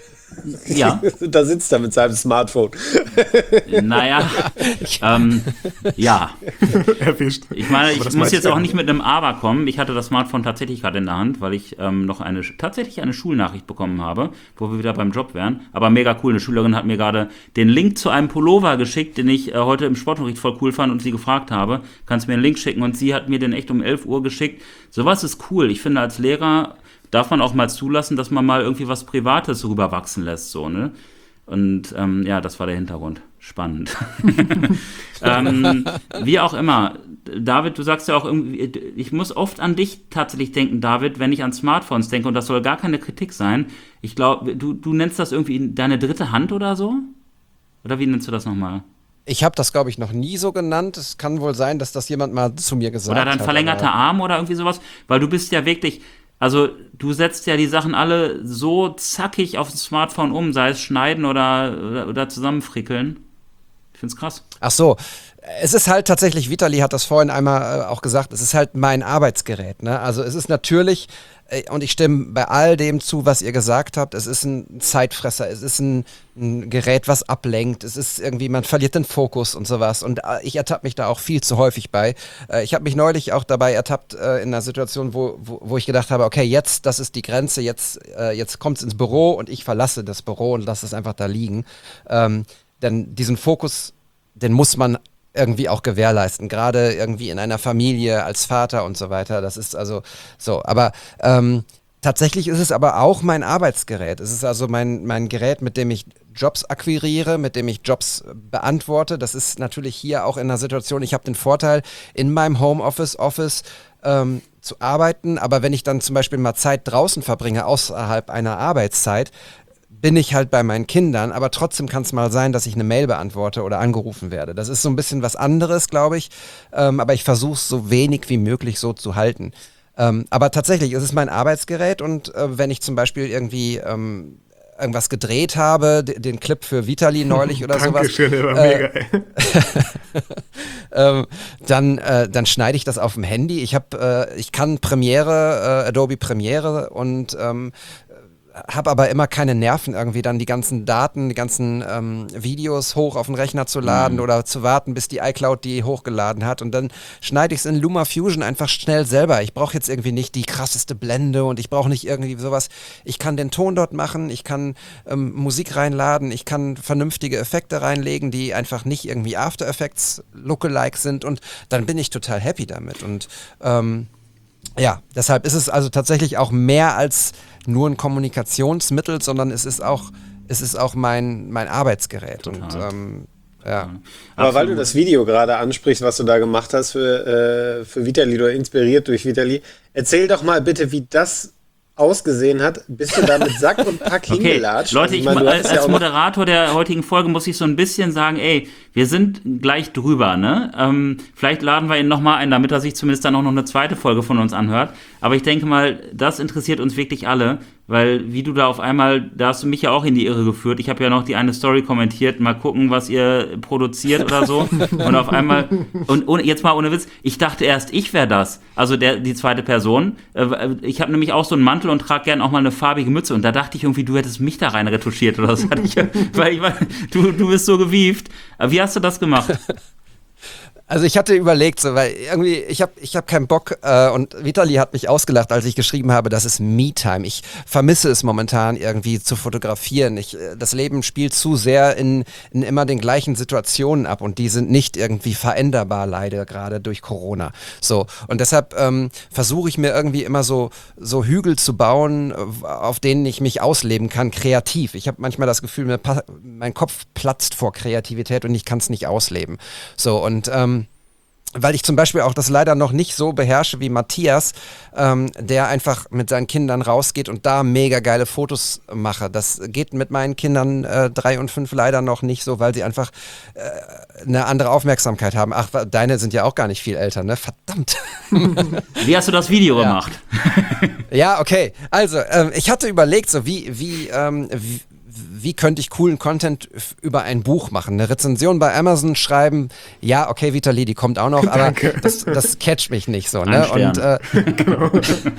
Ja. Da sitzt er mit seinem Smartphone. Naja, ähm, ja. Erwischt. Ich meine, ich muss jetzt auch nicht mit einem Aber kommen. Ich hatte das Smartphone tatsächlich gerade in der Hand, weil ich ähm, noch eine, tatsächlich eine Schulnachricht bekommen habe, wo wir wieder beim Job wären. Aber mega cool. Eine Schülerin hat mir gerade den Link zu einem Pullover geschickt, den ich äh, heute im Sportunterricht voll cool fand und sie gefragt habe, kannst du mir einen Link schicken? Und sie hat mir den echt um elf Uhr geschickt. Sowas ist cool. Ich finde, als Lehrer darf man auch mal zulassen, dass man mal irgendwie was Privates rüberwachsen lässt, so, ne? Und ähm, ja, das war der Hintergrund. Spannend. ähm, wie auch immer, David, du sagst ja auch irgendwie, ich muss oft an dich tatsächlich denken, David, wenn ich an Smartphones denke, und das soll gar keine Kritik sein. Ich glaube, du, du nennst das irgendwie deine dritte Hand oder so? Oder wie nennst du das nochmal? Ich habe das, glaube ich, noch nie so genannt. Es kann wohl sein, dass das jemand mal zu mir gesagt hat. Oder dein verlängerter Arm oder irgendwie sowas, weil du bist ja wirklich. Also du setzt ja die Sachen alle so zackig auf das Smartphone um, sei es schneiden oder, oder, oder zusammenfrickeln. Ich find's krass. Ach so, Es ist halt tatsächlich, Vitali hat das vorhin einmal äh, auch gesagt, es ist halt mein Arbeitsgerät. Ne? Also es ist natürlich, äh, und ich stimme bei all dem zu, was ihr gesagt habt, es ist ein Zeitfresser, es ist ein, ein Gerät, was ablenkt, es ist irgendwie, man verliert den Fokus und sowas. Und äh, ich ertappe mich da auch viel zu häufig bei. Äh, ich habe mich neulich auch dabei ertappt äh, in einer Situation, wo, wo, wo ich gedacht habe, okay, jetzt, das ist die Grenze, jetzt, äh, jetzt kommt es ins Büro und ich verlasse das Büro und lasse es einfach da liegen. Ähm, denn diesen Fokus, den muss man irgendwie auch gewährleisten, gerade irgendwie in einer Familie als Vater und so weiter. Das ist also so. Aber ähm, tatsächlich ist es aber auch mein Arbeitsgerät. Es ist also mein, mein Gerät, mit dem ich Jobs akquiriere, mit dem ich Jobs beantworte. Das ist natürlich hier auch in einer Situation, ich habe den Vorteil, in meinem Homeoffice, Office ähm, zu arbeiten. Aber wenn ich dann zum Beispiel mal Zeit draußen verbringe, außerhalb einer Arbeitszeit, bin ich halt bei meinen Kindern, aber trotzdem kann es mal sein, dass ich eine Mail beantworte oder angerufen werde. Das ist so ein bisschen was anderes, glaube ich, ähm, aber ich versuche es so wenig wie möglich so zu halten. Ähm, aber tatsächlich, es ist mein Arbeitsgerät und äh, wenn ich zum Beispiel irgendwie ähm, irgendwas gedreht habe, d- den Clip für Vitali neulich oder sowas. Dankeschön, der war äh, mega, ey. ähm, dann, äh, dann schneide ich das auf dem Handy. Ich habe, äh, ich kann Premiere, äh, Adobe Premiere und ähm, habe aber immer keine Nerven, irgendwie dann die ganzen Daten, die ganzen ähm, Videos hoch auf den Rechner zu laden mhm. oder zu warten, bis die iCloud die hochgeladen hat. Und dann schneide ich es in LumaFusion einfach schnell selber. Ich brauche jetzt irgendwie nicht die krasseste Blende und ich brauche nicht irgendwie sowas. Ich kann den Ton dort machen, ich kann ähm, Musik reinladen, ich kann vernünftige Effekte reinlegen, die einfach nicht irgendwie After Effects Lookalike sind und dann bin ich total happy damit. Und ähm, ja, deshalb ist es also tatsächlich auch mehr als nur ein Kommunikationsmittel, sondern es ist auch, es ist auch mein, mein Arbeitsgerät. Total. Und ähm, ja. Aber Absolut. weil du das Video gerade ansprichst, was du da gemacht hast für, äh, für Vitali oder inspiriert durch Vitali, erzähl doch mal bitte, wie das ausgesehen hat. Bist du da mit Sack und Pack Okay, hingelatscht? Leute, ich, meine, du als, hattest ja als auch noch- Moderator der heutigen Folge muss ich so ein bisschen sagen, ey, wir sind gleich drüber, ne? Ähm, vielleicht laden wir ihn nochmal ein, damit er sich zumindest dann auch noch eine zweite Folge von uns anhört. Aber ich denke mal, das interessiert uns wirklich alle, weil wie du da auf einmal, da hast du mich ja auch in die Irre geführt. Ich habe ja noch die eine Story kommentiert, mal gucken, was ihr produziert oder so. Und auf einmal, und, und jetzt mal ohne Witz, ich dachte erst, ich wäre das. Also der, die zweite Person. Äh, Ich habe nämlich auch so einen Mantel und trage gern auch mal eine farbige Mütze. Und da dachte ich irgendwie, du hättest mich da rein retuschiert oder so. Hatte ich, weil ich meine, du, du bist so gewieft. Aber wie hast du das gemacht? Also ich hatte überlegt, so, weil irgendwie, ich habe ich hab keinen Bock äh, und Vitali hat mich ausgelacht, als ich geschrieben habe, das ist Me-Time. Ich vermisse es momentan irgendwie zu fotografieren. Ich, äh, das Leben spielt zu sehr in, in immer den gleichen Situationen ab und die sind nicht irgendwie veränderbar, leider gerade durch Corona. So, und deshalb ähm, versuche ich mir irgendwie immer so, so Hügel zu bauen, auf denen ich mich ausleben kann, kreativ. Ich habe manchmal das Gefühl, mir pa- mein Kopf platzt vor Kreativität und ich kann es nicht ausleben. So, und ähm, weil ich zum Beispiel auch das leider noch nicht so beherrsche wie Matthias, ähm, der einfach mit seinen Kindern rausgeht und da mega geile Fotos mache. Das geht mit meinen Kindern äh, drei und fünf leider noch nicht so, weil sie einfach äh, eine andere Aufmerksamkeit haben. Ach, deine sind ja auch gar nicht viel älter, ne? Verdammt. Wie hast du das Video Ja. gemacht? Ja, okay. Also, ähm, ich hatte überlegt, so wie, wie, ähm, wie wie könnte ich coolen Content f- über ein Buch machen? Eine Rezension bei Amazon schreiben, ja, okay, Vitali, die kommt auch noch, aber das, das catcht mich nicht so. Ne? Ein Und äh, genau.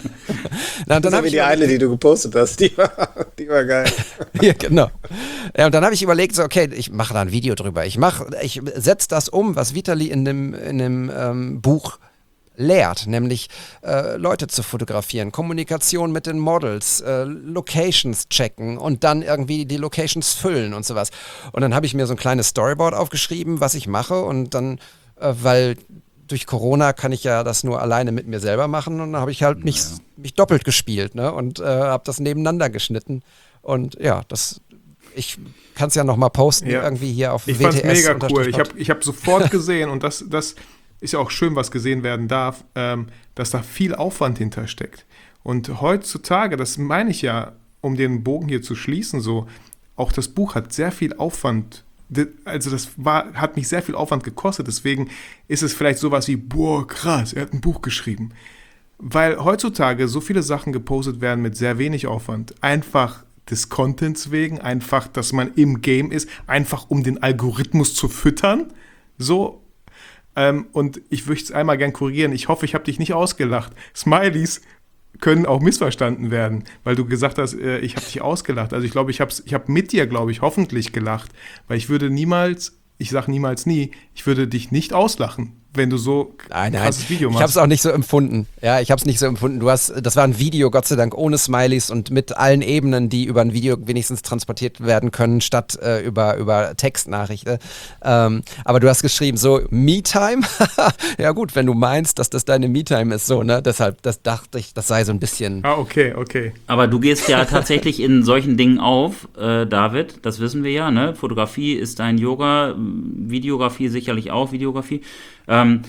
Na, und dann Das ist habe wie ich die eine, die du gepostet hast. Die war, die war geil. ja, genau. Ja, und dann habe ich überlegt, so, okay, ich mache da ein Video drüber. Ich mache, ich setze das um, was Vitali in dem, in dem ähm, Buch lehrt, nämlich äh, Leute zu fotografieren, Kommunikation mit den Models, äh, Locations checken und dann irgendwie die Locations füllen und sowas. Und dann habe ich mir so ein kleines Storyboard aufgeschrieben, was ich mache und dann, äh, weil durch Corona kann ich ja das nur alleine mit mir selber machen und dann habe ich halt mich, Ja. mich doppelt gespielt, ne, und äh, habe das nebeneinander geschnitten und ja, das, ich kann es ja noch mal posten, Ja. irgendwie hier auf Ich W T S. fand's mega cool. Ich habe ich hab sofort gesehen, und das, das ist ja auch schön, was gesehen werden darf, ähm, dass da viel Aufwand hintersteckt. Und heutzutage, das meine ich ja, um den Bogen hier zu schließen, so, auch das Buch hat sehr viel Aufwand, also das war, hat mich sehr viel Aufwand gekostet, deswegen ist es vielleicht sowas wie, boah, krass, er hat ein Buch geschrieben. Weil heutzutage so viele Sachen gepostet werden mit sehr wenig Aufwand. Einfach des Contents wegen, einfach, dass man im Game ist, einfach um den Algorithmus zu füttern. So, Ähm, und ich würde es einmal gern korrigieren. Ich hoffe, ich habe dich nicht ausgelacht. Smileys können auch missverstanden werden, weil du gesagt hast, äh, ich habe dich ausgelacht. Also ich glaube, ich habe ich hab mit dir, glaube ich, hoffentlich gelacht, weil ich würde niemals, ich sage niemals nie, ich würde dich nicht auslachen, wenn du so ein krasses Video machst. Ich habe es auch nicht so empfunden. Ja, ich habe es nicht so empfunden. Du hast, das war ein Video, Gott sei Dank, ohne Smileys und mit allen Ebenen, die über ein Video wenigstens transportiert werden können, statt äh, über, über Textnachrichten. Ähm, aber du hast geschrieben, so, Me-Time? Ja gut, wenn du meinst, dass das deine Me-Time ist, so, ne? Deshalb, das dachte ich, das sei so ein bisschen... Ah, okay, okay. Aber du gehst ja tatsächlich in solchen Dingen auf, äh, David, das wissen wir ja, ne? Fotografie ist dein Yoga, Videografie sicherlich auch, Videografie. Ähm,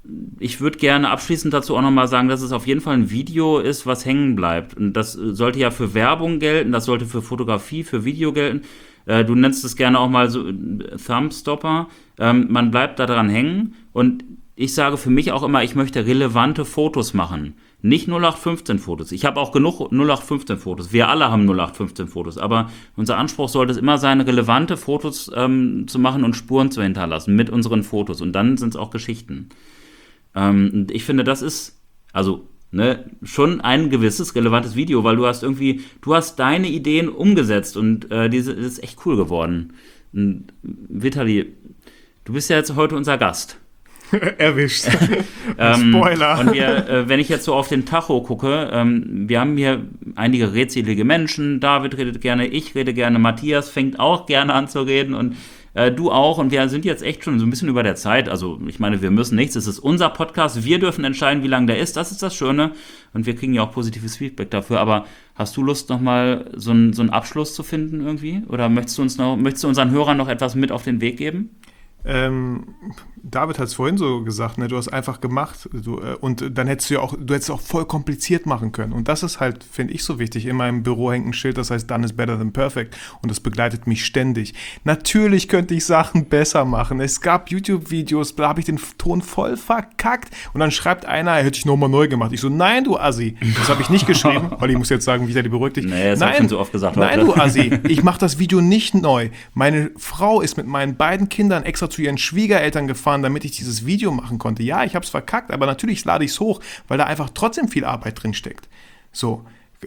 ich würde gerne abschließend dazu auch nochmal sagen, dass es auf jeden Fall ein Video ist, was hängen bleibt. Und das sollte ja für Werbung gelten, das sollte für Fotografie, für Video gelten. Äh, du nennst es gerne auch mal so Thumbstopper. Ähm, man bleibt da dran hängen. Und ich sage für mich auch immer, ich möchte relevante Fotos machen. Nicht null acht fünfzehn Fotos. Ich habe auch genug null acht fünfzehn Fotos. Wir alle haben null acht fünfzehn Fotos. Aber unser Anspruch sollte es immer sein, relevante Fotos ähm, zu machen und Spuren zu hinterlassen mit unseren Fotos. Und dann sind es auch Geschichten. Ähm, und ich finde, das ist also ne, schon ein gewisses relevantes Video, weil du hast irgendwie, du hast deine Ideen umgesetzt und äh, diese das ist echt cool geworden. Und Vitali, du bist ja jetzt heute unser Gast. Erwischt. ähm, Spoiler. Und wir, äh, wenn ich jetzt so auf den Tacho gucke, ähm, wir haben hier einige redselige Menschen. David redet gerne, ich rede gerne, Matthias fängt auch gerne an zu reden und äh, du auch. Und wir sind jetzt echt schon so ein bisschen über der Zeit. Also ich meine, wir müssen nichts. Es ist unser Podcast. Wir dürfen entscheiden, wie lang der ist. Das ist das Schöne. Und wir kriegen ja auch positives Feedback dafür. Aber hast du Lust, nochmal so, ein, so einen Abschluss zu finden irgendwie? Oder möchtest du uns noch, möchtest du unseren Hörern noch etwas mit auf den Weg geben? Ähm, David hat es vorhin so gesagt, ne? Du hast einfach gemacht du, äh, und dann hättest du ja auch, du hättest auch voll kompliziert machen können und das ist halt, finde ich, so wichtig. In meinem Büro hängt ein Schild, das heißt Done is better than perfect und das begleitet mich ständig. Natürlich könnte ich Sachen besser machen. Es gab YouTube-Videos, da habe ich den Ton voll verkackt und dann schreibt einer, hätte ich nochmal neu gemacht. Ich so, nein, du Assi, das habe ich nicht geschrieben, weil ich muss jetzt sagen, Vitali, beruhig dich. Nee, das nein, hab ich schon so oft gesagt heute. Nein, du Assi, ich mache das Video nicht neu. Meine Frau ist mit meinen beiden Kindern extra zu ihren Schwiegereltern gefahren, damit ich dieses Video machen konnte. Ja, ich habe es verkackt, aber natürlich lade ich es hoch, weil da einfach trotzdem viel Arbeit drin steckt. So,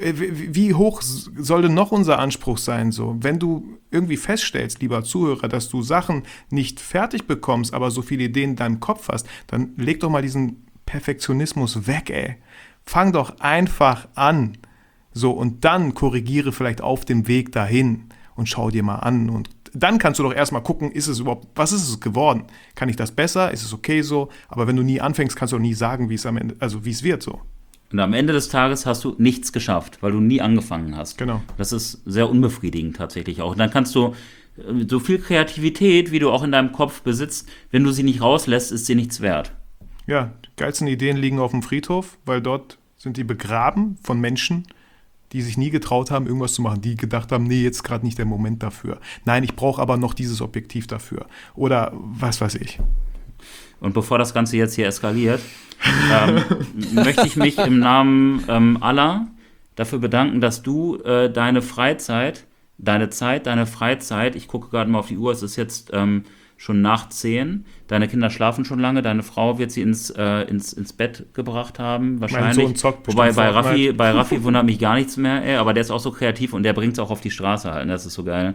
wie hoch soll denn noch unser Anspruch sein? So, wenn du irgendwie feststellst, lieber Zuhörer, dass du Sachen nicht fertig bekommst, aber so viele Ideen in deinem Kopf hast, dann leg doch mal diesen Perfektionismus weg, ey. Fang doch einfach an. So, und dann korrigiere vielleicht auf dem Weg dahin und schau dir mal an und dann kannst du doch erstmal gucken, ist es überhaupt, was ist es geworden? Kann ich das besser? Ist es okay so? Aber wenn du nie anfängst, kannst du auch nie sagen, wie es am Ende, also wie es wird so. Und am Ende des Tages hast du nichts geschafft, weil du nie angefangen hast. Genau. Das ist sehr unbefriedigend tatsächlich auch. Und dann kannst du so viel Kreativität, wie du auch in deinem Kopf besitzt, wenn du sie nicht rauslässt, ist sie nichts wert. Ja, die geilsten Ideen liegen auf dem Friedhof, weil dort sind die begraben von Menschen, die sich nie getraut haben, irgendwas zu machen, die gedacht haben, nee, jetzt gerade nicht der Moment dafür. Nein, ich brauche aber noch dieses Objektiv dafür. Oder was weiß ich. Und bevor das Ganze jetzt hier eskaliert, ähm, möchte ich mich im Namen ähm, aller dafür bedanken, dass du äh, deine Freizeit, deine Zeit, deine Freizeit, ich gucke gerade mal auf die Uhr, es ist jetzt ähm, schon nach zehn. Deine Kinder schlafen schon lange. Deine Frau wird sie ins, äh, ins, ins Bett gebracht haben, wahrscheinlich. Mein Sohn zockt Wobei bei Raffi, bei Raffi wundert mich gar nichts mehr, ey, aber der ist auch so kreativ und der bringt es auch auf die Straße halt. Das ist so geil.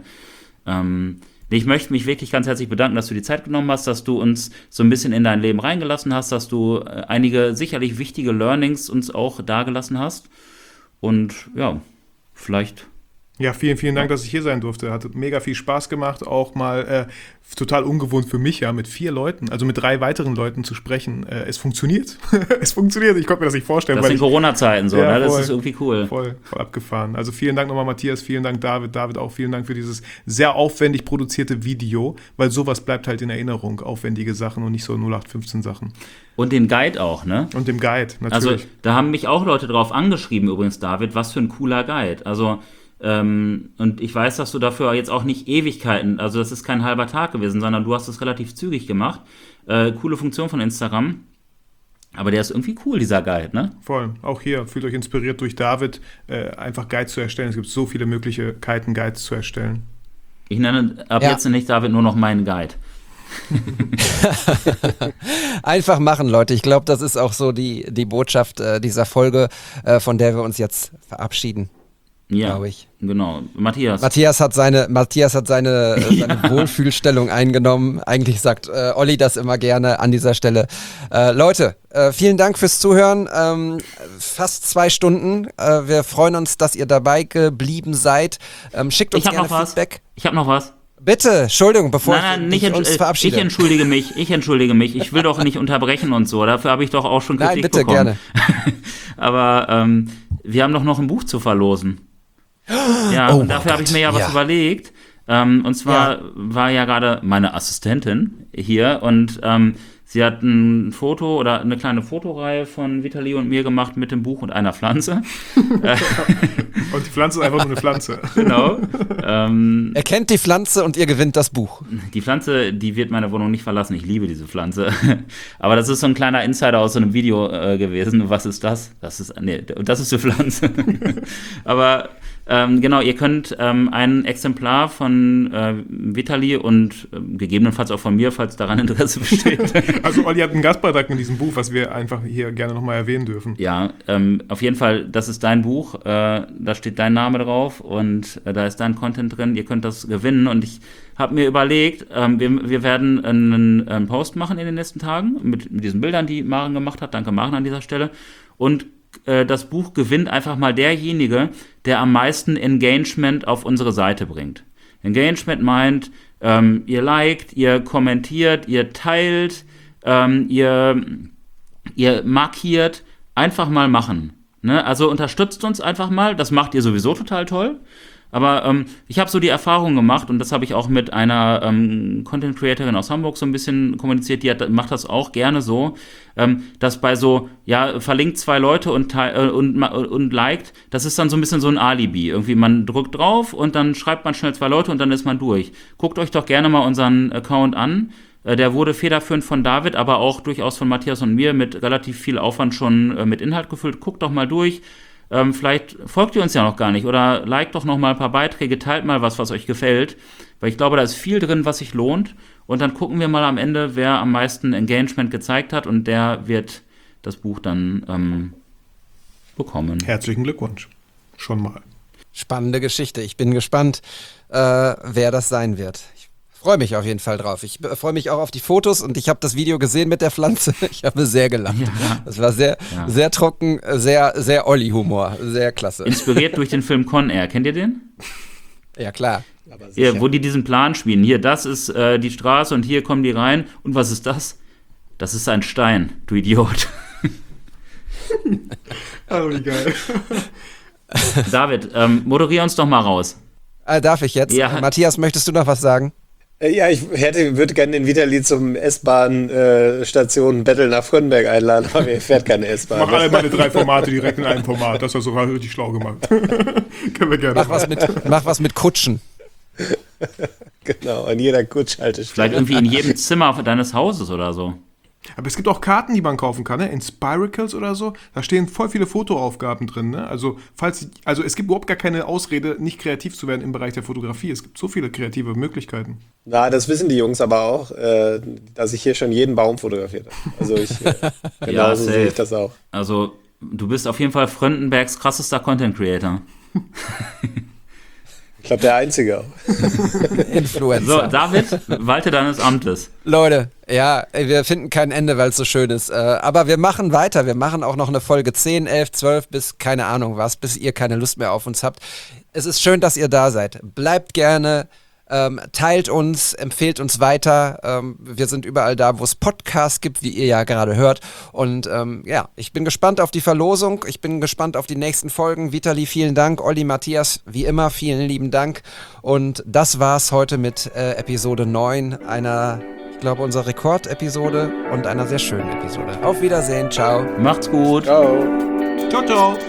Ähm, ich möchte mich wirklich ganz herzlich bedanken, dass du die Zeit genommen hast, dass du uns so ein bisschen in dein Leben reingelassen hast, dass du äh, einige sicherlich wichtige Learnings uns auch dagelassen hast. Und ja, vielleicht... Ja, vielen, vielen Dank, dass ich hier sein durfte. Hat mega viel Spaß gemacht, auch mal äh, total ungewohnt für mich, ja, mit vier Leuten, also mit drei weiteren Leuten zu sprechen. Äh, es funktioniert. es funktioniert. Ich konnte mir das nicht vorstellen. Das sind Corona-Zeiten so, ja, ne? Das voll, ist irgendwie cool. Voll, voll abgefahren. Also vielen Dank nochmal, Matthias, vielen Dank, David. David auch vielen Dank für dieses sehr aufwendig produzierte Video, weil sowas bleibt halt in Erinnerung, aufwendige Sachen und nicht so null acht fünfzehn Sachen. Und den Guide auch, ne? Und dem Guide, natürlich. Also da haben mich auch Leute drauf angeschrieben übrigens, David, was für ein cooler Guide. Also Ähm, und ich weiß, dass du dafür jetzt auch nicht Ewigkeiten, also das ist kein halber Tag gewesen, sondern du hast es relativ zügig gemacht. Äh, coole Funktion von Instagram. Aber der ist irgendwie cool, dieser Guide, ne? Voll. Auch hier, fühlt euch inspiriert durch David, äh, einfach Guides zu erstellen. Es gibt so viele Möglichkeiten, Guides zu erstellen. Ich nenne ab ja. jetzt nicht David nur noch meinen Guide. Einfach machen, Leute. Ich glaube, das ist auch so die, die Botschaft äh, dieser Folge, äh, von der wir uns jetzt verabschieden. Ja, glaube ich. Genau. Matthias. Matthias hat seine, Matthias hat seine, äh, seine ja. Wohlfühlstellung eingenommen. Eigentlich sagt äh, Olli das immer gerne an dieser Stelle. Äh, Leute, äh, vielen Dank fürs Zuhören. Ähm, fast zwei Stunden. Äh, wir freuen uns, dass ihr dabei geblieben seid. Ähm, schickt uns ich hab gerne noch Feedback. Was. Ich habe noch was. Bitte, Entschuldigung, bevor nein, nein, ich nicht uns verabschiede. Ich entschuldige mich, ich entschuldige mich. Ich will doch nicht unterbrechen und so. Dafür habe ich doch auch schon Kritik nein, bitte, bekommen. Gerne. Aber ähm, wir haben doch noch ein Buch zu verlosen. Ja, oh und dafür habe ich mir ja was ja. überlegt. Ähm, und zwar ja. war ja gerade meine Assistentin hier und ähm, sie hat ein Foto oder eine kleine Fotoreihe von Vitali und mir gemacht mit dem Buch und einer Pflanze. Und die Pflanze ist einfach nur eine Pflanze. Genau. Ähm, Erkennt die Pflanze und ihr gewinnt das Buch. Die Pflanze, die wird meine Wohnung nicht verlassen. Ich liebe diese Pflanze. Aber das ist so ein kleiner Insider aus so einem Video äh, gewesen. Was ist das? Das ist, nee, das ist die Pflanze. Aber ähm, genau, ihr könnt ähm, ein Exemplar von äh, Vitali und äh, gegebenenfalls auch von mir, falls daran Interesse besteht. Also Olli hat einen Gastbeitrag mit diesem Buch, was wir einfach hier gerne nochmal erwähnen dürfen. Ja, ähm, auf jeden Fall, das ist dein Buch. Äh, da steht dein Name drauf und äh, da ist dein Content drin. Ihr könnt das gewinnen und ich habe mir überlegt, ähm, wir, wir werden einen, einen Post machen in den nächsten Tagen mit, mit diesen Bildern, die Maren gemacht hat. Danke Maren an dieser Stelle. Und äh, das Buch gewinnt einfach mal derjenige, der am meisten Engagement auf unsere Seite bringt. Engagement meint, ähm, ihr liked, ihr kommentiert, ihr teilt, ähm, ihr, ihr markiert, einfach mal machen. Ne? Also unterstützt uns einfach mal, das macht ihr sowieso total toll. Aber ähm, ich habe so die Erfahrung gemacht und das habe ich auch mit einer ähm, Content-Creatorin aus Hamburg so ein bisschen kommuniziert, die hat, macht das auch gerne so, ähm, dass bei so, ja, verlinkt zwei Leute und, äh, und, und liked, das ist dann so ein bisschen so ein Alibi. Irgendwie man drückt drauf und dann schreibt man schnell zwei Leute und dann ist man durch. Guckt euch doch gerne mal unseren Account an. Äh, der wurde federführend von David, aber auch durchaus von Matthias und mir mit relativ viel Aufwand schon äh, mit Inhalt gefüllt. Guckt doch mal durch. Ähm, vielleicht folgt ihr uns ja noch gar nicht oder liked doch noch mal ein paar Beiträge, teilt mal was, was euch gefällt, weil ich glaube, da ist viel drin, was sich lohnt und dann gucken wir mal am Ende, wer am meisten Engagement gezeigt hat und der wird das Buch dann ähm, bekommen. Herzlichen Glückwunsch. Schon mal. Spannende Geschichte. Ich bin gespannt, äh, wer das sein wird. Ich freue mich auf jeden Fall drauf. Ich freue mich auch auf die Fotos und ich habe das Video gesehen mit der Pflanze. Ich habe sehr gelacht. Ja. Das war sehr, ja. sehr trocken, sehr, sehr Olli-Humor. Sehr klasse. Inspiriert durch den Film Con Air. Kennt ihr den? Ja, klar. Ja, wo die diesen Plan spielen. Hier, das ist äh, die Straße und hier kommen die rein. Und was ist das? Das ist ein Stein, du Idiot. Oh, wie geil. David, ähm, moderier uns doch mal raus. Äh, darf ich jetzt? Ja. Matthias, möchtest du noch was sagen? Ja, ich hätte, würde gerne den Vitali zum S-Bahn-Station Battle nach Frönnberg einladen, aber er fährt keine S-Bahn. Mach alle meine drei Formate direkt in einem Format. Das hast du sogar richtig schlau gemacht. Können wir gerne mach was, mit, mach was mit Kutschen. Genau, an jeder Kutschhaltestelle. Vielleicht irgendwie in jedem Zimmer deines Hauses oder so. Aber es gibt auch Karten, die man kaufen kann, ne? In Spiracles oder so. Da stehen voll viele Fotoaufgaben drin, ne? Also, falls, also es gibt überhaupt gar keine Ausrede, nicht kreativ zu werden im Bereich der Fotografie. Es gibt so viele kreative Möglichkeiten. Na, das wissen die Jungs aber auch, äh, dass ich hier schon jeden Baum fotografiert habe. Also ich, äh, genau ja, so sehe ich das auch. Also, du bist auf jeden Fall Fröndenbergs krassester Content Creator. Ich glaube, der Einzige auch. Influencer. So, David, walte deines Amtes. Leute, ja, wir finden kein Ende, weil es so schön ist. Aber wir machen weiter. Wir machen auch noch eine Folge zehn, elf, zwölf bis keine Ahnung was, bis ihr keine Lust mehr auf uns habt. Es ist schön, dass ihr da seid. Bleibt gerne. Ähm, teilt uns, empfehlt uns weiter. Ähm, wir sind überall da, wo es Podcasts gibt, wie ihr ja gerade hört. Und ähm, ja, ich bin gespannt auf die Verlosung. Ich bin gespannt auf die nächsten Folgen. Vitali, vielen Dank. Olli, Matthias, wie immer, vielen lieben Dank. Und das war's heute mit äh, Episode neun, einer, ich glaube, unserer Rekordepisode und einer sehr schönen Episode. Auf Wiedersehen, ciao. Macht's gut. Ciao. Ciao, ciao.